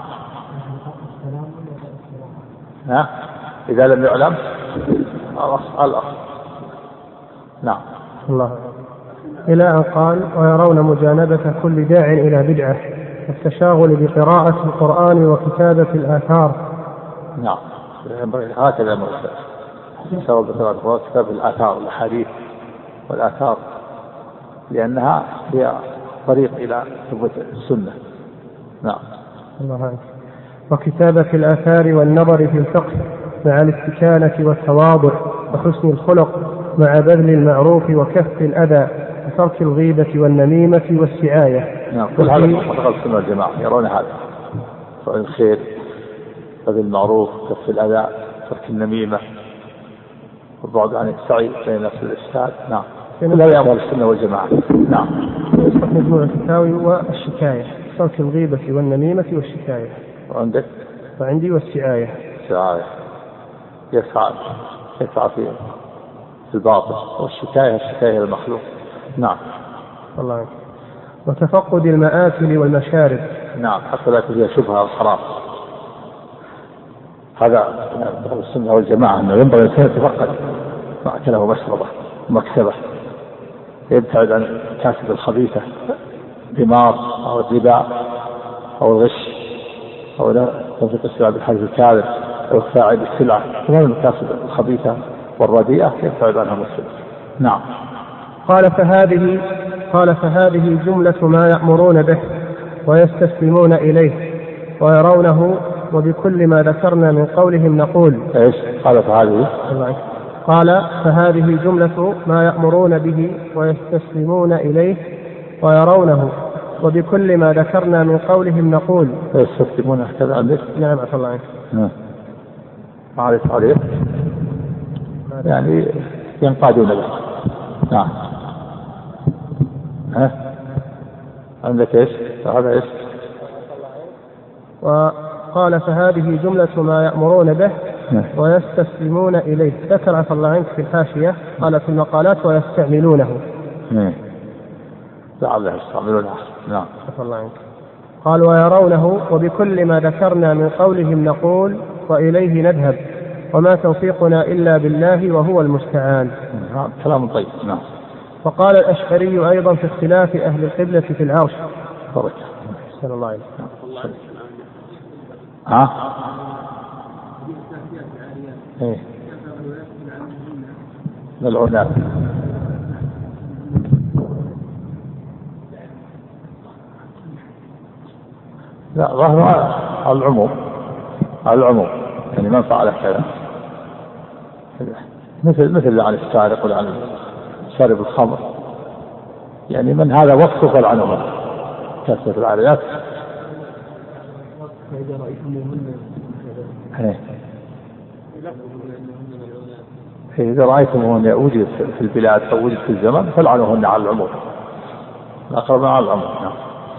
ها؟ إذا لم يعلم الأصل. نعم. الله. إلى أن قال ويرون مجانبة كل داع إلى بدعة التشاغل بقراءة القرآن وكتابة الآثار. نعم. هكذا مرسل التشاغل بقراءة القرآن وكتابة الآثار والأحاديث والآثار، لأنها هي طريق إلى ثبوت السنة. نعم. الله عنك. وكتابة الآثار والنظر في الفقه مع الاستكانة والتواضع وحسن الخلق مع بذل المعروف وكف الأذى وترك الغيبة والنميمة والسعاية. نعم. كل هذا معتقد السنة والجماعة يرون هذا، فعل الخير، بذل المعروف، كف الأذى، ترك النميمة، والبعد عن السعي بين نفس الإفساد. نعم. كل هذا يعمل السنة والجماعة. نعم. مجموع الفتاوي والشكاية، ترك الغيبة والنميمة والشكاية. وعندك؟ وعندي والسعاية. السعاية يسعى يسعى في الباطل، والشكاية الشكاية المخلوق. نعم. الله عنك. وتفقد المآكل والمشارب. نعم. حتى لا تجد شبهة الحرام. هذا السنة والجماعة أنه ينبغي الإنسان يتفقد مأكله ومشربه ومكسبه، يبتعد عن الكاسب الخبيثة، الدمار أو الربا أو الغش أو تنفيق السلع بالحلف الكاذب أو الخفاء بالسلعة. كمان المكاسب الخبيثة والرديئة يبتعد عنها المسلم. نعم. قال فهذه قال فهذه جملة ما يأمرون به ويستسلمون إليه ويرونه، وبكل ما ذكرنا من قولهم نقول. إيش قال فهذه؟ قال فهذه جملة ما يأمرون به ويستسلمون إليه ويرونه، وبكل ما ذكرنا من قولهم نقول. يستسلمون كذا عندك؟ نعم عفوا الله عنك. نعم. معرفة عليه يعني ينقادون له. نعم. ها عندك ايش؟ هذا ايش؟ وقال فهذه جملة ما يأمرون به ويستسلمون إليه. ذكر عفوا الله عنك في الحاشية قال في المقالات ويستعملونه. لعله يستعملونه. نعم. عفوا الله عنك. قال ويرونه، وبكل ما ذكرنا من قولهم نقول وإليه نذهب، وما توفيقنا إلا بالله وهو المستعان. نعم. كلام طيب. نعم. وقال الأشعري أيضا في اختلاف أهل القبلة في العرش. بركة. صلى الله عليه وسلم. ها؟ ايه ملعونات. لا ظاهر على العموم، على العموم يعني من فعل كذا مثل مثل عن السارق ولا عن شارب الخمر، يعني من هذا وصف العنوان كثرة العادات. فإذا رأيتموهن إذا رأيتموهن وجد في البلاد أو وجد في الزمن فلعنوهن على العموم، الأقرب على العموم. نعم.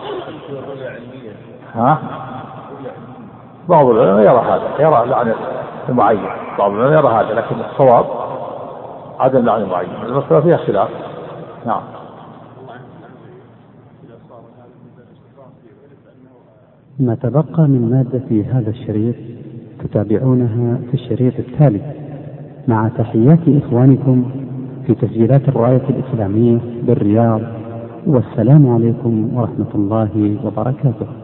ها؟ بعض العلماء يرى هذا، يرى لعن المعين، بعض العلماء يرى هذا، لكن الصواب عدم لعن المعين، المسألة فيها خلاف. نعم. ما تبقى من مادة في هذا الشريط تتابعونها في الشريط التالي، مع تحيات إخوانكم في تسجيلات الرعاية الإسلامية بالرياض، والسلام عليكم ورحمة الله وبركاته.